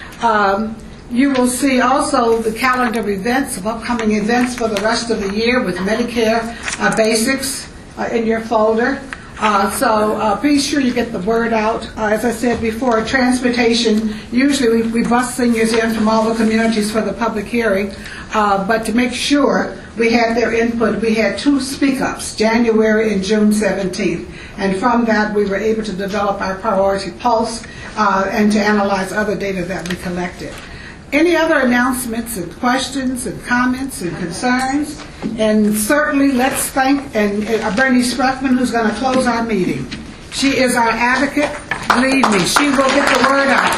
Um, You will see also the calendar of events, of upcoming events for the rest of the year with Medicare uh, Basics uh, in your folder. Uh, so uh, be sure you get the word out. Uh, as I said before, transportation, usually we, we bus seniors in from all the communities for the public hearing, uh, but to make sure we had their input, we had two speak-ups, January and June seventeenth, and from that we were able to develop our priority pulse uh, and to analyze other data that we collected. Any other announcements and questions and comments and concerns? And certainly let's thank and uh, Bernice Sprechman, who's going to close our meeting. She is our advocate. Believe me, she will get the word out.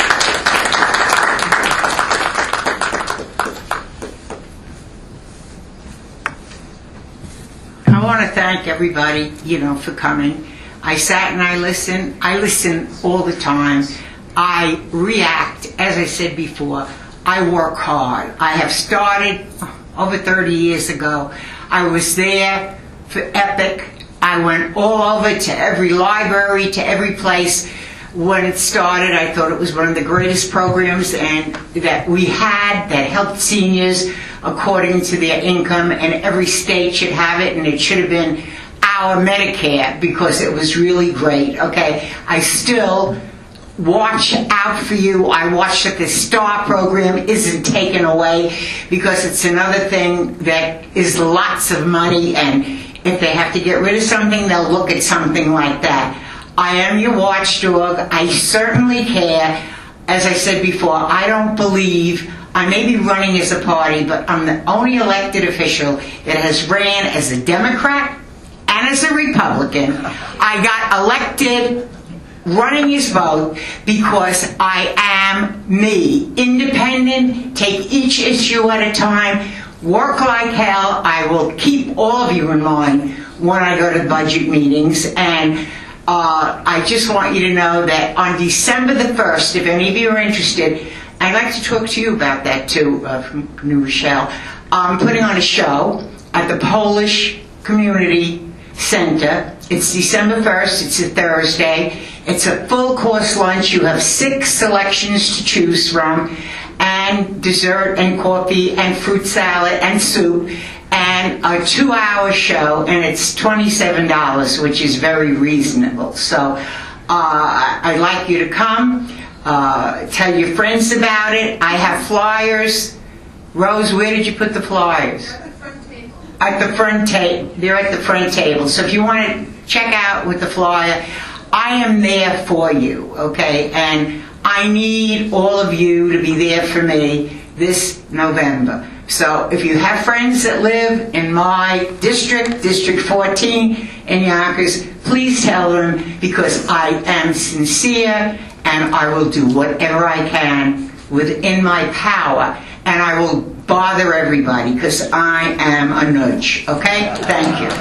I want to thank everybody, you know, for coming. I sat and I listened. I listen all the time. I react, as I said before, I work hard. I have started over thirty years ago. I was there for EPIC. I went all over to every library, to every place. When it started, I thought it was one of the greatest programs and that we had that helped seniors according to their income, and every state should have it, and it should have been our Medicare because it was really great. Okay, I still watch out for you. I watch that the STAR program isn't taken away, because it's another thing that is lots of money, and if they have to get rid of something, they'll look at something like that. I am your watchdog. I certainly care. As I said before, I don't believe, I may be running as a party, but I'm the only elected official that has ran as a Democrat and as a Republican. I got elected running as both because I am me. Independent, take each issue at a time, work like hell. I will keep all of you in mind when I go to budget meetings. And uh, I just want you to know that on December the first, if any of you are interested, I'd like to talk to you about that too, uh, from New Rochelle. I'm putting on a show at the Polish Community Center. It's December first. It's a Thursday. It's a full course lunch. You have six selections to choose from, and dessert and coffee and fruit salad and soup, and a two-hour show, and it's twenty-seven dollars, which is very reasonable. So uh, I'd like you to come. Uh, tell your friends about it. I have flyers. Rose, where did you put the flyers? At the front table. They're at the front table. So if you want to check out with the flyer, I am there for you, okay? And I need all of you to be there for me this November. So if you have friends that live in my district, District fourteen in Yonkers, please tell them, because I am sincere and I will do whatever I can within my power. And I will bother everybody because I am a nudge, okay? Thank you.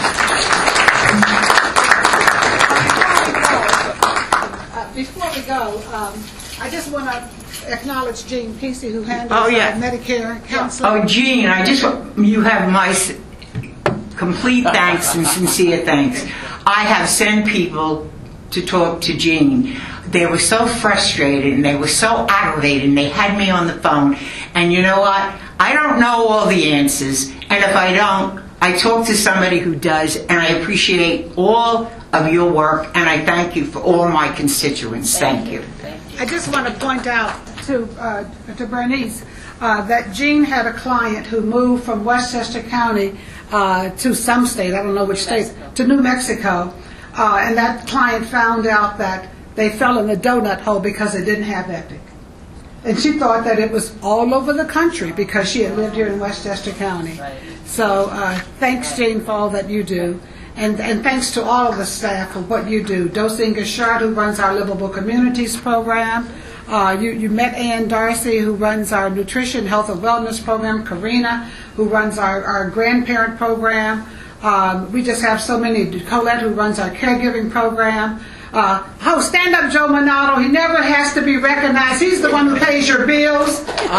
Before we go, um, I just want to acknowledge Jean Pesey, who handles oh, yeah. uh, Medicare counseling. Oh, Jean, I just you have my complete thanks and sincere thanks. I have sent people to talk to Jean. They were so frustrated and they were so aggravated, and they had me on the phone. And you know what? I don't know all the answers, and if I don't, I talk to somebody who does, and I appreciate all of your work, and I thank you for all my constituents. Thank, thank you. you. I just want to point out to uh, to Bernice uh, that Jean had a client who moved from Westchester County uh, to some state, I don't know which state, to New Mexico, uh, and that client found out that they fell in the donut hole because they didn't have Epic. And she thought that it was all over the country because she had lived here in Westchester County. So uh, thanks, Jane, for all that you do. And, and thanks to all of the staff for what you do. Dosinga Shard, who runs our Livable Communities program. Uh, you, you met Ann Darcy, who runs our Nutrition, Health, and Wellness program. Karina, who runs our, our grandparent program. Um, we just have so many. Colette, who runs our caregiving program. Uh, oh, stand up, Joe Minato. He never has to be recognized. He's the one who pays your bills.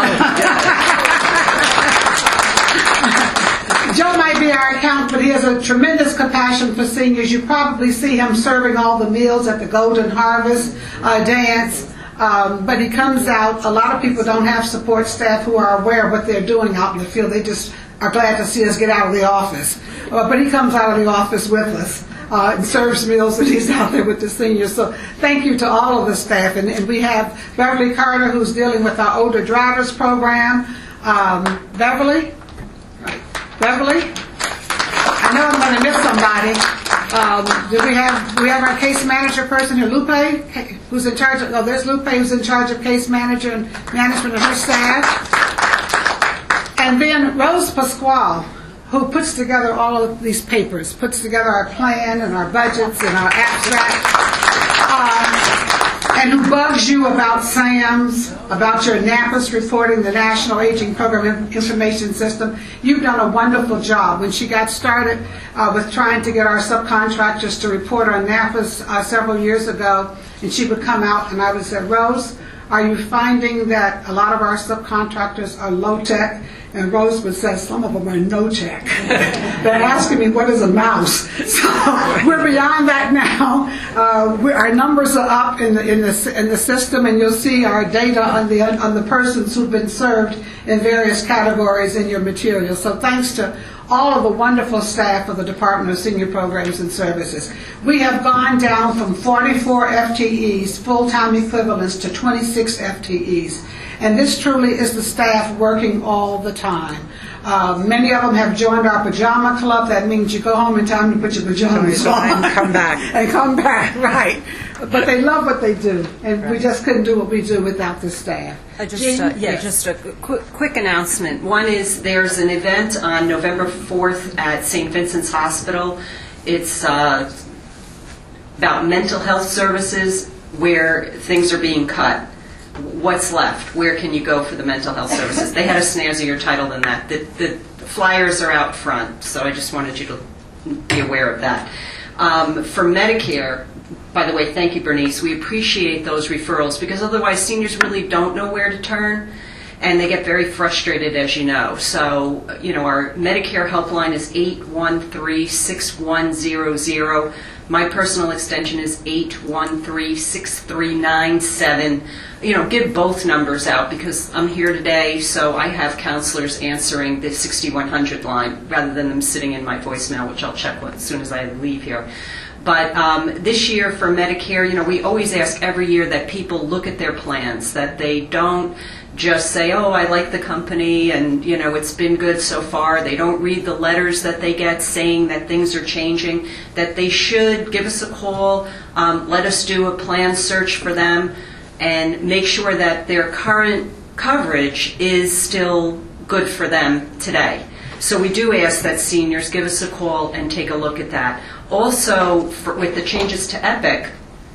Joe might be our accountant, but he has a tremendous compassion for seniors. You probably see him serving all the meals at the Golden Harvest uh, dance. Um, but he comes out. A lot of people don't have support staff who are aware of what they're doing out in the field. They just are glad to see us get out of the office. Uh, but he comes out of the office with us. Uh, and serves meals, and he's out there with the seniors. So thank you to all of the staff. And, and we have Beverly Carter, who's dealing with our older drivers program. Um, Beverly? Beverly? I know I'm going to miss somebody. Um, do we have do we have our case manager person here, Lupe, who's in charge of, oh, there's Lupe, who's in charge of case manager and management of her staff. And then Rose Pasquale, who puts together all of these papers, puts together our plan and our budgets and our abstract, um, and who bugs you about SAMS, about your NAPIS reporting, the National Aging Program Information System. You've done a wonderful job. When she got started uh, with trying to get our subcontractors to report on NAPIS uh, several years ago, and she would come out and I would say, Rose, are you finding that a lot of our subcontractors are low-tech? And Rose would say, some of them are no-tech. They're asking me, what is a mouse? So we're beyond that now. Uh, we, our numbers are up in the, in, the, in the system, and you'll see our data on the, on the persons who've been served in various categories in your material. So thanks to all of the wonderful staff of the Department of Senior Programs and Services. We have gone down from forty-four F T Es, full-time equivalents, to twenty-six F T Es. And this truly is the staff working all the time. Uh, many of them have joined our pajama club. That means you go home in time to put your pajamas on. And come back. and come back, right. But they love what they do, and we just couldn't do what we do without the staff. Uh, just, Jean? uh, yeah, Yes. just a quick, quick announcement. One is there's an event on November fourth at Saint Vincent's Hospital. It's uh, about mental health services where things are being cut. What's left? Where can you go for the mental health services? They had a snazzier title than that. The, the flyers are out front, so I just wanted you to be aware of that. Um, for Medicare, by the way, thank you, Bernice. We appreciate those referrals because otherwise seniors really don't know where to turn, and they get very frustrated, as you know. So, you know, our Medicare helpline is eight one three, six one zero zero. My personal extension is eight one three, six three nine seven. You know, give both numbers out because I'm here today, so I have counselors answering the sixty-one hundred line rather than them sitting in my voicemail, which I'll check as soon as I leave here. But um, this year for Medicare, you know, we always ask every year that people look at their plans, that they don't just say, oh, I like the company and, you know, it's been good so far. They don't read the letters that they get saying that things are changing, that they should give us a call, um, let us do a plan search for them, and make sure that their current coverage is still good for them today. So we do ask that seniors give us a call and take a look at that. Also, for, with the changes to Epic,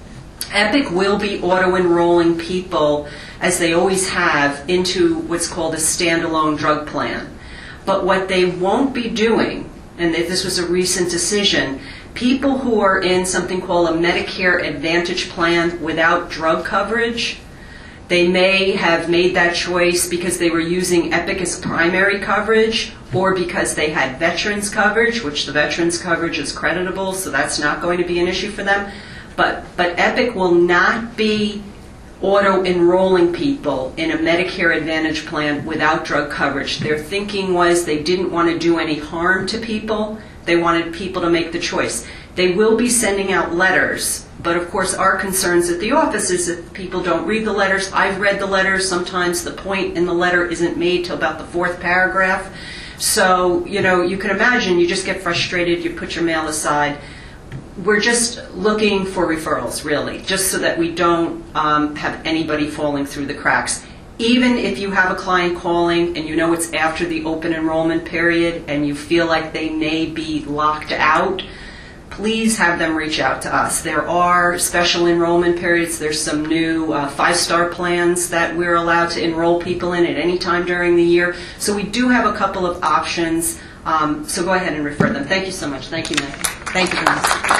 Epic will be auto-enrolling people, as they always have, into what's called a standalone drug plan. But what they won't be doing, and this was a recent decision, people who are in something called a Medicare Advantage plan without drug coverage, they may have made that choice because they were using Epic as primary coverage or because they had veterans coverage, which the veterans coverage is creditable, so that's not going to be an issue for them. But, but Epic will not be auto-enrolling people in a Medicare Advantage plan without drug coverage. Their thinking was they didn't want to do any harm to people. They wanted people to make the choice. They will be sending out letters, but of course our concerns at the office is that people don't read the letters. I've read the letters. Sometimes the point in the letter isn't made till about the fourth paragraph. So, you know, you can imagine you just get frustrated, you put your mail aside. We're just looking for referrals, really, just so that we don't um, have anybody falling through the cracks. Even if you have a client calling and you know it's after the open enrollment period and you feel like they may be locked out, please have them reach out to us. There are special enrollment periods. There's some new uh, five-star plans that we're allowed to enroll people in at any time during the year. So we do have a couple of options. Um, so go ahead and refer them. Thank you so much. Thank you, Meg. Thank you, Denise.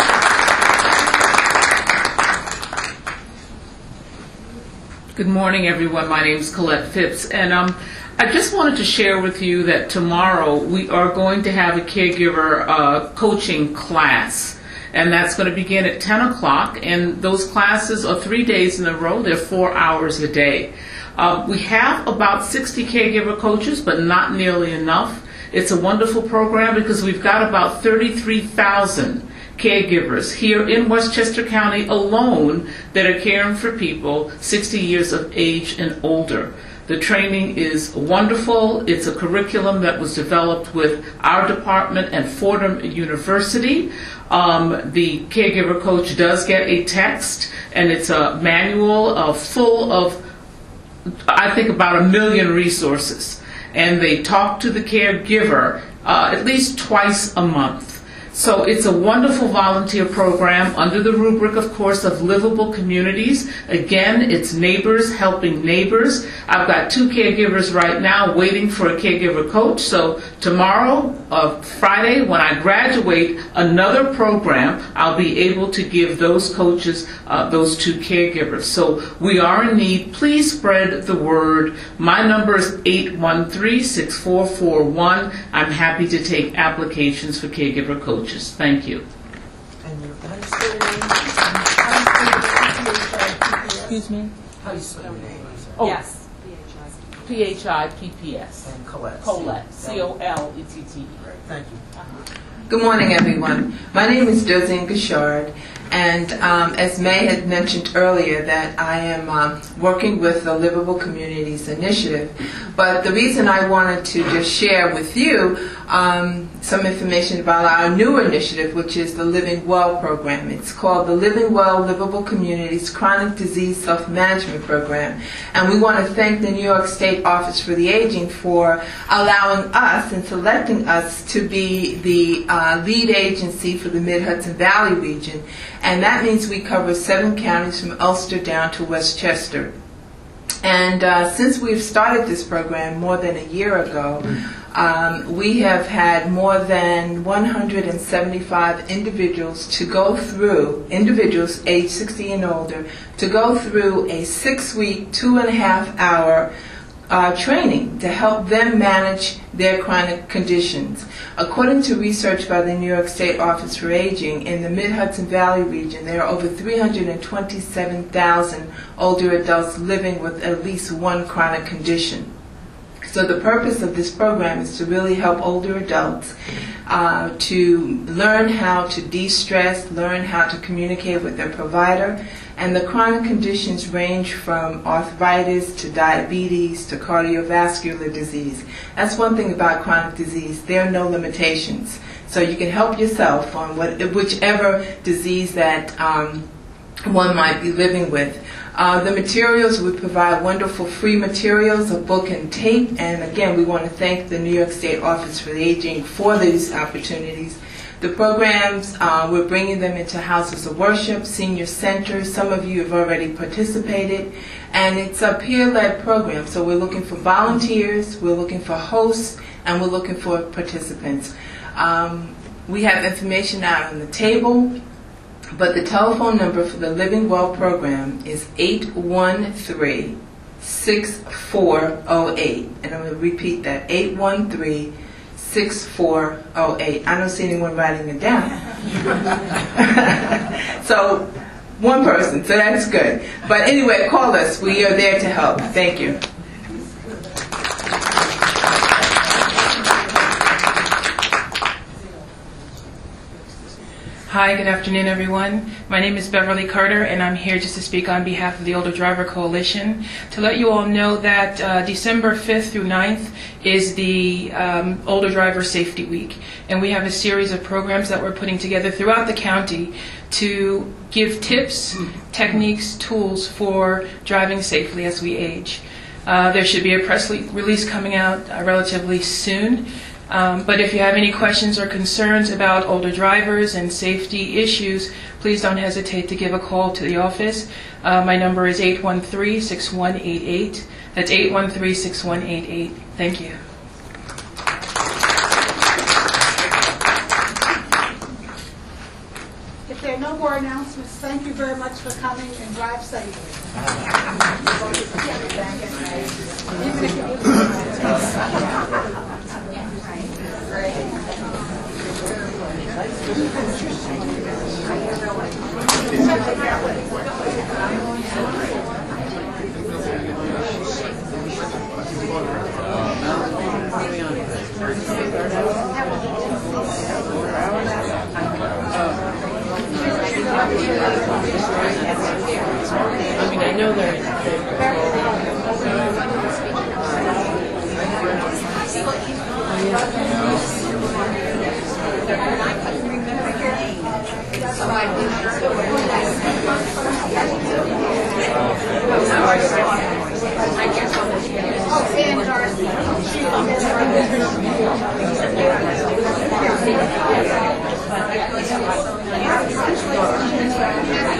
Good morning, everyone. My name is Colette Phipps, and um, I just wanted to share with you that tomorrow we are going to have a caregiver uh, coaching class, and that's going to begin at ten o'clock, and those classes are three days in a row. They're four hours a day. Uh, we have about sixty caregiver coaches, but not nearly enough. It's a wonderful program because we've got about thirty-three thousand caregivers here in Westchester County alone that are caring for people sixty years of age and older. The training is wonderful. It's a curriculum that was developed with our department and Fordham University. Um, the caregiver coach does get a text, and it's a manual uh, full of, I think, about a million resources. And they talk to the caregiver uh, at least twice a month. So it's a wonderful volunteer program under the rubric, of course, of livable communities. Again, it's neighbors helping neighbors. I've got two caregivers right now waiting for a caregiver coach. So tomorrow, uh, Friday, when I graduate another program, I'll be able to give those coaches uh, those two caregivers. So we are in need. Please spread the word. My number is eight one three, six four four one. I'm happy to take applications for caregiver coaches. Thank you. Excuse me? How do you spell your name? Oh. Yes. P H I P P S. And Colette. Colette. C O L E T T E. Thank you. Good morning, everyone. My name is Josine Gashard, and um, as May had mentioned earlier, that I am um, working with the Livable Communities Initiative. But the reason I wanted to just share with you um, some information about our new initiative, which is the Living Well program. It's called the Living Well Livable Communities Chronic Disease Self-Management Program. And we want to thank the New York State Office for the Aging for allowing us and selecting us to be the uh, lead agency for the Mid-Hudson Valley region. And that means we cover seven counties from Ulster down to Westchester. And uh, since we've started this program more than a year ago, um, we have had more than one hundred seventy-five individuals to go through, individuals age sixty and older, to go through a six-week, two and a half hour uh, training to help them manage their chronic conditions. According to research by the New York State Office for Aging, in the Mid-Hudson Valley region, there are over three hundred twenty-seven thousand older adults living with at least one chronic condition. So the purpose of this program is to really help older adults uh, to learn how to de-stress, learn how to communicate with their provider. And the chronic conditions range from arthritis to diabetes to cardiovascular disease. That's one thing about chronic disease. There are no limitations. So you can help yourself on what, whichever disease that um, one might be living with. Uh, the materials, we provide wonderful free materials, a book and tape, and again, we want to thank the New York State Office for the Aging for these opportunities. The programs, uh, we're bringing them into houses of worship, senior centers. Some of you have already participated, and it's a peer-led program, so we're looking for volunteers, we're looking for hosts, and we're looking for participants. Um, we have information out on the table. But the telephone number for the Living Well program is eight one three, six four zero eight. And I'm going to repeat that, eight one three, six four zero eight. I don't see anyone writing it down. So, one person, so that's good. But anyway, call us. We are there to help. Thank you. Hi, good afternoon, everyone. My name is Beverly Carter, and I'm here just to speak on behalf of the Older Driver Coalition to let you all know that uh, December fifth through ninth is the um, Older Driver Safety Week, and we have a series of programs that we're putting together throughout the county to give tips, techniques, tools for driving safely as we age. Uh, there should be a press release coming out uh, relatively soon. Um, but if you have any questions or concerns about older drivers and safety issues, please don't hesitate to give a call to the office. Uh, my number is eight one three, six one eight eight. That's eight one three, six one eight eight. Thank you. If there are no more announcements, thank you very much for coming and drive safely. I mean, I know they're Oh,